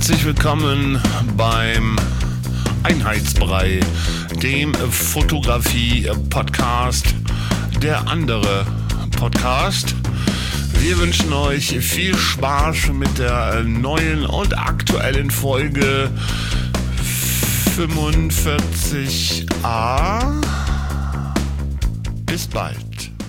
Herzlich willkommen beim Einheitsbrei, dem Fotografie-Podcast, der andere Podcast. Wir wünschen euch viel Spaß mit der neuen und aktuellen Folge 45a. Bis bald.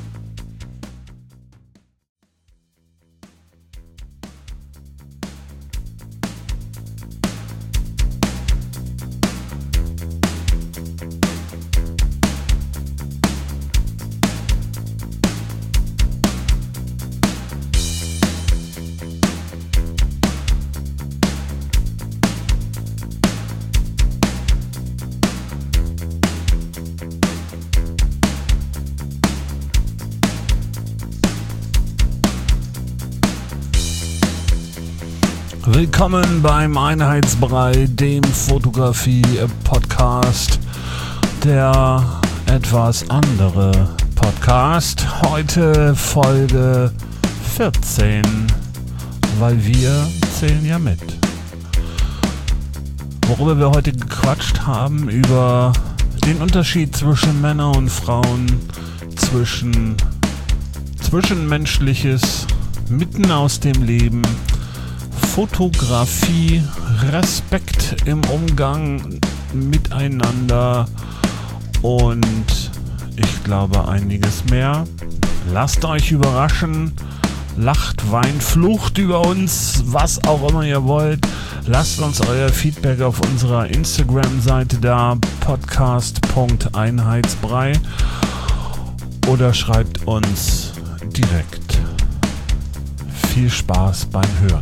Willkommen beim Einheitsbrei, dem Fotografie-Podcast, der etwas andere Podcast. Heute Folge 14, weil wir zählen ja mit. Worüber wir heute gequatscht haben, über den Unterschied zwischen Männern und Frauen, zwischen Zwischenmenschliches, mitten aus dem Leben, Fotografie, Respekt im Umgang miteinander und ich glaube einiges mehr. Lasst euch überraschen, lacht, weint, flucht über uns, was auch immer ihr wollt. Lasst uns euer Feedback auf unserer Instagram-Seite da, podcast.einheitsbrei, oder schreibt uns direkt. Viel Spaß beim Hören.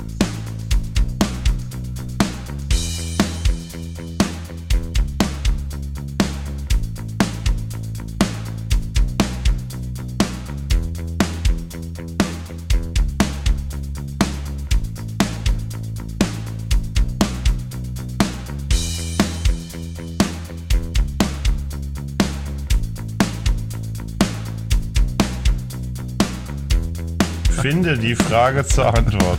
Finde die Frage zur Antwort.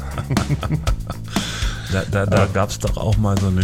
Da gab es doch auch mal so eine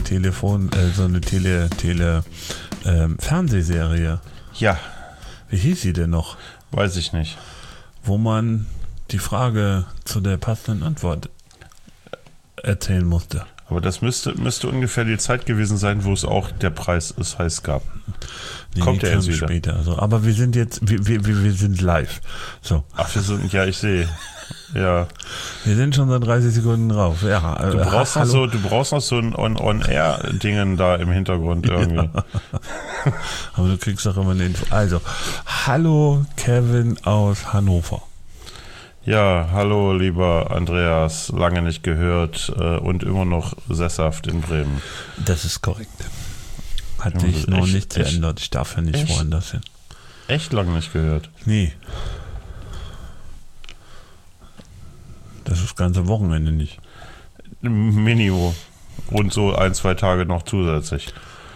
Fernsehserie. Ja. Wie hieß sie denn noch? Weiß ich nicht. Wo man die Frage zu der passenden Antwort erzählen musste. Aber das müsste ungefähr die Zeit gewesen sein, wo es auch der Preis ist heiß gab. Nee, kommt der jetzt wieder? Später. Also, aber wir sind jetzt, wir sind live. So. Ach, ich sehe. Ja. Wir sind schon seit 30 Sekunden drauf. Ja, du brauchst noch so ein On-Air-Dingen da im Hintergrund irgendwie. Ja. Aber du kriegst doch immer eine Info. Also, hallo Kevin aus Hannover. Ja, hallo lieber Andreas, lange nicht gehört und immer noch sesshaft in Bremen. Das ist korrekt. Hat sich noch nichts geändert. Ich darf ja nicht woanders hin. Echt lange nicht gehört? Nee. Das ist das ganze Wochenende nicht. Minimo. Und so 1-2 Tage noch zusätzlich.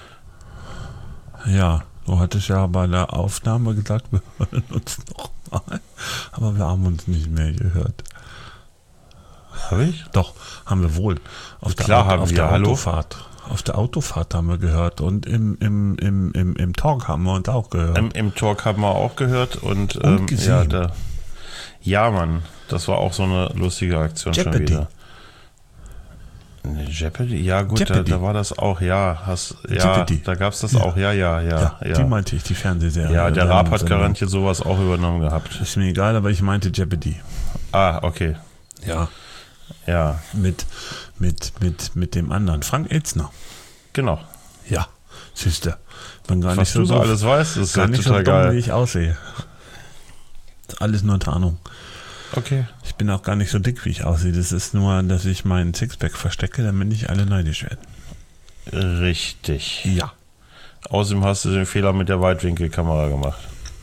Ja, du hattest ja bei der Aufnahme gesagt, wir hören uns noch mal. Aber wir haben uns nicht mehr gehört. Habe ich? Doch, haben wir wohl. Auf der Autofahrt. Auf der Autofahrt haben wir gehört und im Talk haben wir uns auch gehört. Im Talk haben wir auch gehört und gesehen. Mann, das war auch so eine lustige Aktion Jeopardy. Schon wieder. Jeopardy? Ja gut, da war das auch, Jeopardy. Da gab es das auch, ja. Die meinte ich, die Fernsehserie. Ja, der Raab hat garantiert sowas auch übernommen gehabt. Ist mir egal, aber ich meinte Jeopardy. Ah, okay. Ja. Ja. Mit dem anderen, Frank Elzner. Genau. Ja, siehste. Bin gar Was nicht du so alles weißt, ist gar ja nicht total so dumm, geil. wie ich aussehe. Alles nur Tarnung. Okay. Ich bin auch gar nicht so dick, wie ich aussehe. Das ist nur, dass ich meinen Sixpack verstecke, damit nicht alle neidisch werden. Richtig. Ja. Außerdem hast du den Fehler mit der Weitwinkelkamera gemacht.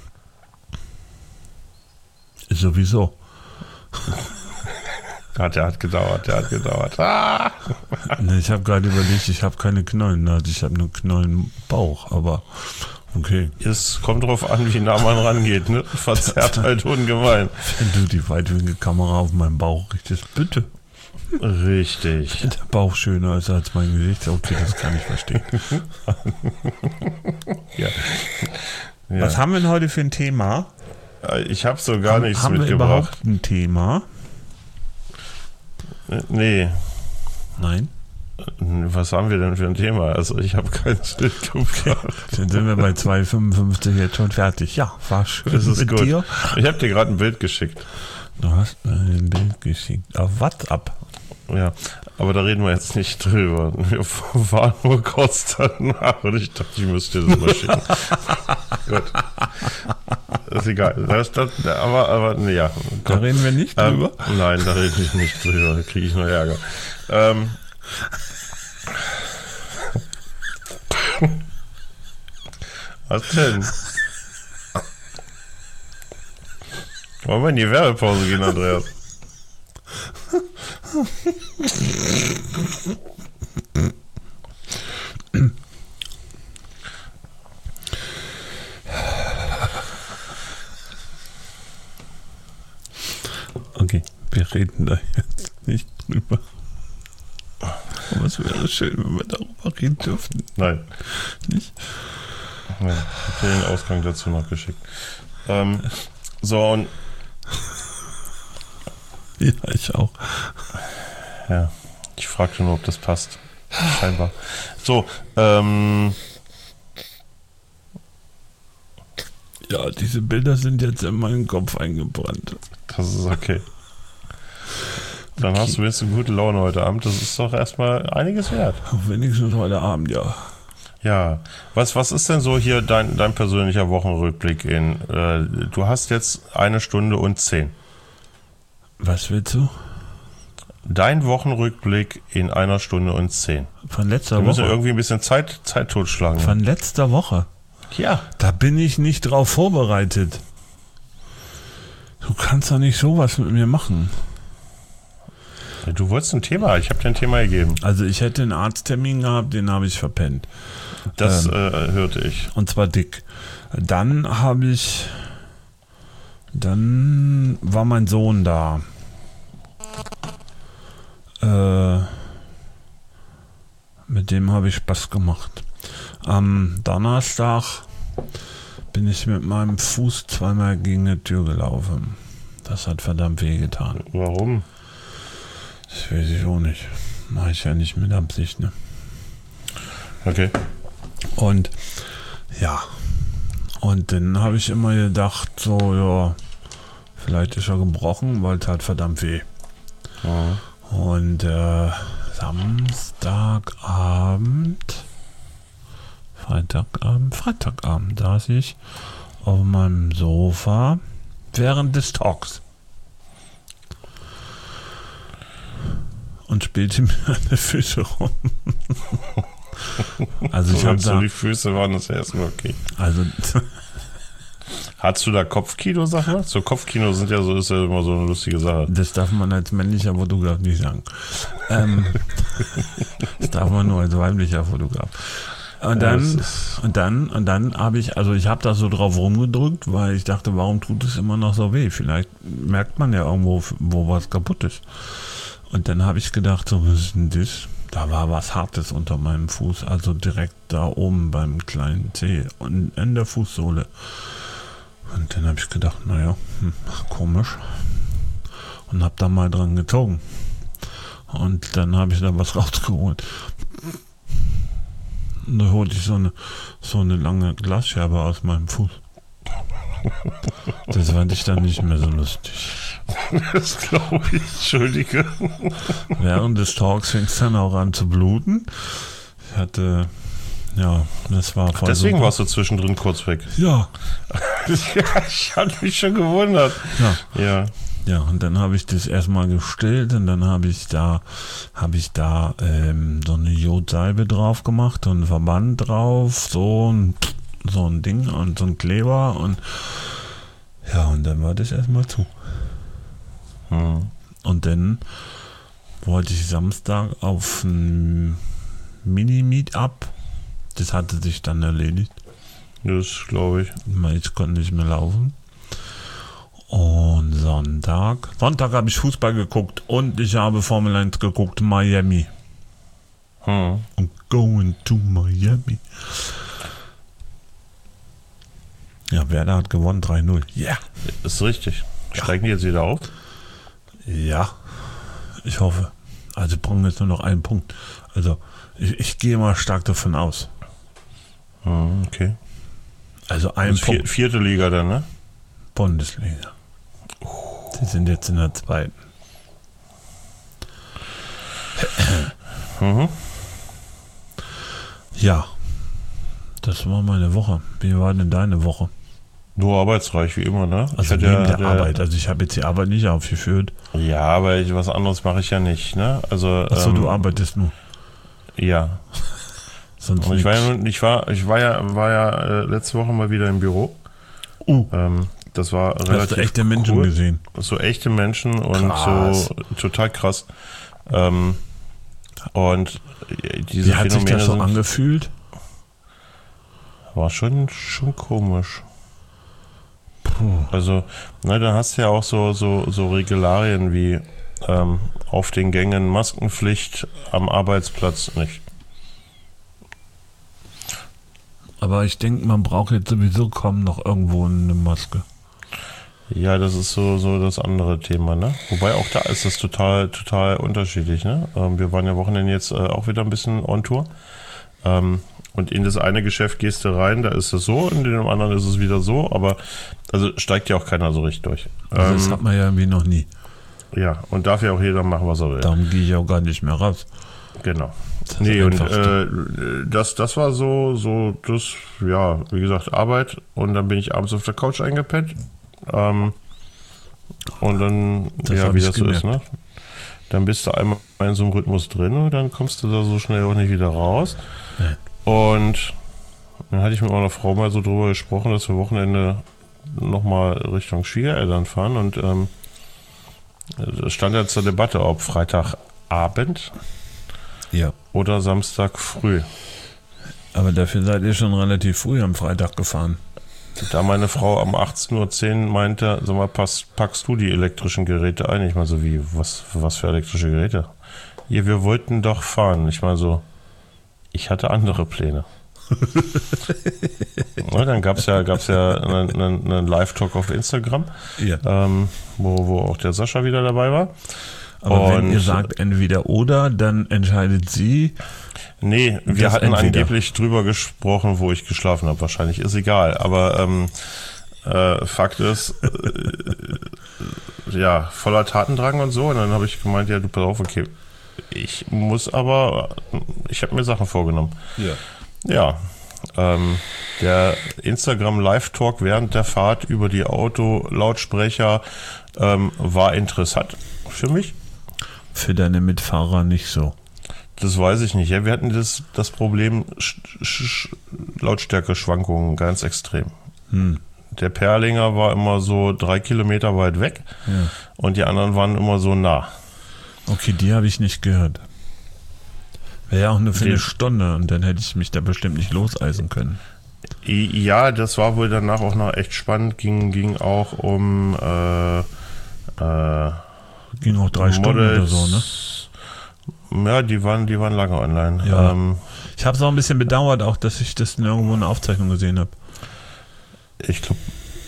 Sowieso. Der hat gedauert. Ah! Ich habe gerade überlegt, ich habe keine Knollen. Also ich habe nur Knollenbauch, aber okay. Es kommt drauf an, wie nah man rangeht, ne? Verzerrt halt ungemein. Wenn du die Weitwinkelkamera auf meinen Bauch richtest, bitte. Richtig. Der Bauch schöner ist als mein Gesicht. Okay, das kann ich verstehen. Ja. Was haben wir denn heute für ein Thema? Ich habe so gar nichts haben mitgebracht. Wir überhaupt ein Thema? Nee. Nein? Was haben wir denn für ein Thema? Also ich habe keins mitgebracht. Dann sind wir bei 2,55 jetzt schon fertig. Ja, war schön Das ist mit gut. dir. Ich habe dir gerade ein Bild geschickt. Du hast mir ein Bild geschickt. Auf WhatsApp. Ja, aber da reden wir jetzt nicht drüber. Wir waren nur kurz danach und ich dachte, ich müsste dir das mal schicken. Gut. Ist egal. Aber nee, ja. Da reden wir nicht drüber? Nein, da rede ich nicht drüber. Da kriege ich nur Ärger. Was denn? Wollen wir in die Werbepause gehen, Andreas? Okay, wir reden da jetzt nicht drüber. Aber es wäre schön, wenn wir darüber reden dürften. Nein. Nicht? Ja, ich habe dir den Ausgang dazu noch geschickt. So, und Ja, ich auch. ja, ich fragte nur, ob das passt. Scheinbar. So, Ja, diese Bilder sind jetzt in meinen Kopf eingebrannt. das ist okay. Dann hast du jetzt eine gute Laune heute Abend. Das ist doch erstmal einiges wert. Wenigstens heute Abend, ja. Ja, was ist denn so hier dein persönlicher Wochenrückblick du hast jetzt 1 Stunde und 10. Was willst du? Dein Wochenrückblick in 1 Stunde und 10. Von letzter Wir müssen Woche? irgendwie ein bisschen Zeit totschlagen. Von letzter Woche? Ja. Da bin ich nicht drauf vorbereitet. Du kannst doch nicht sowas mit mir machen. Du wolltest ein Thema, ich habe dir ein Thema gegeben. Also ich hätte einen Arzttermin gehabt, den habe ich verpennt. Das hörte ich. Und zwar dick. Dann war mein Sohn da. Mit dem habe ich Spaß gemacht. Am Donnerstag bin ich mit meinem Fuß zweimal gegen eine Tür gelaufen. Das hat verdammt weh getan. Warum? Das weiß ich auch nicht. Mache ich ja nicht mit Absicht, ne? Okay. Und ja. Und dann habe ich immer gedacht, so, ja, vielleicht ist er gebrochen, weil es halt verdammt weh. Ja. Und Freitagabend saß ich auf meinem Sofa während des Talks und spielte mir meine Füße rum. Also ich habe da die Füße waren das erstmal okay. also Hattest du da Kopfkino, sag mal? So Kopfkino ist ja immer so eine lustige Sache. das darf man als männlicher Fotograf nicht sagen. Das darf man nur als weiblicher Fotograf. Und dann habe ich habe da so drauf rumgedrückt, weil ich dachte, warum tut es immer noch so weh? Vielleicht merkt man ja irgendwo, wo was kaputt ist. Und dann habe ich gedacht, so, was ist denn das? Da war was Hartes unter meinem Fuß, also direkt da oben beim kleinen Zeh und in der Fußsohle. Und dann habe ich gedacht, naja, komisch. Und habe da mal dran gezogen. Und dann habe ich da was rausgeholt. Und da holte ich so eine lange Glasscherbe aus meinem Fuß. Das fand ich dann nicht mehr so lustig. Das glaube ich, entschuldige. Während des Talks fing es dann auch an zu bluten. Ich hatte, ja, das war voll Deswegen super. warst du zwischendrin kurz weg. Ja. Ja, ich hatte mich schon gewundert. Ja. Ja, und dann habe ich das erstmal gestillt und dann habe ich da so eine Jodsalbe drauf gemacht und einen Verband drauf, so ein Ding und so ein Kleber und ja, und dann war das erstmal zu. Und dann wollte ich Samstag auf ein Mini-Meetup. Das hatte sich dann erledigt. Das glaube ich. Ich konnte nicht mehr laufen. Und Sonntag habe ich Fußball geguckt und ich habe Formel 1 geguckt, Miami. I'm going to Miami. Ja, Werder hat gewonnen, 3-0. Ja. Yeah. Ist richtig. Steigen die jetzt wieder auf? Ja, ich hoffe. Also brauchen jetzt nur noch einen Punkt. Also ich gehe mal stark davon aus. Okay. Also ein Punkt. Vierte Liga dann, ne? Bundesliga. Sie sind jetzt in der zweiten. Ja, das war meine Woche. Wie war denn deine Woche? Nur arbeitsreich, wie immer, ne? Also neben der Arbeit. Also ich habe jetzt die Arbeit nicht aufgeführt. Ja, aber was anderes mache ich ja nicht, ne? Also, achso, du arbeitest nur. Ja. Sonst und ich war ja letzte Woche mal wieder im Büro. Das war relativ hast du echte Menschen gesehen? So echte Menschen und krass. So total krass. Und diese Wie hat sich das so angefühlt? War schon komisch. Also, ne, dann hast du ja auch so Regularien wie auf den Gängen Maskenpflicht, am Arbeitsplatz nicht. Aber ich denke, man braucht jetzt sowieso kaum noch irgendwo eine Maske. Ja, das ist so das andere Thema, ne? Wobei auch da ist das total unterschiedlich, ne? Wir waren ja Wochenende jetzt auch wieder ein bisschen on Tour. Und in das eine Geschäft gehst du rein, da ist es so, und in dem anderen ist es wieder so, aber also steigt ja auch keiner so richtig durch. Also das hat man ja irgendwie noch nie. Ja, und darf ja auch jeder machen, was er will. Darum gehe ich auch gar nicht mehr raus. Genau. Nee, und das war so, das, ja, wie gesagt, Arbeit, und dann bin ich abends auf der Couch eingepennt. Und dann, ja, wie das so ist, ne? Dann bist du einmal in so einem Rhythmus drin und dann kommst du da so schnell auch nicht wieder raus. Nee. Und dann hatte ich mit meiner Frau mal so drüber gesprochen, dass wir Wochenende nochmal Richtung Schwiegereltern fahren, und es stand ja zur Debatte, ob Freitagabend oder Samstag früh. Aber dafür seid ihr schon relativ früh am Freitag gefahren. Da meine Frau um 18.10 Uhr meinte, sag mal, packst du die elektrischen Geräte ein? Ich meine so, wie, was für elektrische Geräte? Ja, wir wollten doch fahren. Ich meine so, ich hatte andere Pläne. Ja, dann gab's ja einen Live-Talk auf Instagram, wo auch der Sascha wieder dabei war. Aber wenn ihr sagt entweder oder, dann entscheidet sie. Nee, wir hatten angeblich drüber gesprochen, wo ich geschlafen habe. Wahrscheinlich ist egal. Aber Fakt ist, ja, voller Tatendrang und so. Und dann habe ich gemeint, ja, du pass auf, okay, ich habe mir Sachen vorgenommen. Ja. Der Instagram Live-Talk während der Fahrt über die Autolautsprecher war interessant für mich. Für deine Mitfahrer nicht so. Das weiß ich nicht. Ja, wir hatten das Problem Lautstärke-Schwankungen ganz extrem. Der Perlinger war immer so 3 Kilometer weit weg, und die anderen waren immer so nah. Okay, die habe ich nicht gehört. Wäre ja auch nur für eine Stunde, und dann hätte ich mich da bestimmt nicht loseisen können. Ja, das war wohl danach auch noch echt spannend. Ging auch um ging auch 3 Stunden oder so, ne? Ja, die waren lange online. Ja. Ich habe es auch ein bisschen bedauert, auch, dass ich das nirgendwo in der Aufzeichnung gesehen habe. Ich glaube,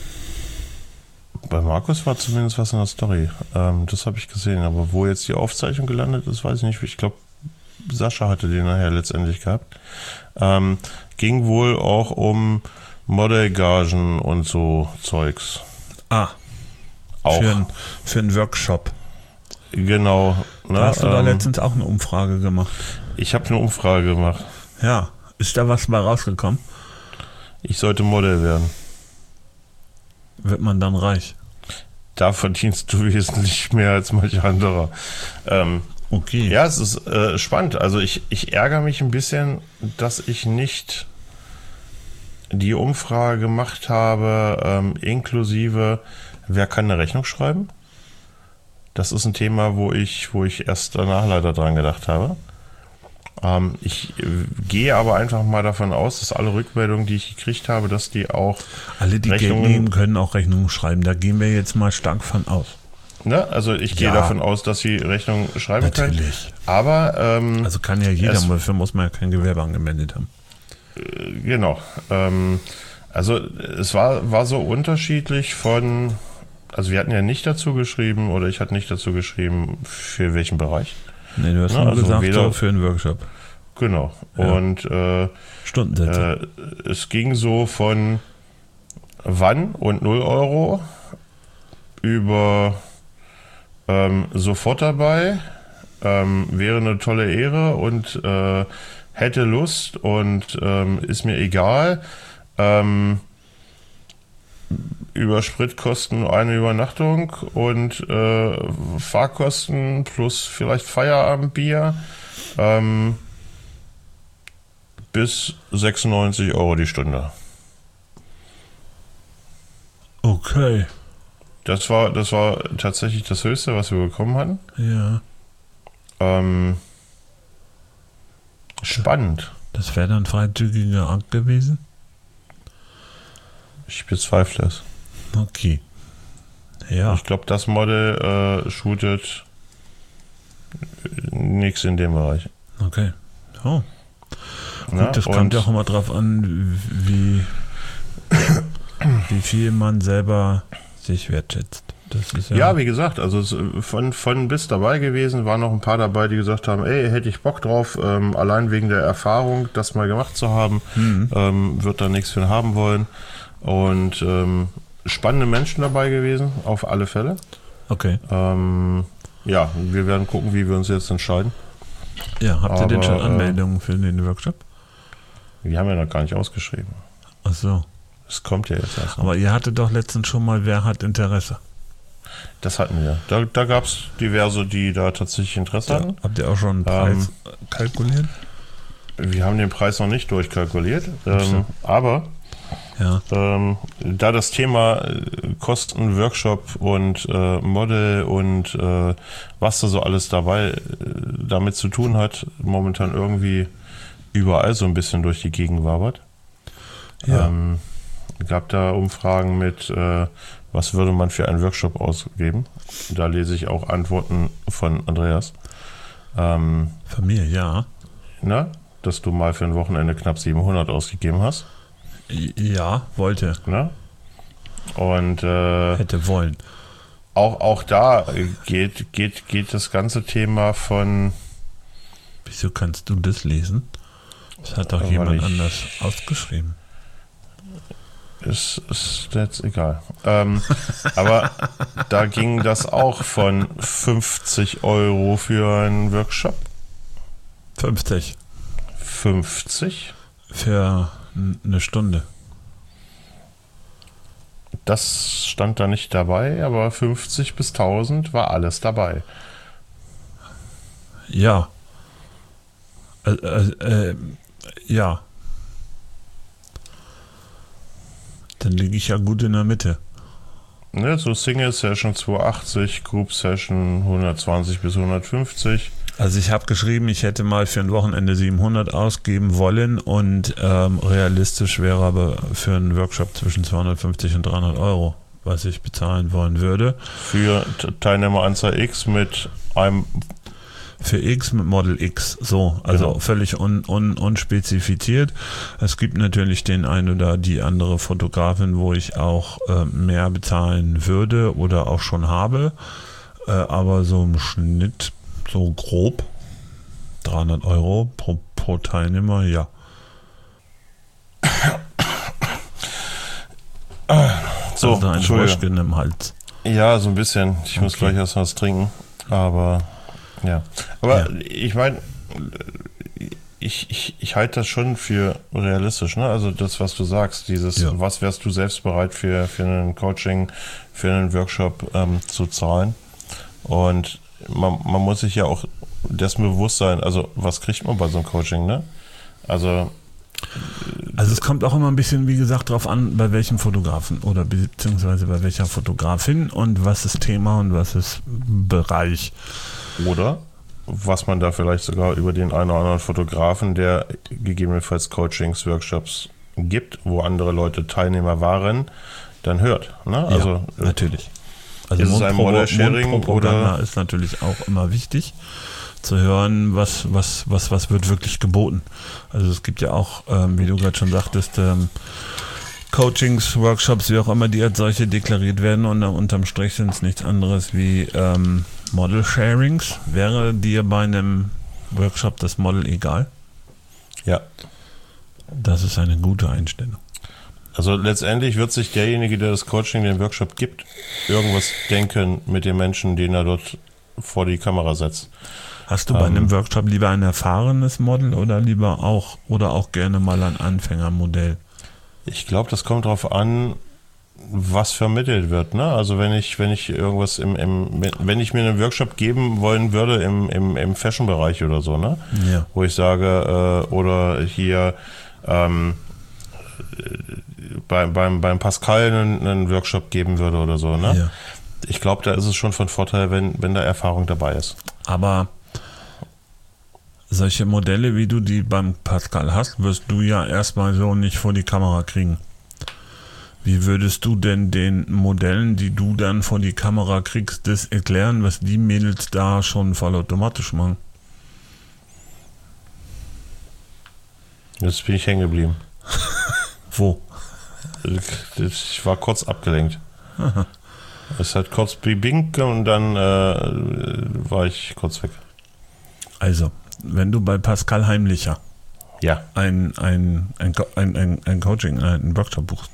bei Markus war zumindest was in der Story. Das habe ich gesehen. Aber wo jetzt die Aufzeichnung gelandet ist, weiß ich nicht. Ich glaube, Sascha hatte den nachher letztendlich gehabt. Ging wohl auch um Modellgagen und so Zeugs. Auch. Für einen Workshop. Genau. Ne? Da hast du da letztens auch eine Umfrage gemacht. Ich habe eine Umfrage gemacht. Ja. Ist da was bei rausgekommen? Ich sollte Model werden. Wird man dann reich? Da verdienst du wesentlich mehr als manch anderer. Okay. Ja, es ist spannend. Also ich ärgere mich ein bisschen, dass ich nicht die Umfrage gemacht habe, inklusive, wer kann eine Rechnung schreiben? Das ist ein Thema, wo ich erst danach leider dran gedacht habe. Ich gehe aber einfach mal davon aus, dass alle Rückmeldungen, die ich gekriegt habe, dass die auch Alle, die Geld nehmen, können auch Rechnungen schreiben. Da gehen wir jetzt mal stark von aus. Ne? Also ich gehe davon aus, dass sie Rechnungen schreiben können. Natürlich. Aber Also kann ja jeder, dafür muss man ja kein Gewerbe angemeldet haben. Genau. Also es war so unterschiedlich von, also wir hatten ja nicht dazu geschrieben, oder ich hatte nicht dazu geschrieben, für welchen Bereich. Nee, du hast nur gesagt, so für einen Workshop. Genau. Ja. Und Stundensätze. Es ging so von wann und 0 Euro über sofort dabei, wäre eine tolle Ehre und hätte Lust und ist mir egal. Über Spritkosten eine Übernachtung und Fahrkosten plus vielleicht Feierabendbier bis 96 Euro die Stunde. Okay. Das war tatsächlich das Höchste, was wir bekommen hatten. Ja. Spannend. Das wäre dann freizügiger Akt gewesen? Ich bezweifle es. Okay. Ja. Ich glaube, das Model shootet nichts in dem Bereich. Okay. Oh. Na, gut, das kommt ja auch immer drauf an, wie viel man selber sich wertschätzt. Das ist ja, wie gesagt, also von bis dabei gewesen, waren noch ein paar dabei, die gesagt haben, ey, hätte ich Bock drauf, allein wegen der Erfahrung, das mal gemacht zu haben, wird da nichts für haben wollen. Und spannende Menschen dabei gewesen, auf alle Fälle. Okay. Ja, wir werden gucken, wie wir uns jetzt entscheiden. Ja, habt ihr denn schon Anmeldungen für den Workshop? Wir haben ja noch gar nicht ausgeschrieben. Ach so. Es kommt ja jetzt erst. Aber ihr hattet doch letztens schon mal, wer hat Interesse? Das hatten wir. Da gab es diverse, die da tatsächlich Interesse hatten. Habt ihr auch schon einen Preis kalkuliert? Wir haben den Preis noch nicht durchkalkuliert. Aber ja. Da das Thema Kosten, Workshop und Model und was da so alles damit zu tun hat, momentan irgendwie überall so ein bisschen durch die Gegend wabert. Ja. Gab da Umfragen mit, was würde man für einen Workshop ausgeben? Da lese ich auch Antworten von Andreas. Von mir, ja. Na, dass du mal für ein Wochenende knapp 700 ausgegeben hast. Ja, wollte. Na? Und hätte wollen. Auch da geht das ganze Thema von. Wieso kannst du das lesen? Das hat doch jemand anders ausgeschrieben. Ist jetzt egal. Aber da ging das auch von 50 Euro für einen Workshop. 50? Für eine Stunde. Das stand da nicht dabei, aber 50 bis 1000 war alles dabei. Ja. Ja. Dann liege ich ja gut in der Mitte. Ne, so Single Session 280, Group Session 120 bis 150. Also ich habe geschrieben, ich hätte mal für ein Wochenende 700 ausgeben wollen und realistisch wäre aber für einen Workshop zwischen 250 und 300 Euro, was ich bezahlen wollen würde. Für Teilnehmeranzahl X mit einem... Für X mit Model X, so, also genau. Völlig unspezifiziert. Es gibt natürlich den einen oder die andere Fotografin, wo ich auch mehr bezahlen würde oder auch schon habe, aber so im Schnitt, so grob 300 Euro pro Teilnehmer, ja. So, also ein Fröschchen im Hals. Ja, so ein bisschen. Ich muss gleich erst was trinken, aber... Ja, aber ich meine, ich halte das schon für realistisch, ne? Also das, was du sagst, was wärst du selbst bereit für ein Coaching, für einen Workshop zu zahlen? Und man muss sich ja auch dessen bewusst sein, also was kriegt man bei so einem Coaching, ne? Also es kommt auch immer ein bisschen, wie gesagt, drauf an, bei welchem Fotografen oder beziehungsweise bei welcher Fotografin und was ist Thema und was ist Bereich. Oder was man da vielleicht sogar über den einen oder anderen Fotografen, der gegebenenfalls Coachings, Workshops gibt, wo andere Leute Teilnehmer waren, dann hört. Ne? Also, ja, natürlich. Also ist es ein Model-Sharing Mundpropaganda oder? ist natürlich auch immer wichtig, zu hören, was wird wirklich geboten. Also es gibt ja auch, wie du gerade schon sagtest, Coachings, Workshops, wie auch immer, die als solche deklariert werden und unterm Strich sind es nichts anderes wie Model-Sharings. Wäre dir bei einem Workshop das Model egal? Ja. Das ist eine gute Einstellung. Also letztendlich wird sich derjenige, der das Coaching, den Workshop gibt, irgendwas denken mit dem Menschen, den er dort vor die Kamera setzt. Hast du bei einem Workshop lieber ein erfahrenes Model oder lieber auch gerne mal ein Anfängermodell? Ich glaube, das kommt darauf an, was vermittelt wird. Ne? Also wenn ich irgendwas wenn ich mir einen Workshop geben wollen würde im Fashion-Bereich oder so, ne? Ja. Wo ich sage, oder hier beim Pascal einen Workshop geben würde oder so, ne? Ja. Ich glaube, da ist es schon von Vorteil, wenn da Erfahrung dabei ist. Aber solche Modelle, wie du die beim Pascal hast, wirst du ja erstmal so nicht vor die Kamera kriegen. Wie würdest du denn den Modellen, die du dann vor die Kamera kriegst, das erklären, was die Mädels da schon vollautomatisch machen? Jetzt bin ich hängen geblieben. Wo? Ich war kurz abgelenkt. Aha. Es hat kurz bibink und dann war ich kurz weg. Also, wenn du bei Pascal Heimlicher ein Coaching, einen Workshop buchst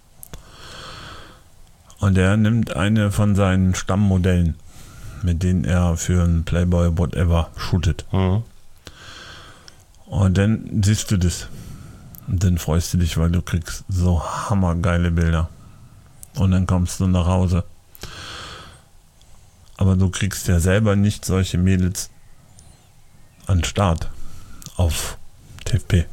und er nimmt eine von seinen Stammmodellen, mit denen er für einen Playboy whatever shootet. Mhm. Und dann siehst du das. Und dann freust du dich, weil du kriegst so hammergeile Bilder. Und dann kommst du nach Hause. Aber du kriegst ja selber nicht solche Mädels an Start auf TFP.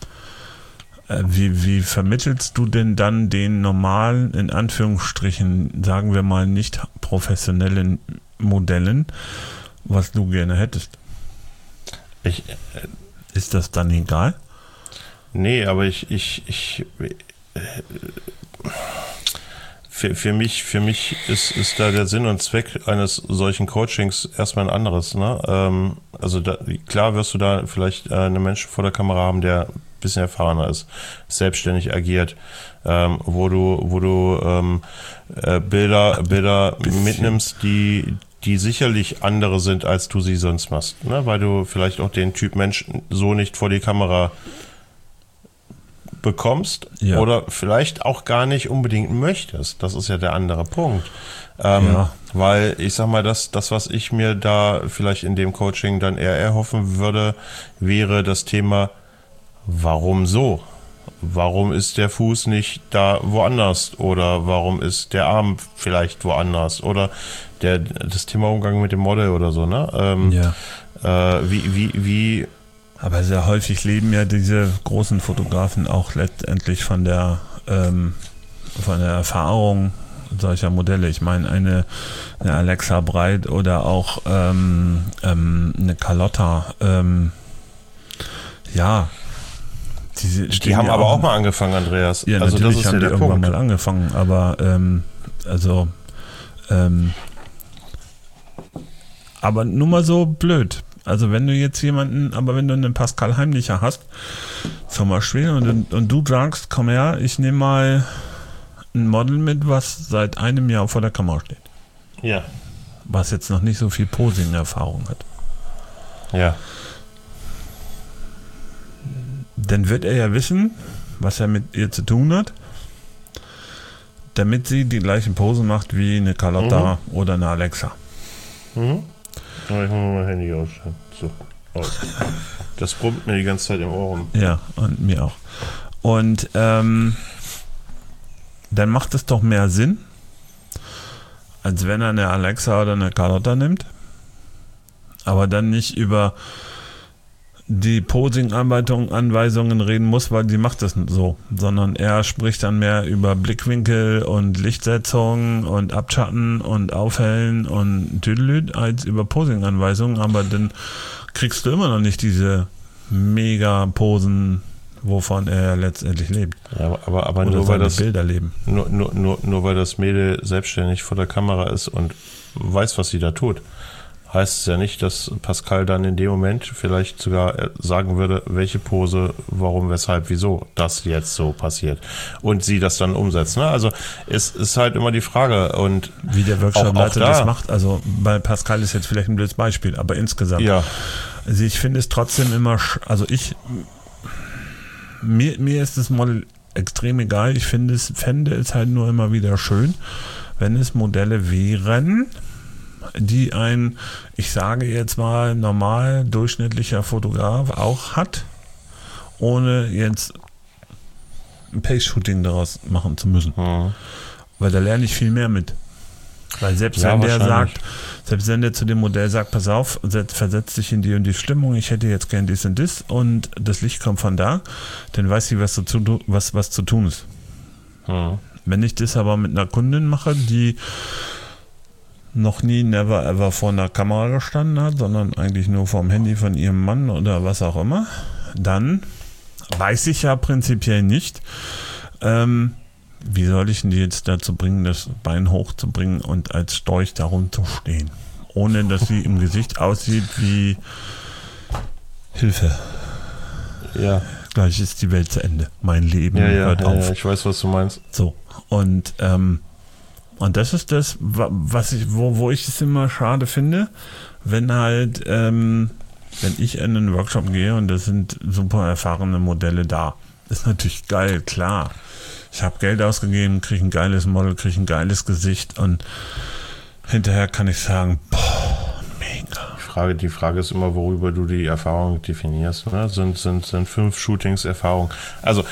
Wie vermittelst du denn dann den normalen, in Anführungsstrichen, sagen wir mal nicht professionellen Modellen, was du gerne hättest? Ist das dann egal? Nee, aber für mich ist da der Sinn und Zweck eines solchen Coachings erstmal ein anderes. Ne? Also klar wirst du da vielleicht einen Menschen vor der Kamera haben, der ein bisschen erfahrener ist, selbstständig agiert, wo du Bilder mitnimmst, die sicherlich andere sind, als du sie sonst machst. Ne? Weil du vielleicht auch den Typ Mensch so nicht vor die Kamera bekommst oder vielleicht auch gar nicht unbedingt möchtest. Das ist ja der andere Punkt. Weil ich sag mal, das, was ich mir da vielleicht in dem Coaching dann eher erhoffen würde, wäre das Thema, warum so? Warum ist der Fuß nicht da woanders? Oder warum ist der Arm vielleicht woanders? Oder das Thema Umgang mit dem Model oder so, ne? Wie aber sehr häufig leben ja diese großen Fotografen auch letztendlich von der Erfahrung solcher Modelle. Ich meine, eine Alexa Breit oder auch eine Carlotta, die haben aber auch mal angefangen, Andreas. Ja, also natürlich das ist haben ja die der irgendwann Punkt. mal angefangen, aber aber nur mal so blöd. Also wenn du jetzt wenn du einen Pascal Heimlicher hast, zum Beispiel, und du sagst, komm her, ich nehme mal ein Model mit, was seit einem Jahr vor der Kamera steht. Ja. Was jetzt noch nicht so viel Posing-Erfahrung hat. Ja. Dann wird er ja wissen, was er mit ihr zu tun hat, damit sie die gleichen Posen macht wie eine Carlotta oder eine Alexa. Mhm. Aber ich muss mal mein Handy ausschalten. So. Aus. Das brummt mir die ganze Zeit im Ohr rum. Ja, und mir auch. Und dann macht es doch mehr Sinn, als wenn er eine Alexa oder eine Carlotta nimmt, aber dann nicht über die Posing-Anweisungen reden muss, weil sie macht das so, sondern er spricht dann mehr über Blickwinkel und Lichtsetzung und Abschatten und Aufhellen und Tüdelüt als über Posing-Anweisungen, aber dann kriegst du immer noch nicht diese Mega-Posen, wovon er letztendlich lebt. Ja, aber oder nur weil das Bilder leben. Nur weil das Mädel selbstständig vor der Kamera ist und weiß, was sie da tut, heißt es ja nicht, dass Pascal dann in dem Moment vielleicht sogar sagen würde, welche Pose, warum, weshalb, wieso das jetzt so passiert und sie das dann umsetzt. Ne? Also es ist halt immer die Frage und wie der Workshop-Leiter das macht. Also bei Pascal ist jetzt vielleicht ein blödes Beispiel, aber insgesamt. Ja. Also ich finde es trotzdem immer, mir ist das Model extrem egal. Ich fände es halt nur immer wieder schön, wenn es Modelle wären, die ich sage jetzt mal, normal durchschnittlicher Fotograf auch hat, ohne jetzt ein Pace-Shooting daraus machen zu müssen. Mhm. Weil da lerne ich viel mehr mit. Weil selbst wenn der zu dem Modell sagt, pass auf, versetz dich in die und die Stimmung, ich hätte jetzt gern dies und das und das Licht kommt von da, dann weiß sie, was zu tun ist. Mhm. Wenn ich das aber mit einer Kundin mache, die noch nie, never ever vor einer Kamera gestanden hat, sondern eigentlich nur vorm Handy von ihrem Mann oder was auch immer, dann weiß ich ja prinzipiell nicht, wie soll ich denn die jetzt dazu bringen, das Bein hochzubringen und als Storch darum zu stehen, ohne dass sie im Gesicht aussieht wie Hilfe. Ja. Gleich ist die Welt zu Ende. Mein Leben hört auf. Ja, ich weiß, was du meinst. So, und das ist das, wo ich es immer schade finde, wenn halt, wenn ich in einen Workshop gehe und da sind super erfahrene Modelle da. Ist natürlich geil, klar. Ich habe Geld ausgegeben, kriege ein geiles Model, kriege ein geiles Gesicht und hinterher kann ich sagen, boah, mega. Die Frage ist immer, worüber du die Erfahrung definierst. Ne? Sind 5 Shootings Erfahrung? Also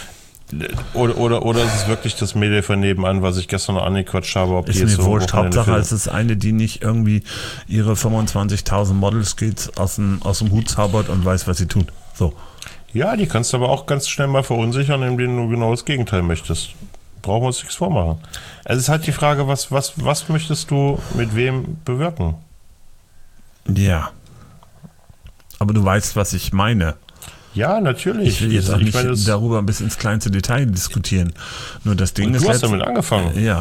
oder ist es wirklich das Mädel von nebenan, was ich gestern noch angequatscht habe, ob ist die mir jetzt wurscht. Hauptsache es ist eine, die nicht irgendwie ihre 25.000 Model-Skills aus dem Hut zaubert und weiß, was sie tut. So. Ja, die kannst du aber auch ganz schnell mal verunsichern, indem du genau das Gegenteil möchtest. Brauchen wir uns nichts vormachen. Es ist halt die Frage, was möchtest du mit wem bewirken? Ja. Aber du weißt, was ich meine. Ja, natürlich. Ich will jetzt auch nicht darüber bis ins kleinste Detail diskutieren. Nur das Ding ist. Du hast damit angefangen. Ja.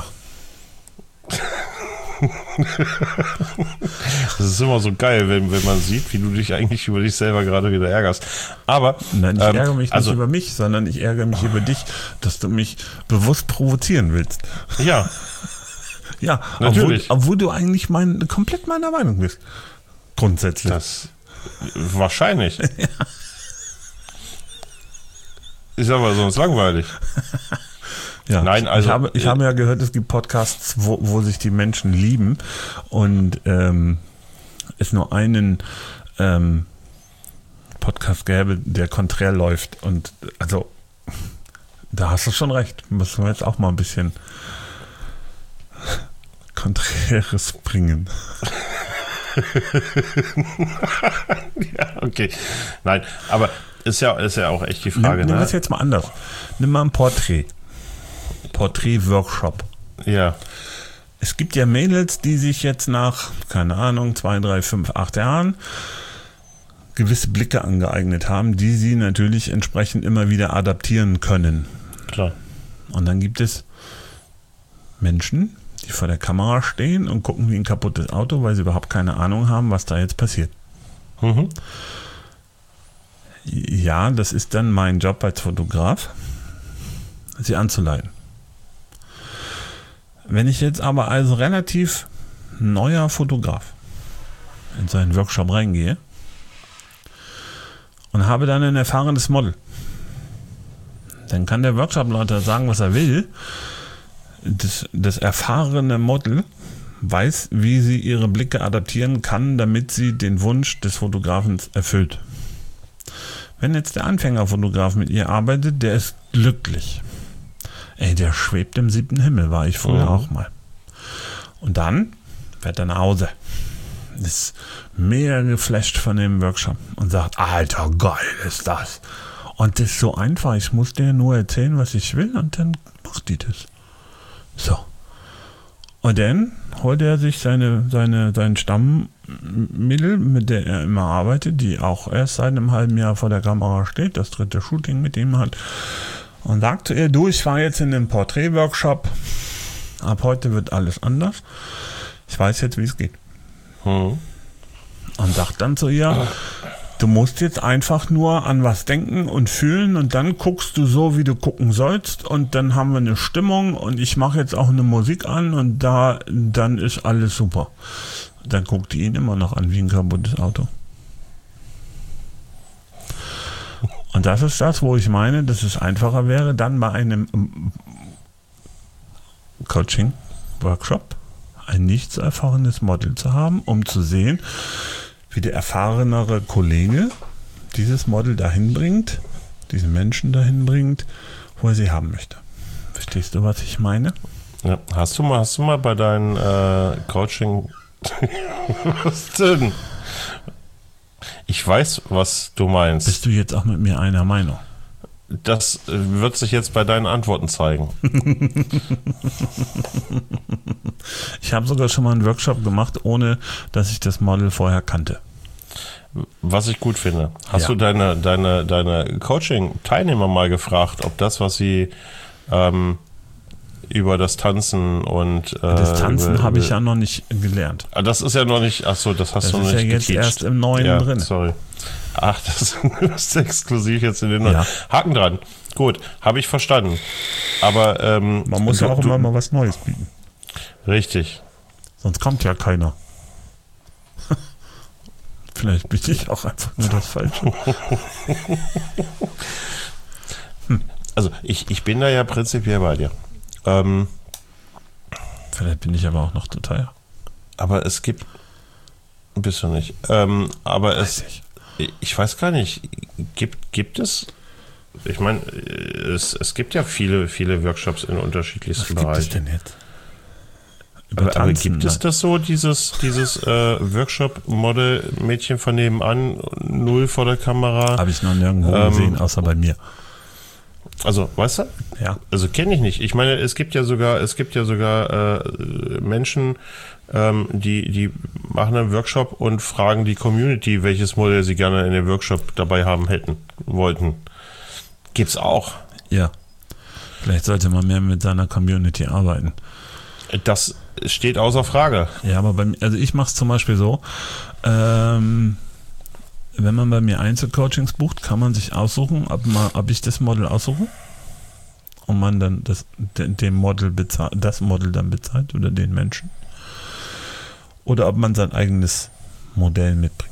Das ist immer so geil, wenn man sieht, wie du dich eigentlich über dich selber gerade wieder ärgerst. Aber nein, ich ärgere mich nicht über mich, sondern ich ärgere mich über dich, dass du mich bewusst provozieren willst. Ja. Ja, natürlich. Obwohl du eigentlich komplett meiner Meinung bist. Grundsätzlich. Das wahrscheinlich. Ja. Ist aber sonst langweilig. Ja, nein, also ich habe ja gehört, es gibt Podcasts, wo sich die Menschen lieben und es nur einen Podcast gäbe, der konträr läuft. Und also, da hast du schon recht. Müssen wir jetzt auch mal ein bisschen Konträres bringen. Ja, okay. Nein, aber ist ja auch echt die Frage. Nimm das jetzt mal anders. Nimm mal ein Porträt-Workshop. Ja. Es gibt ja Mädels, die sich jetzt nach, keine Ahnung, 2, 3, 5, 8 Jahren gewisse Blicke angeeignet haben, die sie natürlich entsprechend immer wieder adaptieren können. Klar. Und dann gibt es Menschen, die vor der Kamera stehen und gucken wie ein kaputtes Auto, weil sie überhaupt keine Ahnung haben, was da jetzt passiert. Mhm. Ja, das ist dann mein Job als Fotograf, sie anzuleiten. Wenn ich jetzt aber als relativ neuer Fotograf in so einen Workshop reingehe und habe dann ein erfahrenes Model, dann kann der Workshop-Leiter sagen, was er will. Das erfahrene Model weiß, wie sie ihre Blicke adaptieren kann, damit sie den Wunsch des Fotografen erfüllt. Wenn jetzt der Anfängerfotograf mit ihr arbeitet, der ist glücklich. Ey, der schwebt im 7. Himmel, war ich früher auch mal. Und dann fährt er nach Hause. ist mega geflasht von dem Workshop und sagt, Alter, geil ist das. Und das ist so einfach, ich muss dir nur erzählen, was ich will und dann macht die das. So. Und dann holt er sich seinen Stammmädel, mit der er immer arbeitet, die auch erst seit einem halben Jahr vor der Kamera steht, das 3. Shooting mit ihm hat, und sagt zu ihr, du, ich war jetzt in einem Porträt-Workshop, ab heute wird alles anders. Ich weiß jetzt, wie es geht. Und sagt dann zu ihr, du musst jetzt einfach nur an was denken und fühlen und dann guckst du so, wie du gucken sollst und dann haben wir eine Stimmung und ich mache jetzt auch eine Musik an und dann ist alles super. Dann guckt die ihn immer noch an wie ein kaputtes Auto. Und das ist das, wo ich meine, dass es einfacher wäre, dann bei einem Coaching-Workshop ein nicht so erfahrenes Model zu haben, um zu sehen, wie der erfahrenere Kollege dieses Model dahin bringt, diesen Menschen dahin bringt, wo er sie haben möchte. Verstehst du, was ich meine? Ja, hast du mal bei deinen Coaching was denn? Ich weiß, was du meinst. Bist du jetzt auch mit mir einer Meinung? Das wird sich jetzt bei deinen Antworten zeigen. Ich habe sogar schon mal einen Workshop gemacht, ohne dass ich das Model vorher kannte. Was ich gut finde. Hast du deine Coaching-Teilnehmer mal gefragt, ob das, was sie über das Tanzen und das Tanzen habe ich ja noch nicht gelernt. Das ist ja noch nicht, achso, das hast du noch nicht geteacht. Das ist ja jetzt erst im Neuen drin. Sorry. Ach, das ist exklusiv jetzt in den Neuen. Ja. Haken dran. Gut, habe ich verstanden. Aber man muss ja auch immer mal was Neues bieten. Richtig. Sonst kommt ja keiner. Vielleicht biete ich auch einfach nur das Falsche. Also ich bin da ja prinzipiell bei dir. Vielleicht bin ich aber auch noch zu teuer. Aber es gibt... Bist du nicht. Aber ich weiß gar nicht, gibt es... Ich meine, es gibt ja viele Workshops in unterschiedlichsten Bereichen. Was gibt es denn jetzt? Aber gibt es das so, dieses Workshop-Model-Mädchen von nebenan, null vor der Kamera? Habe ich noch nirgendwo gesehen, außer bei mir. Also, weißt du? Ja. Also kenne ich nicht. Ich meine, es gibt ja sogar Menschen, die machen einen Workshop und fragen die Community, welches Modell sie gerne in dem Workshop dabei haben wollten. Gibt's auch. Ja. Vielleicht sollte man mehr mit seiner Community arbeiten. Das steht außer Frage. Ja, aber also ich mache es zum Beispiel so, wenn man bei mir Einzelcoachings bucht, kann man sich aussuchen, ob ich das Model aussuche und man dann das Model dann bezahlt oder den Menschen. Oder ob man sein eigenes Modell mitbringt.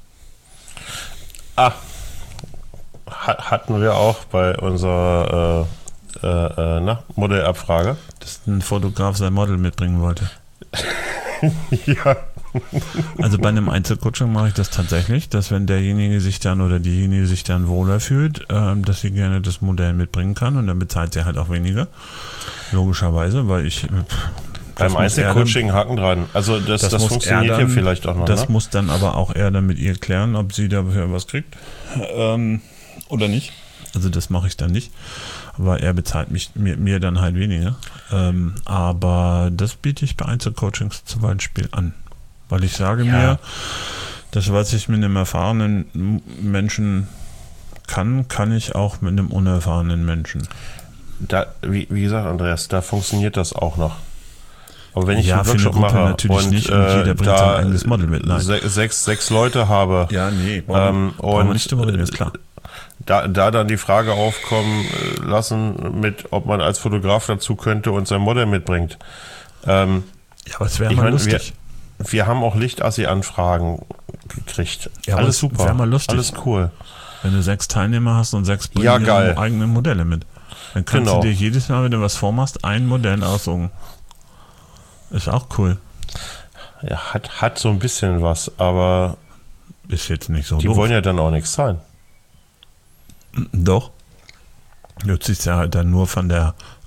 Hatten wir auch bei unserer Modellabfrage. Dass ein Fotograf sein Model mitbringen wollte. Ja. Also bei einem Einzelcoaching mache ich das tatsächlich, dass wenn derjenige sich dann oder diejenige sich dann wohler fühlt, dass sie gerne das Modell mitbringen kann und dann bezahlt sie halt auch weniger. Logischerweise, weil ich... Beim Einzelcoaching Haken dran. Also das funktioniert ja vielleicht auch noch. Das muss dann aber auch er dann mit ihr klären, ob sie dafür was kriegt oder nicht. Also das mache ich dann nicht. Aber er bezahlt mir dann halt weniger. Aber das biete ich bei Einzelcoachings zum Beispiel an. Weil ich sage mir, das, was ich mit einem erfahrenen Menschen kann ich auch mit einem unerfahrenen Menschen. Wie gesagt, Andreas, da funktioniert das auch noch. Aber wenn ich einen für Workshop eine Gruppe mache natürlich und nicht und jeder bringt sein eigenes Model mit, nein. Sechs Leute habe und nicht drüber reden, ist klar. Da dann die Frage aufkommen lassen, ob man als Fotograf dazu könnte und sein Model mitbringt. Ja, aber es wäre mal lustig. Wir haben auch Lichtassi-Anfragen gekriegt. Ja, alles super, wäre mal lustig. alles cool. Wenn du 6 Teilnehmer hast und 6 bringen ihre eigenen Modelle mit. Dann kannst du dir jedes Mal, wenn du was vormachst, ein Modell aussuchen. Ist auch cool. Ja, hat so ein bisschen was, aber ist jetzt nicht so die doof. Wollen ja dann auch nichts sein. Doch. Du ziehst ja halt dann nur von der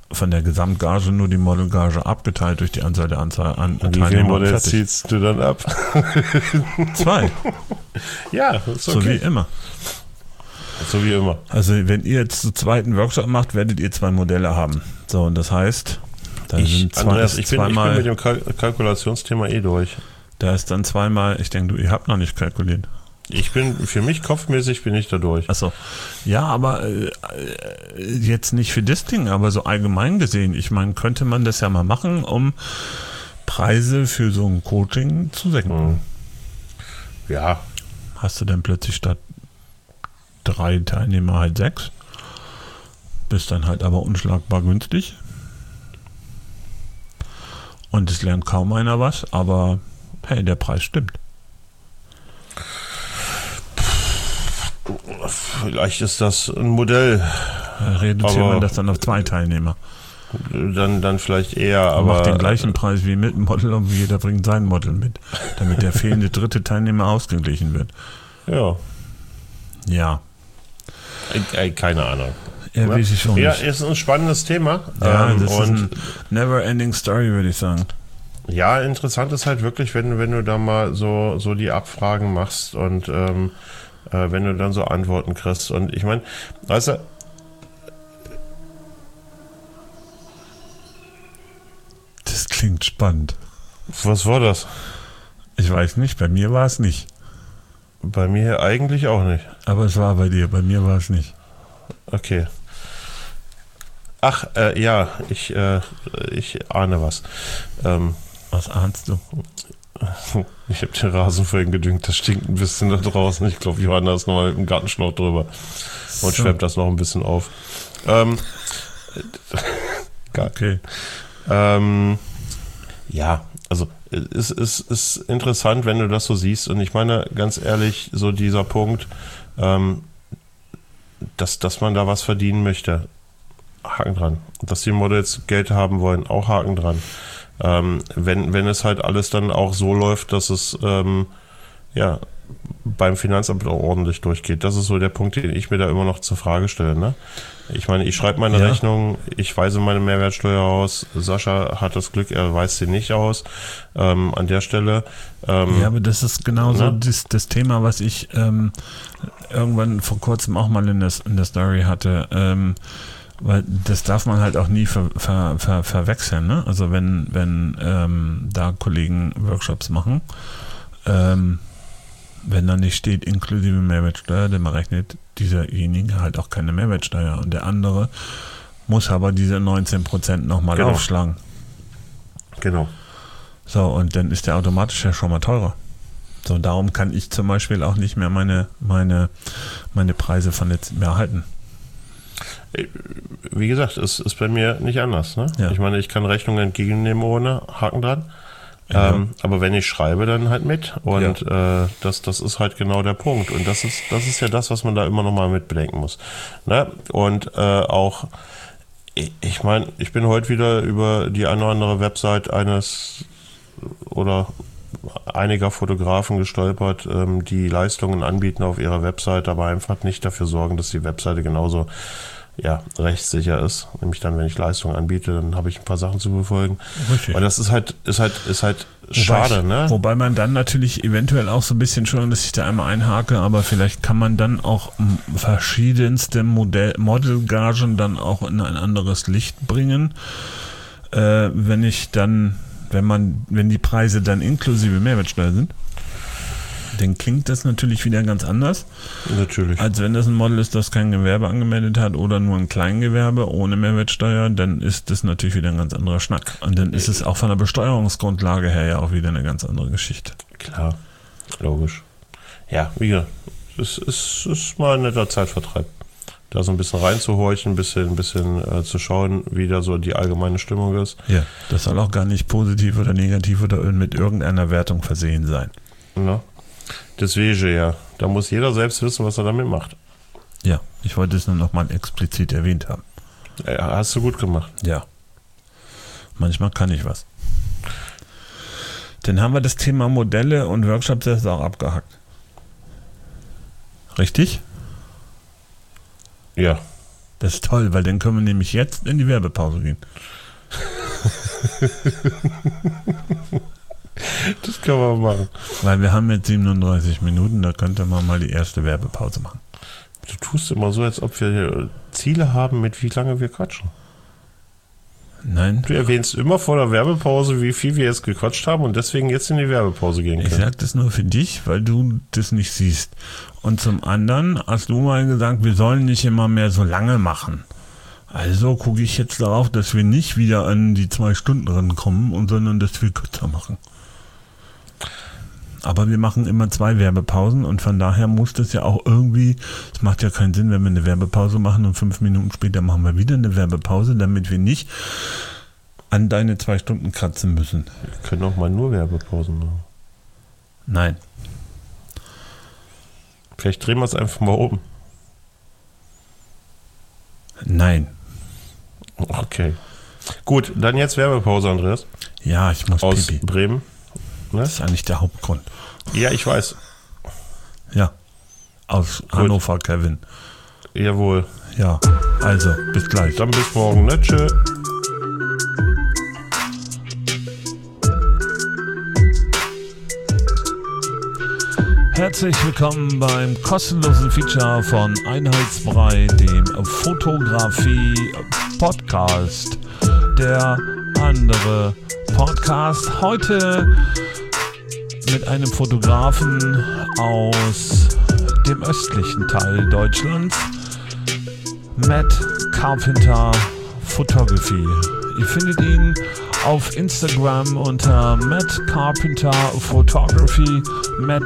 von der Gesamtgage nur die Modelgage abgeteilt durch die Anzahl der Anzahl an Wie viele Modelle ziehst du dann ab? 2. Ja, ist okay. So wie immer. So wie immer. Also wenn ihr jetzt zu zweiten Workshop macht, werdet ihr 2 Modelle haben. So, und das heißt, da sind Andreas, ich bin mit dem Kalkulationsthema durch. Da ist dann zweimal, ich denke, ihr habt noch nicht kalkuliert. Für mich kopfmäßig bin ich da durch. Achso. Ja, aber jetzt nicht für das Ding, aber so allgemein gesehen. Ich meine, könnte man das ja mal machen, um Preise für so ein Coaching zu senken. Ja. Hast du dann plötzlich statt 3 Teilnehmer halt 6? Bist dann halt aber unschlagbar günstig. Und es lernt kaum einer was, aber hey, der Preis stimmt. Vielleicht ist das ein Modell. Reduziert man das dann auf 2 Teilnehmer. Dann vielleicht eher, aber. Macht den gleichen Preis wie mit dem Model und jeder bringt sein Model mit, damit der fehlende 3. Teilnehmer ausgeglichen wird. Ja. Ja. Keine Ahnung. Ja, weiß ich schon ja, nicht. ist ein spannendes Thema. Ja, das ist ein never-ending Story, würde ich sagen. Ja, interessant ist halt wirklich, wenn du da mal so die Abfragen machst und wenn du dann so Antworten kriegst. Und ich meine, also das klingt spannend. Was war das? Ich weiß nicht, bei mir war es nicht. Bei mir eigentlich auch nicht. Aber es war bei dir, bei mir war es nicht. Okay. Ach, ja, ich ahne was. Was ahnst du? Ich habe den Rasen vorhin gedüngt, das stinkt ein bisschen da draußen. Ich glaube, Johanna ist nochmal mit dem Gartenschlauch drüber und schwemmt das noch ein bisschen auf. Okay. Ja, also es ist interessant, wenn du das so siehst. Und ich meine, ganz ehrlich, so dieser Punkt, dass man da was verdienen möchte, Haken dran. Dass die Models Geld haben wollen, auch Haken dran. Wenn es halt alles dann auch so läuft, dass es beim Finanzamt auch ordentlich durchgeht. Das ist so der Punkt, den ich mir da immer noch zur Frage stelle. Ne? Ich meine, ich schreibe meine Rechnung, ich weise meine Mehrwertsteuer aus. Sascha hat das Glück, er weist sie nicht aus an der Stelle. Ja, aber das ist genauso das Thema, was ich irgendwann vor kurzem auch mal in der Story hatte. Weil das darf man halt auch nie verwechseln. Ne? Also wenn da Kollegen Workshops machen, wenn da nicht steht inklusive Mehrwertsteuer, dann berechnet dieserjenige halt auch keine Mehrwertsteuer. Und der andere muss aber diese 19% nochmal aufschlagen. Genau. So, und dann ist der automatisch ja schon mal teurer. So, darum kann ich zum Beispiel auch nicht mehr meine Preise von jetzt mehr halten. Wie gesagt, es ist bei mir nicht anders. Ne? Ja. Ich meine, ich kann Rechnungen entgegennehmen ohne Haken dran. Ja. Aber wenn ich schreibe, dann halt mit. Und das ist halt genau der Punkt. Und das ist ja das, was man da immer noch mal mit bedenken muss. Ne? Und auch, ich meine, ich bin heute wieder über die eine oder andere Website einiger Fotografen gestolpert, die Leistungen anbieten auf ihrer Website, aber einfach nicht dafür sorgen, dass die Webseite genauso rechtssicher ist. Nämlich dann, wenn ich Leistungen anbiete, dann habe ich ein paar Sachen zu befolgen. Richtig. Weil das ist halt schade, ne? Wobei man dann natürlich eventuell auch so ein bisschen, schon, dass ich da einmal einhake, aber vielleicht kann man dann auch verschiedenste Modelgagen dann auch in ein anderes Licht bringen. Wenn die Preise dann inklusive Mehrwertsteuer sind, dann klingt das natürlich wieder ganz anders. Natürlich. Als wenn das ein Model ist, das kein Gewerbe angemeldet hat oder nur ein Kleingewerbe ohne Mehrwertsteuer, dann ist das natürlich wieder ein ganz anderer Schnack. Und dann ist es auch von der Besteuerungsgrundlage her ja auch wieder eine ganz andere Geschichte. Klar, logisch. Ja, wie gesagt, es ist mal ein netter Zeitvertreib. Da so ein bisschen reinzuhorchen, ein bisschen zu schauen, wie da so die allgemeine Stimmung ist. Ja, das soll auch gar nicht positiv oder negativ oder mit irgendeiner Wertung versehen sein. Ja. Deswegen, da muss jeder selbst wissen, was er damit macht. Ja, ich wollte es nur noch mal explizit erwähnt haben. Ja, hast du gut gemacht. Ja. Manchmal kann ich was. Dann haben wir das Thema Modelle und Workshops jetzt auch abgehakt. Richtig? Ja. Das ist toll, weil dann können wir nämlich jetzt in die Werbepause gehen. Das können wir machen. Weil wir haben jetzt 37 Minuten, da könnte man mal die erste Werbepause machen. Du tust immer so, als ob wir Ziele haben, mit wie lange wir quatschen. Nein. Du erwähnst immer vor der Werbepause, wie viel wir jetzt gequatscht haben und deswegen jetzt in die Werbepause gehen können. Ich sag das nur für dich, weil du das nicht siehst. Und zum anderen hast du mal gesagt, wir sollen nicht immer mehr so lange machen. Also gucke ich jetzt darauf, dass wir nicht wieder an die 2 Stunden rankommen, sondern dass wir kürzer machen. Aber wir machen immer 2 Werbepausen und von daher muss das ja auch irgendwie, es macht ja keinen Sinn, wenn wir eine Werbepause machen und 5 Minuten später machen wir wieder eine Werbepause, damit wir nicht an deine 2 Stunden kratzen müssen. Wir können auch mal nur Werbepausen machen. Nein. Vielleicht drehen wir es einfach mal um. Nein. Okay. Gut, dann jetzt Werbepause, Andreas. Ja, ich muss aus Pipi. Bremen. Ne? Das ist ja nicht der Hauptgrund. Ja, ich weiß. Ja, aus Hannover, Kevin. Jawohl. Ja, also, bis gleich. Dann bis morgen, ne? Tschö. Herzlich willkommen beim kostenlosen Feature von Einheitsbrei, dem Fotografie-Podcast. Der andere Podcast heute mit einem Fotografen aus dem östlichen Teil Deutschlands, Matt Carpenter Photography. Ihr findet ihn auf Instagram unter Matt Carpenter Photography, Matt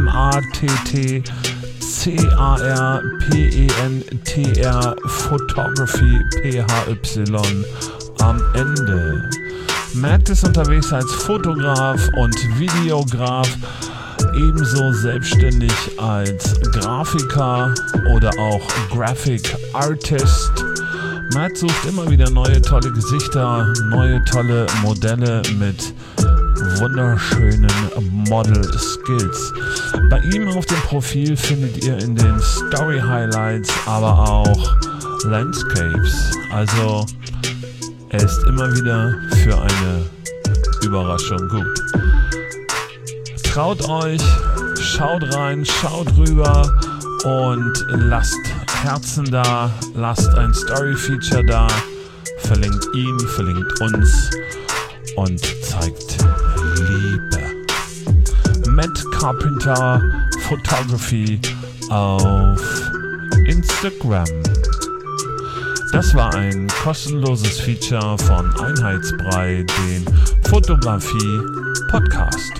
MATTCARPENTR Photography PHY am Ende. Matt ist unterwegs als Fotograf und Videograf, ebenso selbstständig als Grafiker oder auch Graphic Artist. Matt sucht immer wieder neue tolle Gesichter, neue tolle Modelle mit wunderschönen Model Skills. Bei ihm auf dem Profil findet ihr in den Story Highlights aber auch Landscapes. Also er ist immer wieder für eine Überraschung gut. Traut euch, schaut rein, schaut rüber und lasst Herzen da, lasst ein Story-Feature da, verlinkt ihn, verlinkt uns und zeigt Liebe. Matt Carpenter Photography auf Instagram. Das war ein kostenloses Feature von Einheitsbrei, dem Fotografie-Podcast.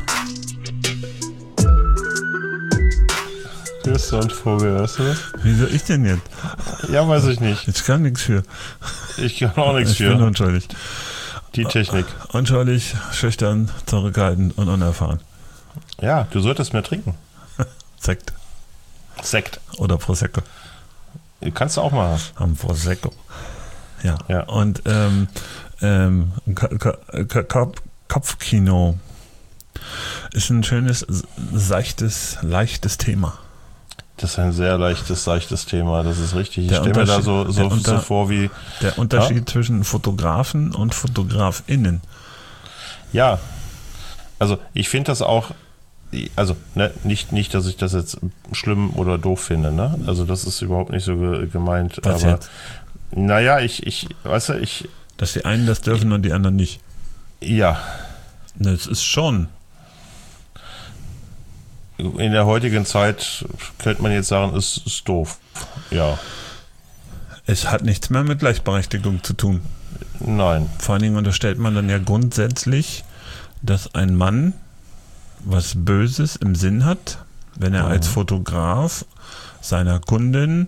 Du bist so ein Vogel, weißt du das? Wieso ich denn jetzt? Ja, weiß ich nicht. Ich kann nichts für. Ich kann auch nichts für. Ich bin unschuldig. Die Technik. Unschuldig, schüchtern, zurückhaltend und unerfahren. Ja, du solltest mehr trinken. Sekt. Sekt. Oder Prosecco. Kannst du auch mal Am Prosecco. Ja. Ja. Und Kopfkino ist ein schönes, seichtes, leichtes Thema. Das ist ein sehr seichtes Thema, das ist richtig. Ich Der stelle mir da so Unterschied- vor wie... Der Unterschied zwischen Fotografen und FotografInnen. Ja, also ich finde das auch, also ne, nicht, dass ich das jetzt schlimm oder doof finde, ne? Also das ist überhaupt nicht so gemeint. Was aber jetzt? naja, weißt du, Dass die einen das dürfen und die anderen nicht. ja, Das ist schon. in der heutigen Zeit könnte man jetzt sagen, ist doof. Ja, Es hat nichts mehr mit Gleichberechtigung zu tun. nein. Vor allen Dingen unterstellt man dann ja grundsätzlich, dass ein Mann was Böses im Sinn hat, wenn er als Fotograf seiner Kundin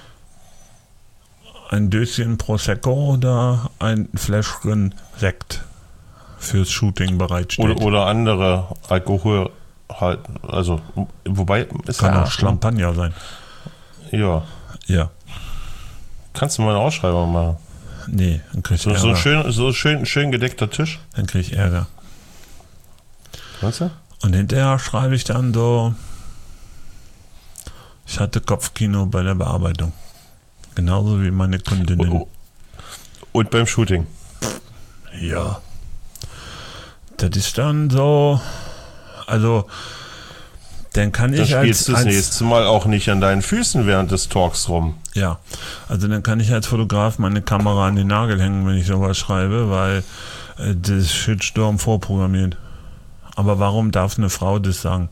ein Döschen Prosecco oder ein Fläschchen Sekt fürs Shooting bereitstellt. Oder andere Alkohol halt, also wobei es Kann auch Champagner sein. Ja, Ja. kannst du mal eine Ausschreibung machen? Nee, dann krieg ich So Ärger. schön gedeckter Tisch. Dann krieg ich Ärger. Weißt du? Und hinterher schreibe ich dann so, ich hatte Kopfkino bei der Bearbeitung. Genauso wie meine Kundinnen. Und beim Shooting. Ja. Das ist dann so, also, dann kann ich dann spielst du das nächste Mal auch nicht an deinen Füßen während des Talks rum. Ja, also dann kann ich als Fotograf meine Kamera an den Nagel hängen, wenn ich sowas schreibe, weil das Shitstorm vorprogrammiert. Aber warum darf eine Frau das sagen?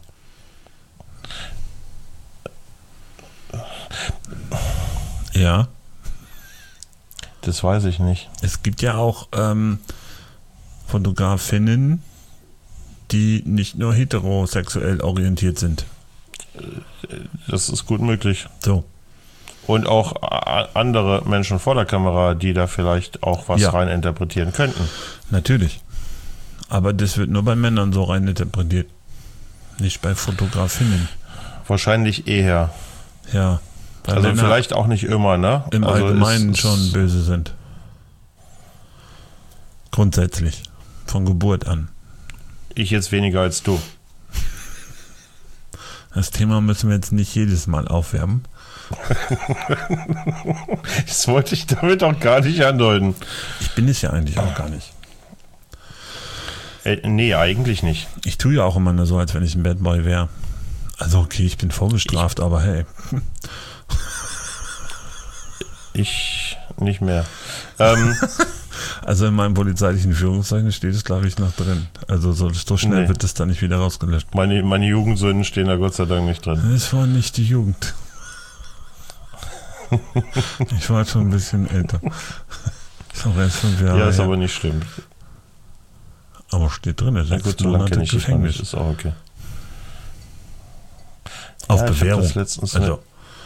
Ja. Das weiß ich nicht. Es gibt ja auch Fotografinnen, die nicht nur heterosexuell orientiert sind. Das ist gut möglich. So. Und auch andere Menschen vor der Kamera, die da vielleicht auch was rein interpretieren könnten. Natürlich. Aber das wird nur bei Männern so rein interpretiert. Nicht bei Fotografinnen. Wahrscheinlich eher. Ja. Also Männer vielleicht auch nicht immer, ne? Im Allgemeinen schon böse sind. Grundsätzlich. Von Geburt an. Ich jetzt weniger als du. Das Thema müssen wir jetzt nicht jedes Mal aufwärmen. Das wollte ich damit auch gar nicht andeuten. Ich bin es ja eigentlich auch gar nicht. Nee, eigentlich nicht. Ich tue ja auch immer nur so, als wenn ich ein Bad Boy wäre. Also okay, ich bin vorbestraft, aber hey. Ich nicht mehr. Also in meinem polizeilichen Führungszeichen steht es, glaube ich, noch drin. Also so schnell wird es da nicht wieder rausgelöscht. Meine Jugendsünden stehen da Gott sei Dank nicht drin. Es war nicht die Jugend. Ich war schon ein bisschen älter. Ist auch erst 5 Jahre Ja, ist her. aber nicht schlimm. Aber steht drin, 6 Monate Gefängnis. Ist auch okay. Auf ja, Bewährung. Ich letztens also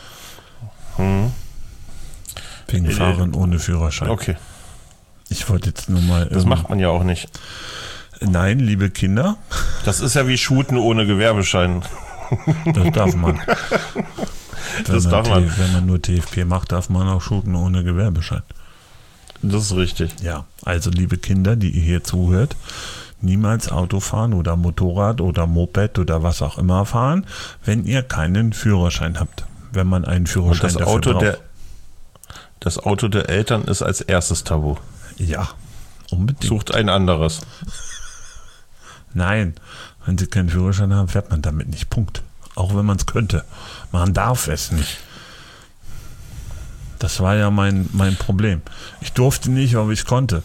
wegen Fahren ohne Führerschein. Okay. Ich wollte jetzt nur mal... Das macht man ja auch nicht. Nein, liebe Kinder. Das ist ja wie Shooten ohne Gewerbeschein. Das darf man. Wenn man nur TFP macht, darf man auch shooten ohne Gewerbeschein. Das ist richtig. Ja, also liebe Kinder, die ihr hier zuhört, niemals Auto fahren oder Motorrad oder Moped oder was auch immer fahren, wenn ihr keinen Führerschein habt. Wenn man einen Führerschein Und dafür braucht. Das Auto der Eltern ist als erstes Tabu. Ja, unbedingt. Sucht ein anderes. Nein, wenn sie keinen Führerschein haben, fährt man damit nicht. Punkt. Auch wenn man es könnte. Man darf es nicht. Das war ja mein Problem. Ich durfte nicht, aber ich konnte.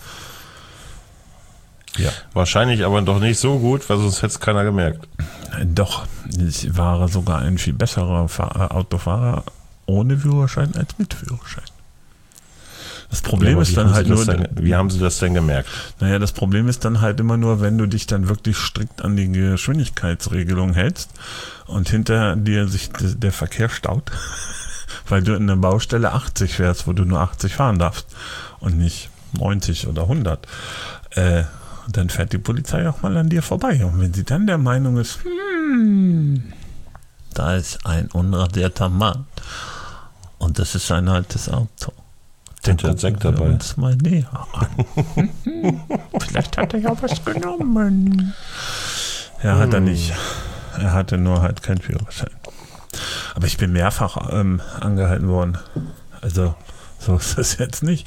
Ja. Wahrscheinlich aber doch nicht so gut, weil sonst hätte es keiner gemerkt. Doch, ich war sogar ein viel besserer Autofahrer ohne Führerschein als mit Führerschein. Das Problem ist dann halt nur... Wie haben Sie das denn gemerkt? Naja, das Problem ist dann halt immer nur, wenn du dich dann wirklich strikt an die Geschwindigkeitsregelung hältst und hinter dir sich der Verkehr staut, weil du in der Baustelle 80 fährst, wo du nur 80 fahren darfst und nicht 90 oder 100. Dann fährt die Polizei auch mal an dir vorbei. Und wenn sie dann der Meinung ist, da ist ein unradierter Mann und das ist ein altes Auto, dann gucken Sekt dabei. wir uns mal näher an. Vielleicht hat er ja was genommen. Ja, hat er nicht. Er hatte nur halt keinen Führerschein. Aber ich bin mehrfach angehalten worden. Also so ist das jetzt nicht.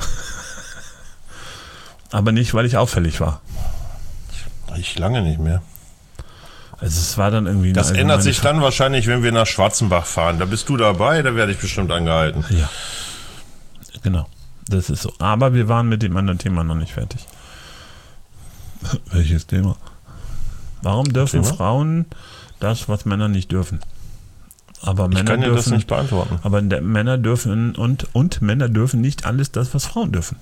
Aber nicht, weil ich auffällig war. Ich lange nicht mehr. Also es war dann irgendwie... Das ändert sich dann wahrscheinlich, wenn wir nach Schwarzenbach fahren. Da bist du dabei, da werde ich bestimmt angehalten. Ja, genau. Das ist so. Aber wir waren mit dem anderen Thema noch nicht fertig. Welches Thema? Warum dürfen Frauen das, was Männer nicht dürfen? Aber Männer ich kann dir dürfen, das nicht beantworten. Aber Männer dürfen und Männer dürfen nicht alles das, was Frauen dürfen.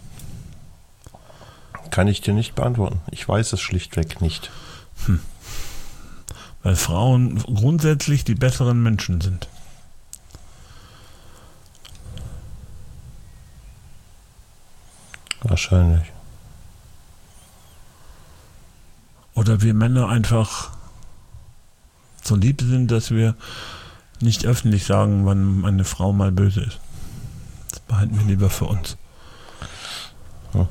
Kann ich dir nicht beantworten. Ich weiß es schlichtweg nicht. Weil Frauen grundsätzlich die besseren Menschen sind. Wahrscheinlich. Oder wir Männer einfach so lieb sind, dass wir nicht öffentlich sagen, wann eine Frau mal böse ist. Das behalten wir lieber für uns. Ja.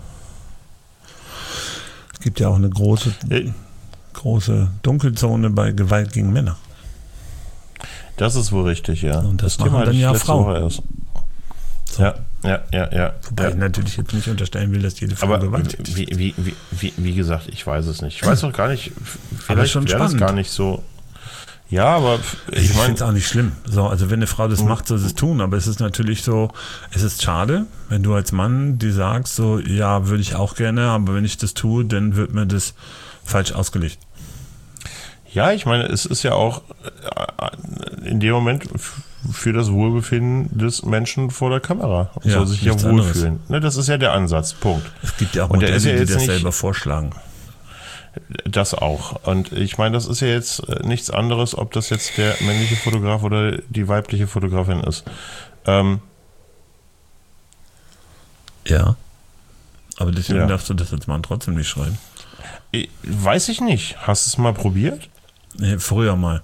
Es gibt ja auch eine große Dunkelzone bei Gewalt gegen Männer. Das ist wohl richtig, ja. Und das machen dann ja Frauen. So. Ja. Wobei ich natürlich jetzt nicht unterstellen will, dass jede Frau Aber gewalttätig ist. wie gesagt, ich weiß es nicht. Ich weiß auch gar nicht, vielleicht schon wäre das spannend. gar nicht so. Ja, aber Ich ich meine, finde es auch nicht schlimm. So, also wenn eine Frau das macht, soll sie es tun. Aber es ist natürlich so, es ist schade, wenn du als Mann die sagst, so, ja, würde ich auch gerne, aber wenn ich das tue, dann wird mir das falsch ausgelegt. ja, ich meine, es ist ja auch in dem Moment für das Wohlbefinden des Menschen vor der Kamera. Ja, Soll sich ja nichts wohlfühlen. Ne, das ist ja der Ansatz, Punkt. Es gibt ja auch Und der Modelle, ist ja die jetzt das nicht- selber vorschlagen. Das auch. Und ich meine, das ist ja jetzt nichts anderes, ob das jetzt der männliche Fotograf oder die weibliche Fotografin ist. Ja. Aber deswegen Ja. darfst du das als Mann trotzdem nicht schreiben. Weiß ich nicht. Hast du es mal probiert? Nee, früher mal.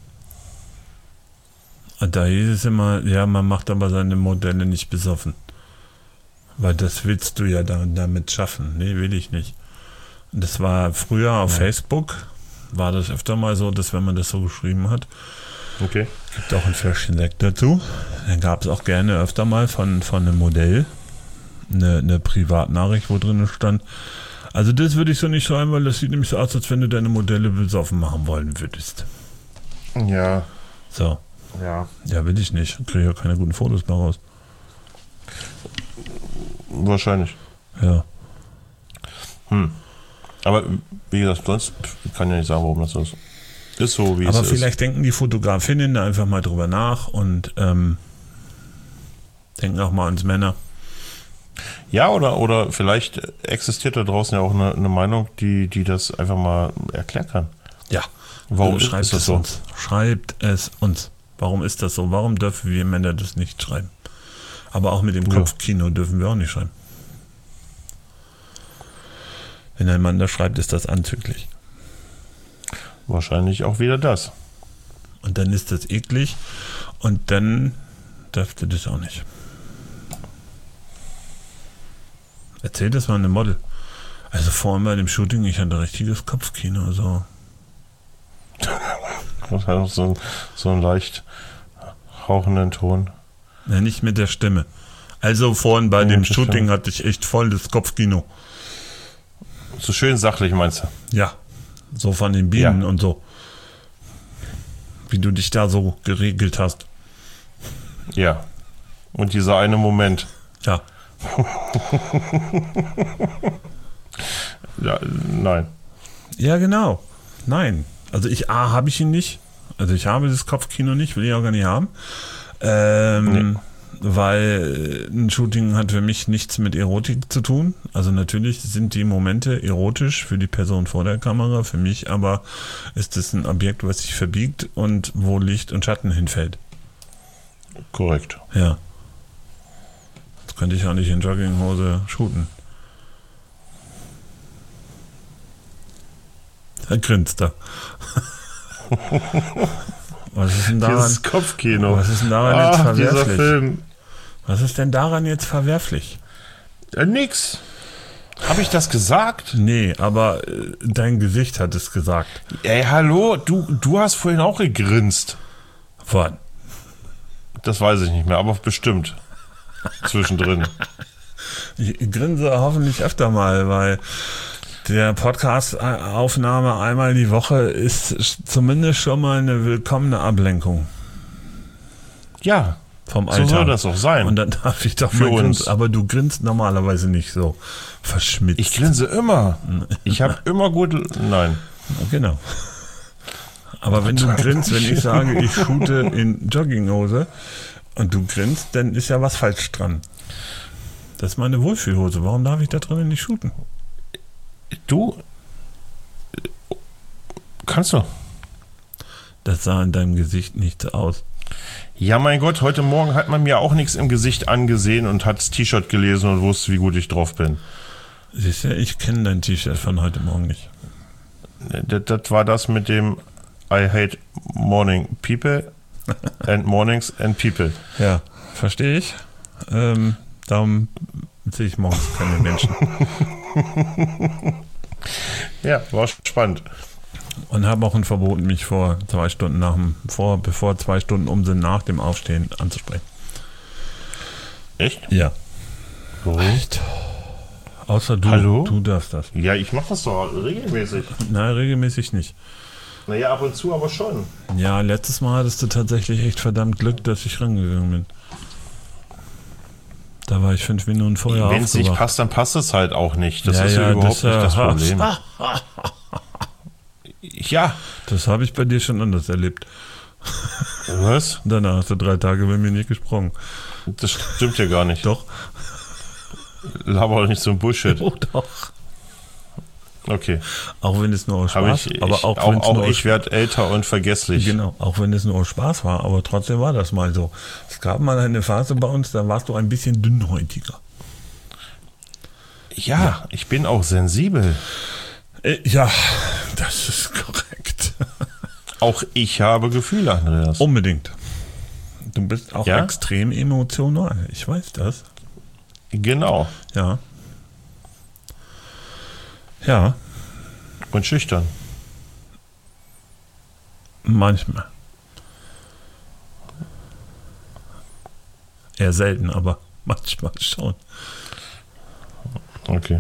Und da hieß es immer, ja, man macht aber seine Modelle nicht besoffen. Weil das willst du ja damit schaffen. Nee, will ich nicht. Und das war früher auf Facebook, war das öfter mal so, dass wenn man das so geschrieben hat, Okay. gibt auch ein Fläschchen Sekt dazu. Dann gab es auch gerne öfter mal von einem Modell eine Privatnachricht, wo drin stand, also das würde ich so nicht schreiben, weil das sieht nämlich so aus, als wenn du deine Modelle besoffen machen wollen würdest. Ja. So. Ja. Ja, will ich nicht. Kriege ja keine guten Fotos mehr raus. Wahrscheinlich. Ja. Aber wie gesagt, sonst kann ich ja nicht sagen, warum das so ist. Ist so, wie Aber es ist. vielleicht denken die Fotografinnen da einfach mal drüber nach und denken auch mal ans Männer. Ja, oder vielleicht existiert da draußen ja auch eine Meinung, die das einfach mal erklären kann. Ja. Warum Schreibt ist das es so? uns. Schreibt es uns. Warum ist das so? Warum dürfen wir Männer das nicht schreiben? Aber auch mit dem Ja. Kopfkino dürfen wir auch nicht schreiben. Wenn ein Mann das schreibt, ist das anzüglich. Wahrscheinlich auch wieder das. Und dann ist das eklig und dann dürfte das auch nicht. Erzähl das mal einem Model. Also vorhin bei dem Shooting, ich hatte richtiges Kopfkino. Also. Das hat auch so einen leicht hauchenden Ton. Ja, nicht mit der Stimme. Also vorhin bei dem Shooting hatte ich echt voll das Kopfkino. So schön sachlich, meinst du? Ja. So von den Bienen und so. Wie du dich da so geregelt hast. Ja. Und dieser eine Moment. Ja. Ja, nein. Ja, genau. Nein. Also habe ich ihn nicht. Also ich habe das Kopfkino nicht, will ich auch gar nicht haben. Weil ein Shooting hat für mich nichts mit Erotik zu tun. Also natürlich sind die Momente erotisch für die Person vor der Kamera, für mich aber ist es ein Objekt, was sich verbiegt und wo Licht und Schatten hinfällt. Korrekt. Ja. Das könnte ich auch nicht in Jogginghose shooten. Da grinst er. Was ist denn daran? Dieses Kopfkino. Was ist denn daran jetzt Ach, dieser verwerflich? Film. Was ist denn daran jetzt verwerflich? Nix. Habe ich das gesagt? Nee, aber dein Gesicht hat es gesagt. Ey, hallo, du hast vorhin auch gegrinst. Wann? Das weiß ich nicht mehr, aber bestimmt. Zwischendrin. Ich grinse hoffentlich öfter mal, weil der Podcast-Aufnahme einmal die Woche ist zumindest schon mal eine willkommene Ablenkung Ja, vom so Alltag. soll das auch sein. Und dann darf ich doch Für mal grinsen. uns. Aber du grinst normalerweise nicht so verschmitzt. Ich grinse immer. Ich habe immer gute... Nein. Genau. Aber wenn du grinst, wenn ich sage, ich shoote in Jogginghose und du grinst, dann ist ja was falsch dran. Das ist meine Wohlfühlhose. Warum darf ich da drinnen nicht shooten? Du? Kannst du? Das sah in deinem Gesicht nicht so aus. Ja, mein Gott, heute Morgen hat man mir auch nichts im Gesicht angesehen und hat das T-Shirt gelesen und wusste, wie gut ich drauf bin. Siehst du, ich kenne dein T-Shirt von heute Morgen nicht. Das war das mit dem I hate morning people and mornings and people. Ja, verstehe ich. Darum sehe ich morgens keine Menschen. Ja, war spannend. Und habe auch ein Verbot, mich vor 2 Stunden bevor 2 Stunden um sind, nach dem Aufstehen anzusprechen. Echt? Ja. Warum? Echt? Außer du. Hallo? Du darfst das. Ja, ich mache das doch regelmäßig. Nein, regelmäßig nicht. Naja, ab und zu aber schon. Ja, letztes Mal hattest du tatsächlich echt verdammt Glück, dass ich rangegangen bin. Da war ich 5 Minuten vorher Wenn es nicht aufgewacht. passt, dann passt es halt auch nicht. Das Ja, ist ja ja, überhaupt das, nicht das Problem. Ja. Das habe ich bei dir schon anders erlebt. Was? Danach hast du 3 Tage bei mir nicht gesprochen. Das stimmt ja gar nicht. Doch. Laber doch nicht so ein Bullshit. Oh, doch. Okay. Auch wenn es nur aus Aber Spaß aber auch ich werde älter und vergesslich. Genau, auch wenn es nur aus Spaß war, aber trotzdem war das mal so. Es gab mal eine Phase bei uns, da warst du ein bisschen dünnhäutiger. Ja, ich bin auch sensibel. Ja, das ist korrekt. Auch ich habe Gefühle, Andreas. Unbedingt. Du bist auch Ja? extrem emotional. Ich weiß das. Genau. Ja. Ja, Und schüchtern. manchmal. Eher selten, aber manchmal schon. Okay.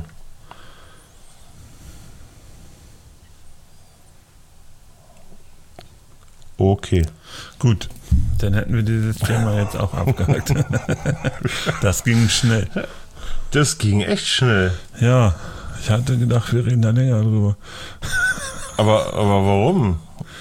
Okay. Gut, dann hätten wir dieses Thema jetzt auch abgehakt. Das ging schnell. Das ging echt schnell. Ja, ich hatte gedacht, wir reden da länger drüber. Aber warum?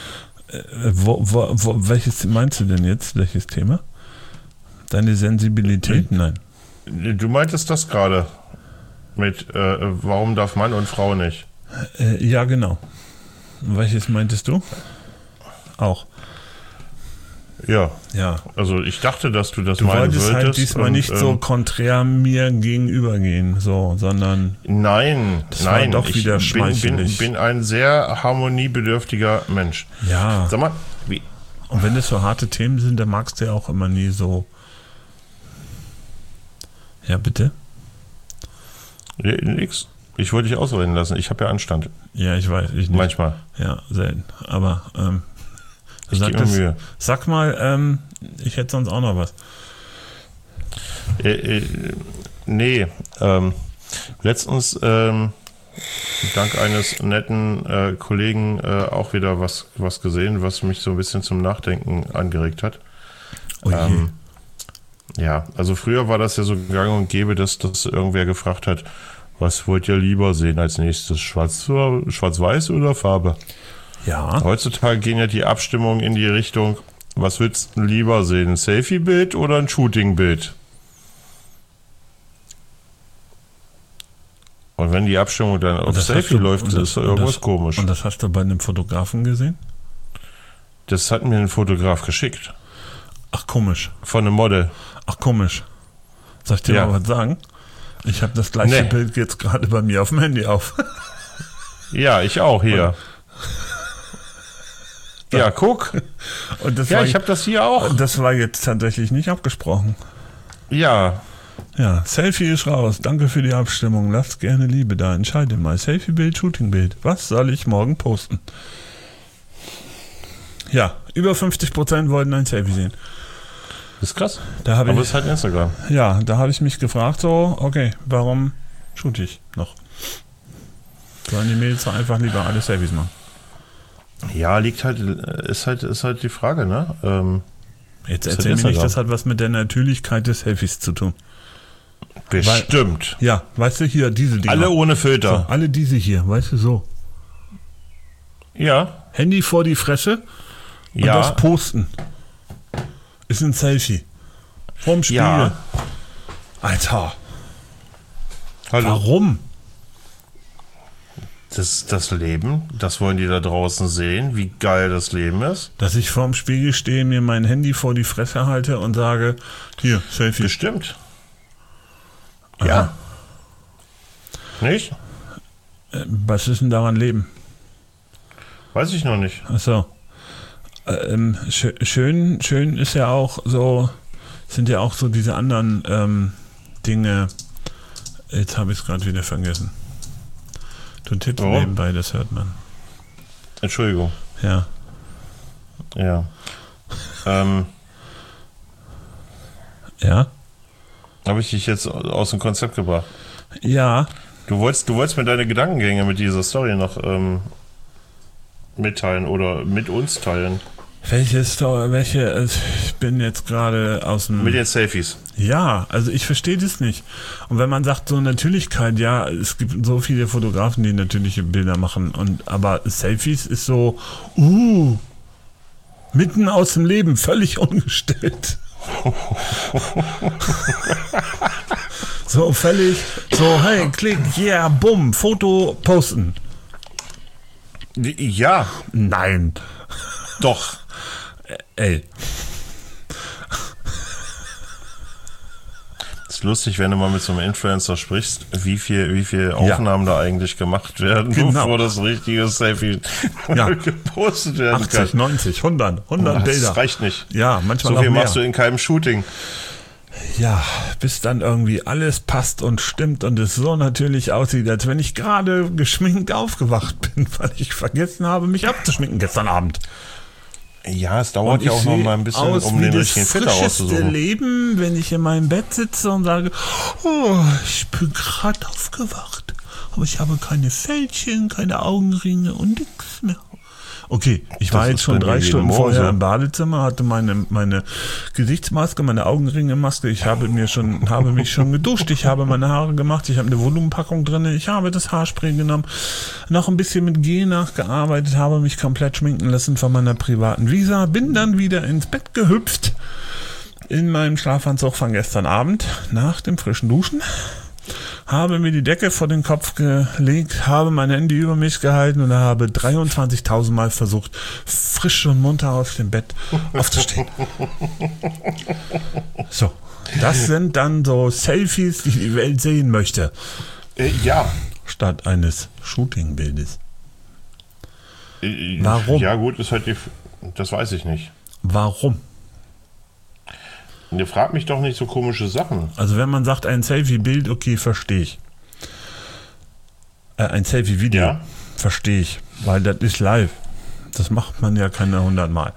Welches meinst du denn jetzt? Welches Thema? Deine Sensibilität? Nein. Du meintest das gerade. Mit, warum darf Mann und Frau nicht? Ja, genau. Welches meintest du? Auch. Ja. Ja. Also ich dachte, dass du das Du meinen wolltest wolltest. halt diesmal und, nicht so konträr mir gegenübergehen, so, sondern Nein, das war nein. doch wieder ich schmeichelig. bin ein sehr harmoniebedürftiger Mensch. ja. Sag mal, wie? Und wenn es so harte Themen sind, dann magst du ja auch immer nie so. Ja, bitte? Nix. Ich wollte dich ausreden lassen. Ich habe ja Anstand. Ja, ich weiß, ich nicht. Manchmal. Ja, selten. Aber Ich gebe mir Mühe. Sag mal, ich hätte sonst auch noch was. Nee. Letztens dank eines netten Kollegen auch wieder was gesehen, was mich so ein bisschen zum Nachdenken angeregt hat. Oh je. Ja, also früher war das ja so gang und gäbe, dass das irgendwer gefragt hat, was wollt ihr lieber sehen als nächstes, schwarz-weiß oder Farbe? Ja. Heutzutage gehen ja die Abstimmungen in die Richtung, was willst du lieber sehen, ein Selfie-Bild oder ein Shooting-Bild? Und wenn die Abstimmung dann auf Selfie läuft, ist da irgendwas komisch. Und das hast du bei einem Fotografen gesehen? Das hat mir ein Fotograf geschickt. Ach, komisch. Von einem Model. Ach, komisch. Soll ich dir Ja. mal was sagen? Ich habe das gleiche Nee. Bild jetzt gerade bei mir auf dem Handy auf. Ja, ich auch hier. Ja, guck. Und das Ja, war, ich habe das hier auch. das war jetzt tatsächlich nicht abgesprochen. Ja, Ja, Selfie ist raus. Danke für die Abstimmung. Lasst gerne Liebe da. Entscheide mal. Selfie-Bild, Shooting-Bild. Was soll ich morgen posten? Ja, über 50% wollten ein Selfie sehen. das ist krass. Da habe Aber ich, es ist halt Instagram. ja, da habe ich mich gefragt, so, okay, warum shoot ich noch? Sollen die Mädels doch einfach lieber alle Selfies machen? Ja, ist halt die Frage, ne? Jetzt Das hat erzähl mir nicht, Instagram. das hat was mit der Natürlichkeit des Selfies zu tun. Bestimmt. Ja, weißt du, hier, diese Dinger. Alle ohne so, Filter. alle diese hier, weißt du, so. Ja, Handy vor die Fresse und ja. das Posten. Ist ein Selfie. Vorm Spiegel. Ja. Alter, Hallo. warum? Das Leben, das wollen die da draußen sehen, wie geil das Leben ist. Dass ich vorm Spiegel stehe, mir mein Handy vor die Fresse halte und sage, hier, Selfie. Bestimmt. Aha. Ja. Nicht? Was ist denn daran Leben? Weiß ich noch nicht. Achso. Schön ist ja auch so, sind ja auch so diese anderen Dinge. Jetzt habe ich es gerade wieder vergessen. Du tippst Warum? nebenbei, das hört man. Entschuldigung. Ja. Ja. Ja? Habe ich dich jetzt aus dem Konzept gebracht? Ja. Du wolltest mir deine Gedankengänge mit dieser Story noch mitteilen oder mit uns teilen. Welche, ich bin jetzt gerade aus dem... Mit den Selfies. Ja, also ich verstehe das nicht. Und wenn man sagt, so Natürlichkeit, ja, es gibt so viele Fotografen, die natürliche Bilder machen, aber Selfies ist so, mitten aus dem Leben, völlig ungestellt. So völlig, so, hey, klick, yeah, bumm, Foto posten. Ja. Nein. Doch. Ey. Ist lustig, wenn du mal mit so einem Influencer sprichst, wie viel Aufnahmen da eigentlich gemacht werden, bevor das richtige Selfie gepostet werden 80, kann. 90, 100 Bilder. Das reicht nicht. Ja, manchmal so viel auch mehr. machst du in keinem Shooting. Ja, bis dann irgendwie alles passt und stimmt und es so natürlich aussieht, als wenn ich gerade geschminkt aufgewacht bin, weil ich vergessen habe, mich abzuschminken gestern Abend. Ja, es dauert ja auch noch mal ein bisschen, um den richtigen Filter rauszusuchen. Leben, wenn ich in meinem Bett sitze und sage, ich bin gerade aufgewacht, aber ich habe keine Fältchen, keine Augenringe und nichts mehr. Okay, ich war jetzt schon 3 Stunden vorher im Badezimmer, hatte meine Gesichtsmaske, meine Augenringemaske, ich habe mich schon geduscht, ich habe meine Haare gemacht, ich habe eine Volumenpackung drin, ich habe das Haarspray genommen, noch ein bisschen mit Gel nachgearbeitet, habe mich komplett schminken lassen von meiner privaten Visa, bin dann wieder ins Bett gehüpft in meinem Schlafanzug von gestern Abend nach dem frischen Duschen. Habe mir die Decke vor den Kopf gelegt, habe mein Handy über mich gehalten und habe 23.000 Mal versucht, frisch und munter aus dem Bett aufzustehen. So, das sind dann so Selfies, die die Welt sehen möchte. Ja. Statt eines Shootingbildes. Warum? Ja gut, ist halt das weiß ich nicht. Warum? Ihr fragt mich doch nicht so komische Sachen. Also wenn man sagt, ein Selfie-Bild, okay, verstehe ich. Ein Selfie-Video, verstehe ich. Weil das ist live. Das macht man ja keine 100 Mal.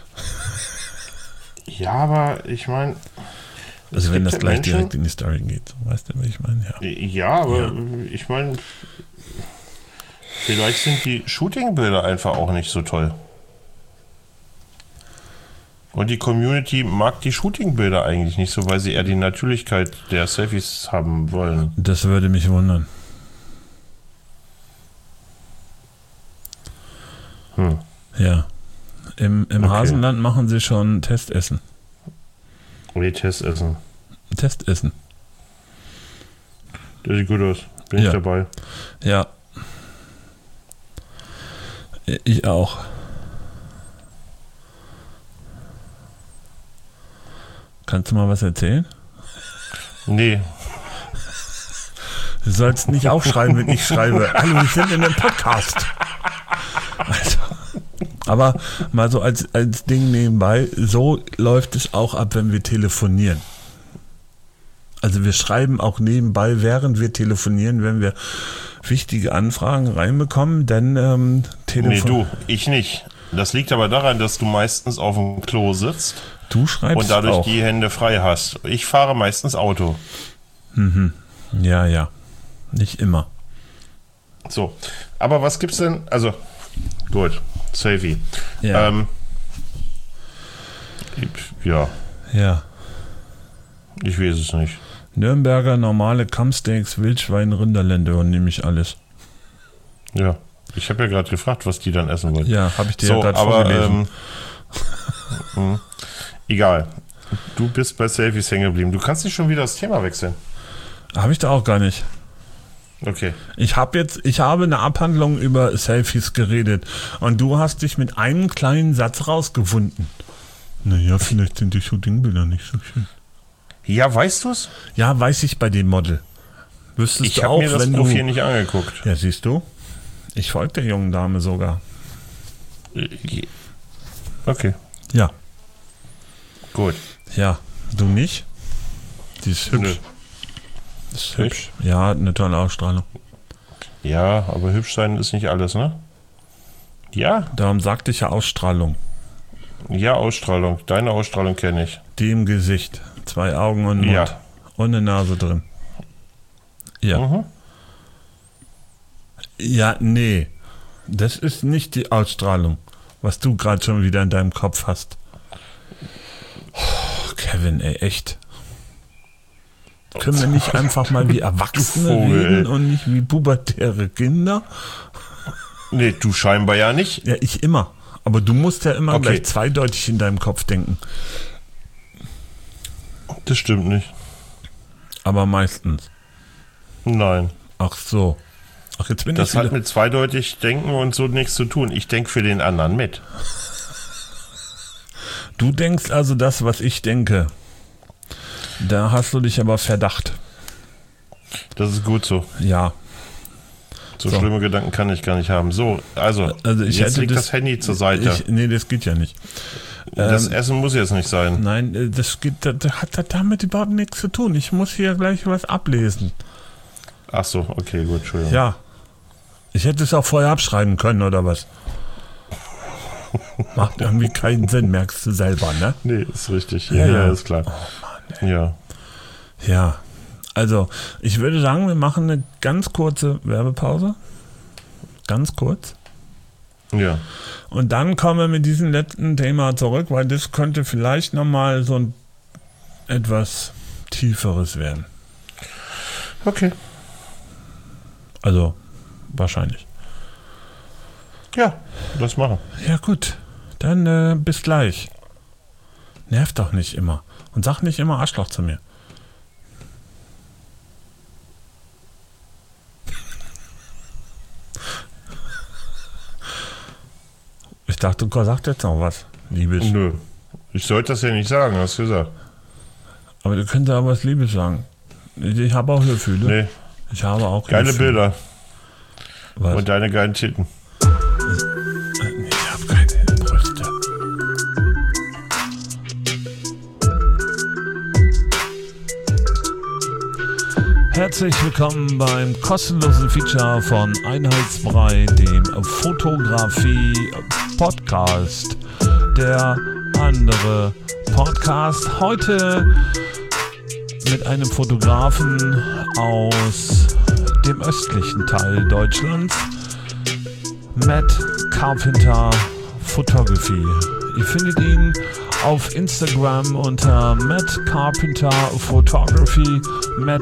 Ja, aber ich meine... Also wenn das gleich direkt in die Story geht. Weißt du, was ich meine? Ja, aber ich meine... Vielleicht sind die Shooting-Bilder einfach auch nicht so toll. Und die Community mag die Shooting-Bilder eigentlich nicht so, weil sie eher die Natürlichkeit der Selfies haben wollen. Das würde mich wundern. Ja. Im Hasenland machen sie schon Testessen. Wie Testessen? Testessen. Das sieht gut aus. Bin ich dabei. Ja. Ich auch. Kannst du mal was erzählen? Nee. Du sollst nicht aufschreiben, wenn ich schreibe. Hallo, wir sind in einem Podcast. Also, aber mal so als Ding nebenbei, so läuft es auch ab, wenn wir telefonieren. Also wir schreiben auch nebenbei, während wir telefonieren, wenn wir wichtige Anfragen reinbekommen, dann Nee, du, ich nicht. Das liegt aber daran, dass du meistens auf dem Klo sitzt. Du schreibst und dadurch auch. Die Hände frei hast. Ich fahre meistens Auto. Mhm. Ja. Nicht immer. So. Aber was gibt's denn? Also, gut. Selfie. Ja. Ja. Ich weiß es nicht. Nürnberger normale Kampfsteaks, Wildschwein, Rinderlende und nehme ich alles. Ja. Ich habe ja gerade gefragt, was die dann essen wollen. Ja, habe ich dir ja gerade vorgelesen. Egal. Du bist bei Selfies hängen geblieben. Du kannst nicht schon wieder das Thema wechseln. Habe ich da auch gar nicht. Okay. Ich habe eine Abhandlung über Selfies geredet und du hast dich mit einem kleinen Satz rausgewunden. Naja, vielleicht sind die Shootingbilder nicht so schön. Ja, weißt du es? Ja, weiß ich bei dem Model. Ich habe mir das Profil nicht angeguckt. Ja, siehst du? Ich folge der jungen Dame sogar. Okay. Ja. Gut. Ja, du nicht? Die ist hübsch. Nö. Ist hübsch. Ja, hat eine tolle Ausstrahlung. Ja, aber hübsch sein ist nicht alles, ne? Ja. Darum sagte ich ja Ausstrahlung. Ja, Ausstrahlung. Deine Ausstrahlung kenne ich. Die im Gesicht. 2 Augen und Mund. Ja. Und eine Nase drin. Ja. Mhm. Ja, nee. Das ist nicht die Ausstrahlung, was du gerade schon wieder in deinem Kopf hast. Oh, Kevin, ey, echt. Können wir nicht einfach mal wie Erwachsene Vogel, reden ey. und nicht wie pubertäre Kinder? Nee, du scheinbar ja nicht. Ja, ich immer. Aber du musst ja immer Okay. gleich zweideutig in deinem Kopf denken. Das stimmt nicht. Aber meistens. Nein. Ach so. Ach, jetzt bin Das ich hat wieder... mit zweideutig denken und so nichts zu tun. Ich denke für den anderen mit. Du denkst also das, was ich denke. Da hast du dich aber Verdacht. Das ist gut so. Ja. So So. schlimme Gedanken kann ich gar nicht haben. So, also Ich jetzt hätte legt das Handy zur Seite. Nee, das geht ja nicht. Das Essen muss jetzt nicht sein. Nein, das hat damit überhaupt nichts zu tun. Ich muss hier gleich was ablesen. Ach so, okay, gut, Entschuldigung. Ja. Ich hätte es auch vorher abschreiben können, oder was? Macht irgendwie keinen Sinn, merkst du selber, ne? Nee, ist richtig. Ja. Ja, ist klar. Ja. Ja. Also, ich würde sagen, wir machen eine ganz kurze Werbepause. Ganz kurz. Ja. Und dann kommen wir mit diesem letzten Thema zurück, weil das könnte vielleicht nochmal so ein etwas tieferes werden. Okay. Also, wahrscheinlich. Ja, das machen. Ja gut, dann bis gleich. Nervt doch nicht immer. Und sag nicht immer Arschloch zu mir. Ich dachte, du sagst jetzt noch was, Liebes. Nö. Ich sollte das ja nicht sagen, hast du gesagt. Aber du könntest aber was Liebes sagen. Ich habe auch Gefühle. Nee. Ich habe auch Geile Gefühle. Bilder. Was? Und deine geilen Titten. Ich habe keine Brüste. Herzlich willkommen beim kostenlosen Feature von Einheitsbrei, dem Fotografie-Podcast. Der andere Podcast. Heute mit einem Fotografen aus dem östlichen Teil Deutschlands. Matt Carpenter Photography. Ihr findet ihn auf Instagram unter Matt Carpenter Photography. Matt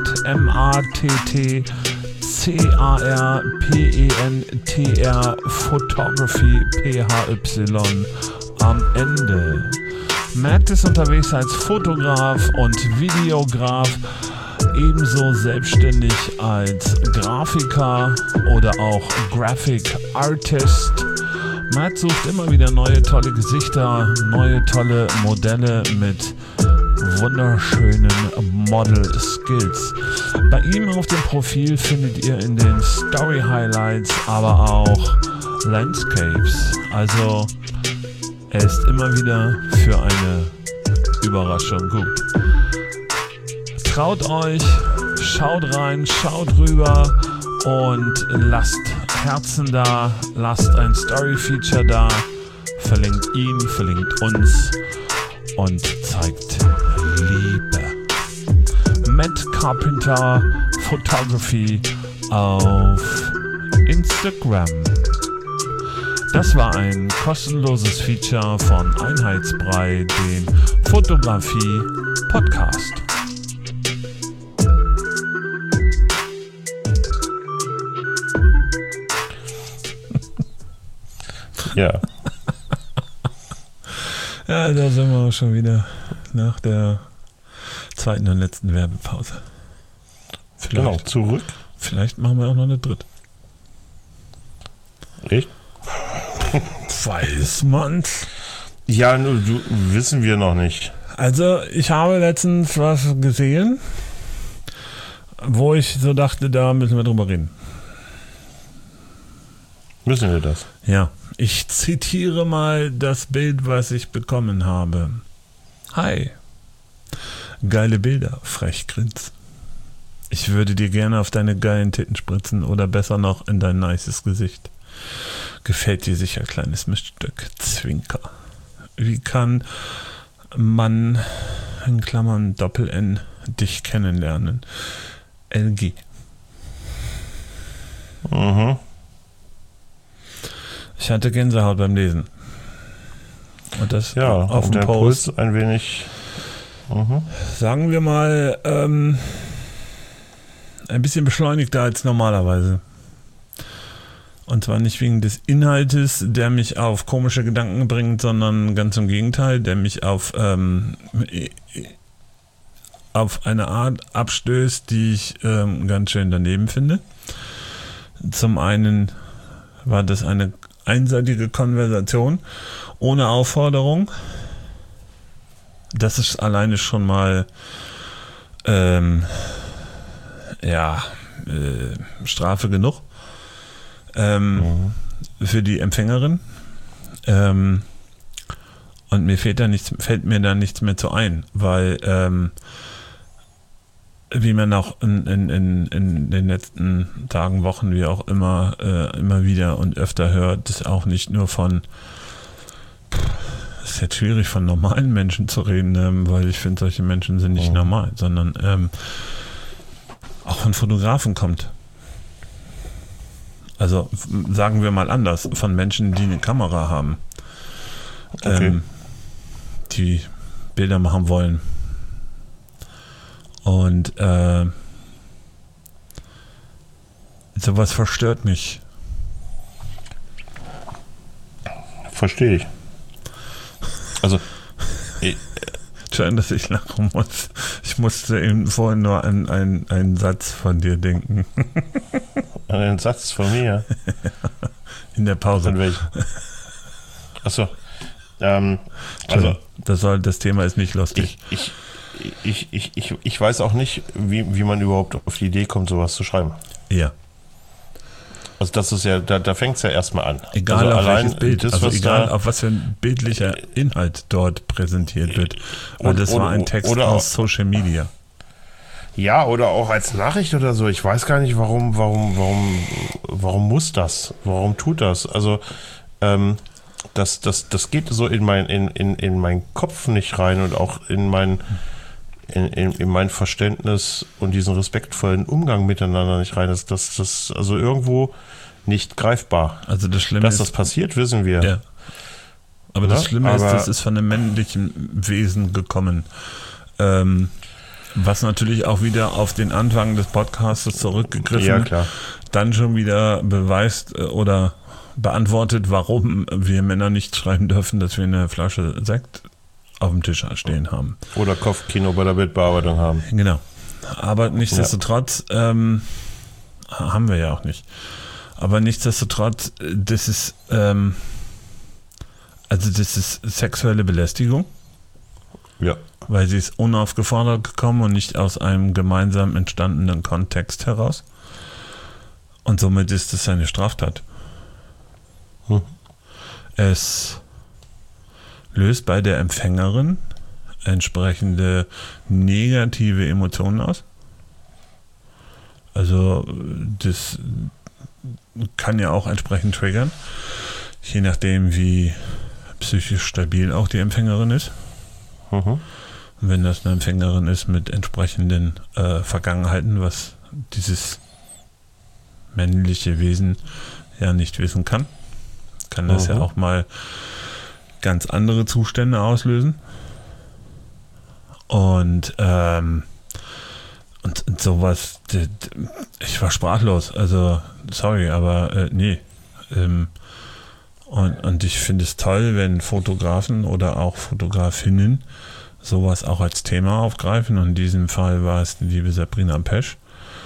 MATTCARPENTR Photography PHY am Ende. Matt ist unterwegs als Fotograf und Videograf, ebenso selbstständig als Grafiker oder auch Graphic Artist. Matt sucht immer wieder neue tolle Gesichter, neue tolle Modelle mit wunderschönen Model Skills. Bei ihm auf dem Profil findet ihr in den Story Highlights aber auch Landscapes. Also er ist immer wieder für eine Überraschung gut. Traut euch, schaut rein, schaut rüber und lasst Herzen da, lasst ein Story-Feature da, verlinkt ihn, verlinkt uns und zeigt Liebe. Matt Carpenter Photography auf Instagram. Das war ein kostenloses Feature von Einheitsbrei, dem Fotografie-Podcast. Ja. Ja, da sind wir schon wieder nach der zweiten und letzten Werbepause. Genau, zurück. Vielleicht machen wir auch noch eine dritte. Echt? Weiß man's. Ja, nur wissen wir noch nicht. Also, ich habe letztens was gesehen, wo ich so dachte, da müssen wir drüber reden. Müssen wir das? Ja, ich zitiere mal das Bild, was ich bekommen habe. Hi. Geile Bilder, frech grins. Ich würde dir gerne auf deine geilen Titten spritzen oder besser noch in dein nices Gesicht. Gefällt dir sicher, kleines Miststück. Zwinker. Wie kann man, in Klammern Doppel-N, dich kennenlernen. LG. Mhm. Ich hatte Gänsehaut beim Lesen. Und das Ja, auf und dem der Post. Puls ein wenig. Mhm. Sagen wir mal, ein bisschen beschleunigter als normalerweise. Und zwar nicht wegen des Inhaltes, der mich auf komische Gedanken bringt, sondern ganz im Gegenteil, der mich auf eine Art abstößt, die ich ganz schön daneben finde. Zum einen war das eine einseitige Konversation ohne Aufforderung. Das ist alleine schon mal Strafe genug für die Empfängerin. Und mir fällt mir da nichts mehr zu ein, weil wie man auch in den letzten Tagen, Wochen, wie auch immer wieder und öfter hört, ist auch nicht nur von, es ist jetzt schwierig von normalen Menschen zu reden, weil ich finde, solche Menschen sind nicht normal, sondern auch von Fotografen kommt. Also sagen wir mal anders, von Menschen, die eine Kamera haben, Okay. die Bilder machen wollen. Und sowas verstört mich. Verstehe ich. Also, Schön, dass ich lachen muss. Ich musste eben vorhin nur an einen Satz von dir denken. an den Satz von mir. In der Pause. Von welchem? Achso. Also, das Thema ist nicht lustig. Ich weiß auch nicht, wie man überhaupt auf die Idee kommt, sowas zu schreiben. Ja. Also das ist ja, da fängt es ja erstmal an. Egal also auf allein welches Bild, das, also was egal da, auf was für ein bildlicher Inhalt dort präsentiert wird. Weil das war ein Text aus Social Media. Ja, oder auch als Nachricht oder so. Ich weiß gar nicht, warum muss das? Warum tut das? Also das geht so in meinen Kopf nicht rein und auch in mein Verständnis und diesen respektvollen Umgang miteinander nicht rein. Das also irgendwo nicht greifbar. Also das Schlimme Dass ist, das passiert, wissen wir. ja. Aber das Ja, Schlimme ist, aber- das ist von einem männlichen Wesen gekommen. Was natürlich auch wieder auf den Anfang des Podcasts zurückgegriffen, Ja, klar. dann schon wieder beweist oder beantwortet, warum wir Männer nicht schreiben dürfen, dass wir eine Flasche Sekt auf dem Tisch stehen haben. Oder Kopfkino bei der Bildbearbeitung haben. Genau. Aber nichtsdestotrotz haben wir ja auch nicht. Aber nichtsdestotrotz, das ist das ist sexuelle Belästigung, Ja. weil sie ist unaufgefordert gekommen und nicht aus einem gemeinsam entstandenen Kontext heraus. Und somit ist es eine Straftat. Hm. Es löst bei der Empfängerin entsprechende negative Emotionen aus. Also das kann ja auch entsprechend triggern, je nachdem wie psychisch stabil auch die Empfängerin ist. Mhm. Und wenn das eine Empfängerin ist mit entsprechenden Vergangenheiten, was dieses männliche Wesen ja nicht wissen kann das ja auch mal ganz andere Zustände auslösen. Und sowas, ich war sprachlos, also sorry, aber nee. Und ich finde es toll, wenn Fotografen oder auch Fotografinnen sowas auch als Thema aufgreifen. Und in diesem Fall war es die liebe Sabrina Pesch,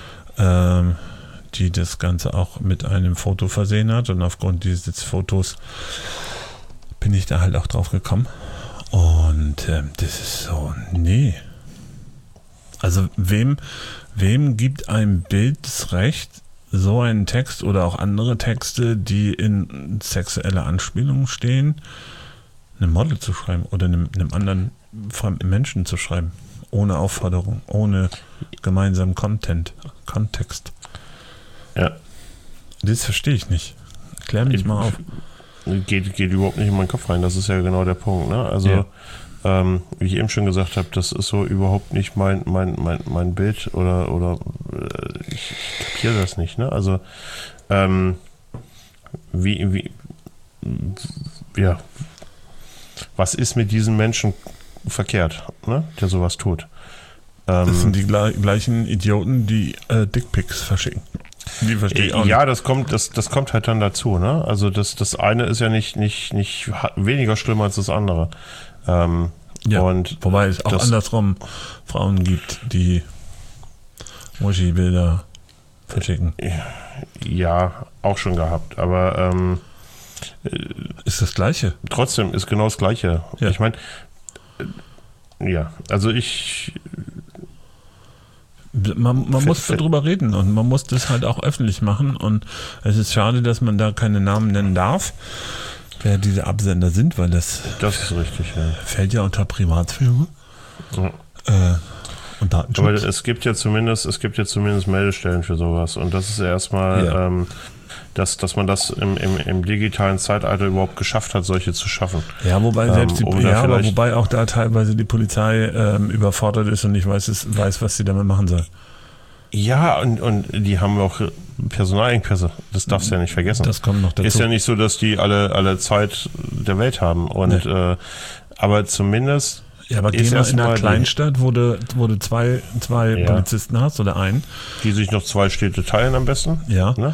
die das Ganze auch mit einem Foto versehen hat. Und aufgrund dieses Fotos bin ich da halt auch drauf gekommen. Und das ist so, nee. Also wem gibt ein Bild das Recht, so einen Text oder auch andere Texte, die in sexueller Anspielung stehen, einem Model zu schreiben oder einem anderen fremden Menschen zu schreiben, ohne Aufforderung, ohne gemeinsamen Kontext. Ja. Das verstehe ich nicht. Klär mich mal auf. Geht überhaupt nicht in meinen Kopf rein, das ist ja genau der Punkt. Ne? Also wie ich eben schon gesagt habe, das ist so überhaupt nicht mein Bild oder ich kapiere das nicht, ne? Also was ist mit diesen Menschen verkehrt, ne? Der sowas tut? Das sind die gleichen Idioten, die Dickpics verschicken. Die verstehe ich auch nicht. Ja, das kommt halt dann dazu, ne? Also das eine ist ja nicht weniger schlimm als das andere. Und wobei es auch andersrum Frauen gibt, die Muschi-Bilder verschicken. Ja, auch schon gehabt, aber ist das Gleiche. Trotzdem ist genau das Gleiche. Ja. Ich meine, also man muss darüber reden und man muss das halt auch öffentlich machen und es ist schade, dass man da keine Namen nennen darf, wer diese Absender sind, weil das ist richtig, ja. Fällt ja unter Privatsphäre und Datenschutz. Aber es gibt ja zumindest Meldestellen für sowas und das ist erstmal, dass man das im digitalen Zeitalter überhaupt geschafft hat, solche zu schaffen. Ja, wobei wobei auch da teilweise die Polizei überfordert ist und nicht weiß, was sie damit machen soll. Ja, und die haben auch Personalengpässe. Das darfst du ja nicht vergessen. Das kommt noch dazu. Ist ja nicht so, dass die alle Zeit der Welt haben. Und aber zumindest. Ja, aber geh mal in einer Kleinstadt, wo du zwei Polizisten hast oder einen. Die sich noch 2 Städte teilen am besten. Ja. Ne?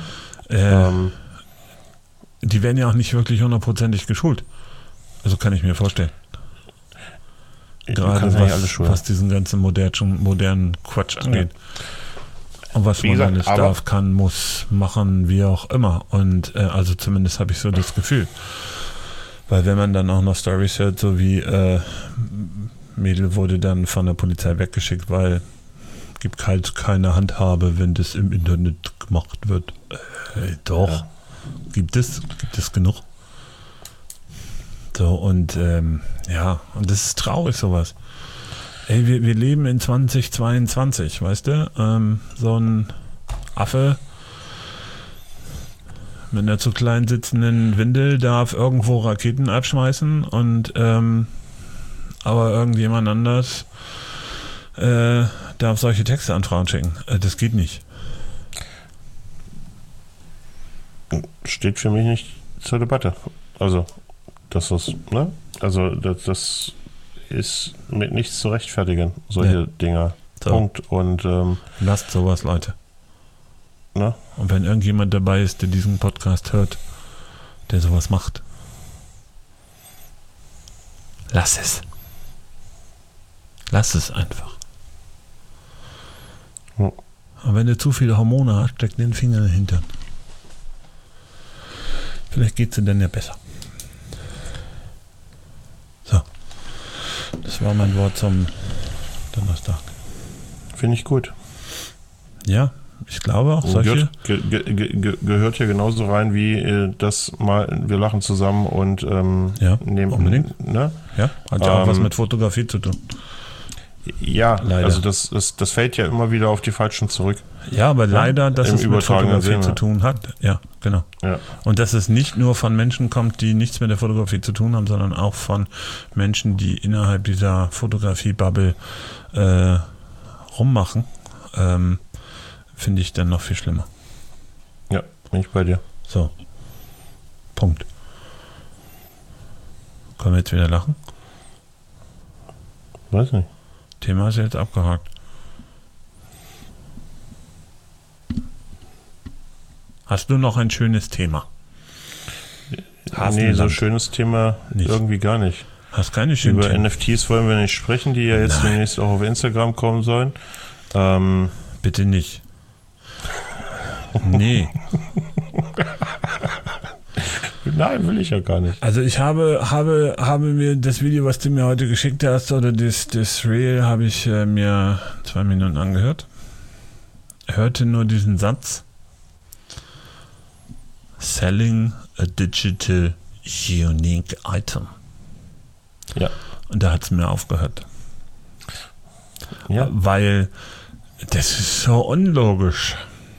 Die werden ja auch nicht wirklich 100% geschult. Also kann ich mir vorstellen. Gerade was diesen ganzen modernen Quatsch angeht. Ja. Und was man alles darf, kann, muss, machen, wie auch immer. Und also zumindest habe ich so das Gefühl. Weil wenn man dann auch noch Storys hört, so wie Mädel wurde dann von der Polizei weggeschickt, weil gibt halt keine Handhabe, wenn das im Internet gemacht wird. Doch. Ja. Gibt es genug. So, und und das ist traurig, sowas. Ey, wir leben in 2022, weißt du? So ein Affe mit einer zu klein sitzenden Windel darf irgendwo Raketen abschmeißen und aber irgendjemand anders darf solche Texte an Frauen schicken. Das geht nicht. Steht für mich nicht zur Debatte. Also, das ist mit nichts zu rechtfertigen, solche Dinger. So. Punkt. Und lasst sowas, Leute. Na? Und wenn irgendjemand dabei ist, der diesen Podcast hört, der sowas macht, lass es. Lass es einfach. Ja. Und wenn du zu viele Hormone hast, steck den Finger in den Hintern. Vielleicht geht es dir dann ja besser. So. Das war mein Wort zum Donnerstag. Finde ich gut. Ja, ich glaube auch solche. Gehört ja genauso rein wie das mal, wir lachen zusammen und nehmen. Unbedingt. Ne? Ja, hat ja auch was mit Fotografie zu tun. Ja, leider. Also das fällt ja immer wieder auf die Falschen zurück. Ja, aber leider, dass es mit Fotografie zu tun hat. Ja, genau. Ja. Und dass es nicht nur von Menschen kommt, die nichts mit der Fotografie zu tun haben, sondern auch von Menschen, die innerhalb dieser Fotografie-Bubble rummachen, finde ich dann noch viel schlimmer. Ja, bin ich bei dir. So. Punkt. Können wir jetzt wieder lachen? Weiß nicht. Thema ist jetzt abgehakt. Hast du noch ein schönes Thema? Nee, so schönes Thema nicht. Irgendwie gar nicht. Hast keine schönen Über Themen. NFTs wollen wir nicht sprechen, die ja jetzt demnächst auch auf Instagram kommen sollen. Bitte nicht. Nee. Nein, will ich ja gar nicht. Also ich habe mir das Video, was du mir heute geschickt hast, oder das Reel, habe ich mir 2 Minuten angehört. Hörte nur diesen Satz. Selling a digital unique item. Ja. Und da hat es mir aufgehört. Ja. Weil das ist so unlogisch.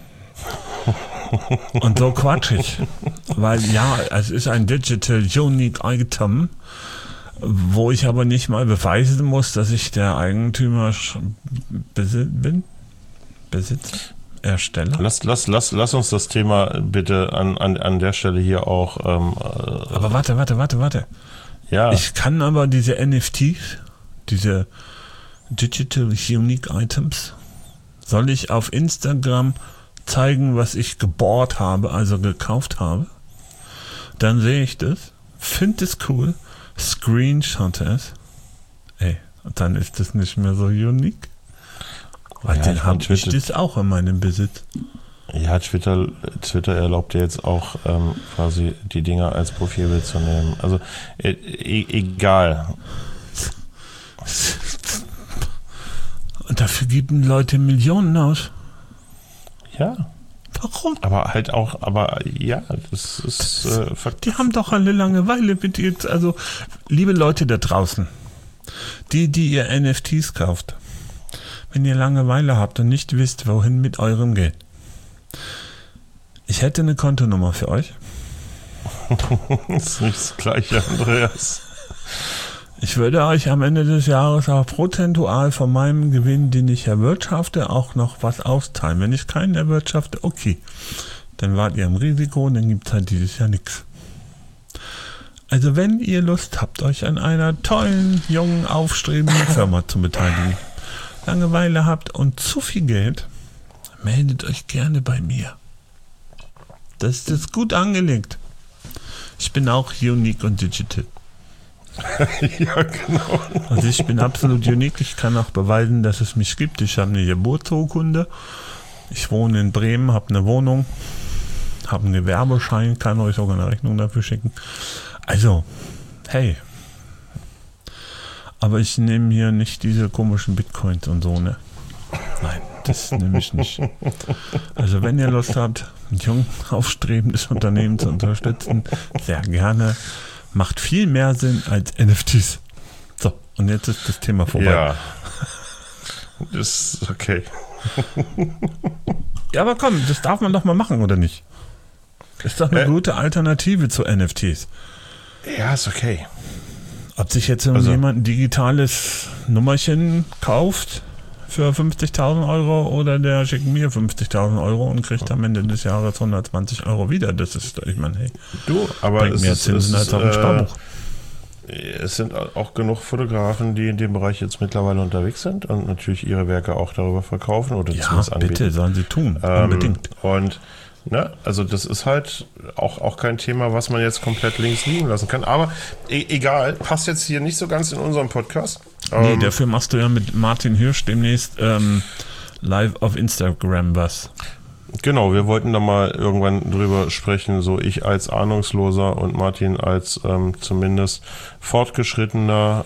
Und so quatschig. Weil ja, es ist ein Digital Unique Item. wo ich aber nicht mal beweisen muss, dass ich der Eigentümer bin. Besitzer? Ersteller? Lass uns das Thema bitte an der Stelle hier auch. Aber warte. Ja. Ich kann aber diese NFTs, diese Digital Unique Items, soll ich auf Instagram zeigen, was ich gebohrt habe, also gekauft habe? Dann sehe ich das, finde es cool, screenshotte es. Ey, dann ist das nicht mehr so unique. Weil den habe ich das auch in meinem Besitz. Ja, Twitter erlaubt dir jetzt auch quasi die Dinger als Profilbild zu nehmen. Also egal. Und dafür geben Leute Millionen aus. Ja. Warum? Das ist Fakt. Die haben doch alle Langeweile, bitte jetzt. Also, liebe Leute da draußen, die ihr NFTs kauft, wenn ihr Langeweile habt und nicht wisst, wohin mit eurem Geld. Ich hätte eine Kontonummer für euch. Das ist nicht das Gleiche, Andreas. Ich würde euch am Ende des Jahres auch prozentual von meinem Gewinn, den ich erwirtschafte, auch noch was austeilen. Wenn ich keinen erwirtschafte, okay. Dann wart ihr im Risiko und dann gibt es halt dieses Jahr nichts. Also wenn ihr Lust habt, euch an einer tollen, jungen, aufstrebenden Firma zu beteiligen, Langeweile habt und zu viel Geld, meldet euch gerne bei mir. Das ist gut angelegt. Ich bin auch unique und digital. Ja, genau. Also ich bin absolut unique. Ich kann auch beweisen, dass es mich gibt. Ich habe eine Geburtsurkunde. Ich wohne in Bremen, habe eine Wohnung, habe einen Gewerbeschein, kann euch sogar eine Rechnung dafür schicken. Also, hey. Aber ich nehme hier nicht diese komischen Bitcoins und so, ne? Nein, das nehme ich nicht. Also wenn ihr Lust habt, ein jung aufstrebendes Unternehmen zu unterstützen, sehr gerne. Macht viel mehr Sinn als NFTs. So, und jetzt ist das Thema vorbei. Ja. Das ist okay. Ja, aber komm, das darf man doch mal machen, oder nicht? Ist doch eine gute Alternative zu NFTs. Ja, ist okay. Ob sich jetzt jemand ein digitales Nummerchen kauft für 50.000 Euro oder der schickt mir 50.000 Euro und kriegt am Ende des Jahres 120 Euro wieder. Das ist, ich meine, hey, du, aber bringt mehr Zinsen als auf dem Sparbuch. Es sind auch genug Fotografen, die in dem Bereich jetzt mittlerweile unterwegs sind und natürlich ihre Werke auch darüber verkaufen oder zumindest anbieten. Bitte, sollen sie tun, unbedingt. Und also das ist halt auch kein Thema, was man jetzt komplett links liegen lassen kann. Aber egal, passt jetzt hier nicht so ganz in unserem Podcast. Nee, dafür machst du ja mit Martin Hirsch demnächst live auf Instagram was. Genau, wir wollten da mal irgendwann drüber sprechen, so ich als Ahnungsloser und Martin als zumindest fortgeschrittener.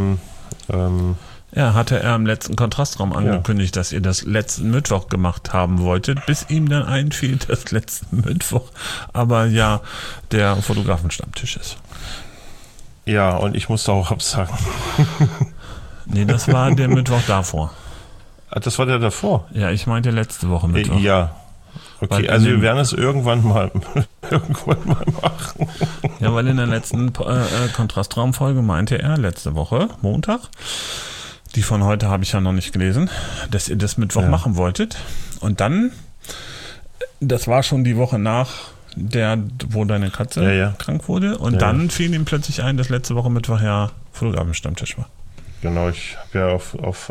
Ja, hatte er im letzten Kontrastraum angekündigt, dass ihr das letzten Mittwoch gemacht haben wolltet, bis ihm dann einfiel, dass letzten Mittwoch aber ja der Fotografenstammtisch ist. Ja, und ich musste auch absagen. Nee, das war der Mittwoch davor. Das war der davor? Ja, ich meinte letzte Woche Mittwoch. Ja. Okay, also wir werden es irgendwann mal machen. Ja, weil in der letzten Kontrastraumfolge meinte er letzte Woche, Montag, die von heute habe ich ja noch nicht gelesen, dass ihr das Mittwoch machen wolltet. Und dann, das war schon die Woche nach wo deine Katze krank wurde. Und dann fiel ihm plötzlich ein, dass letzte Woche Mittwoch ja Fotografenstammtisch war. Genau, ich habe ja auf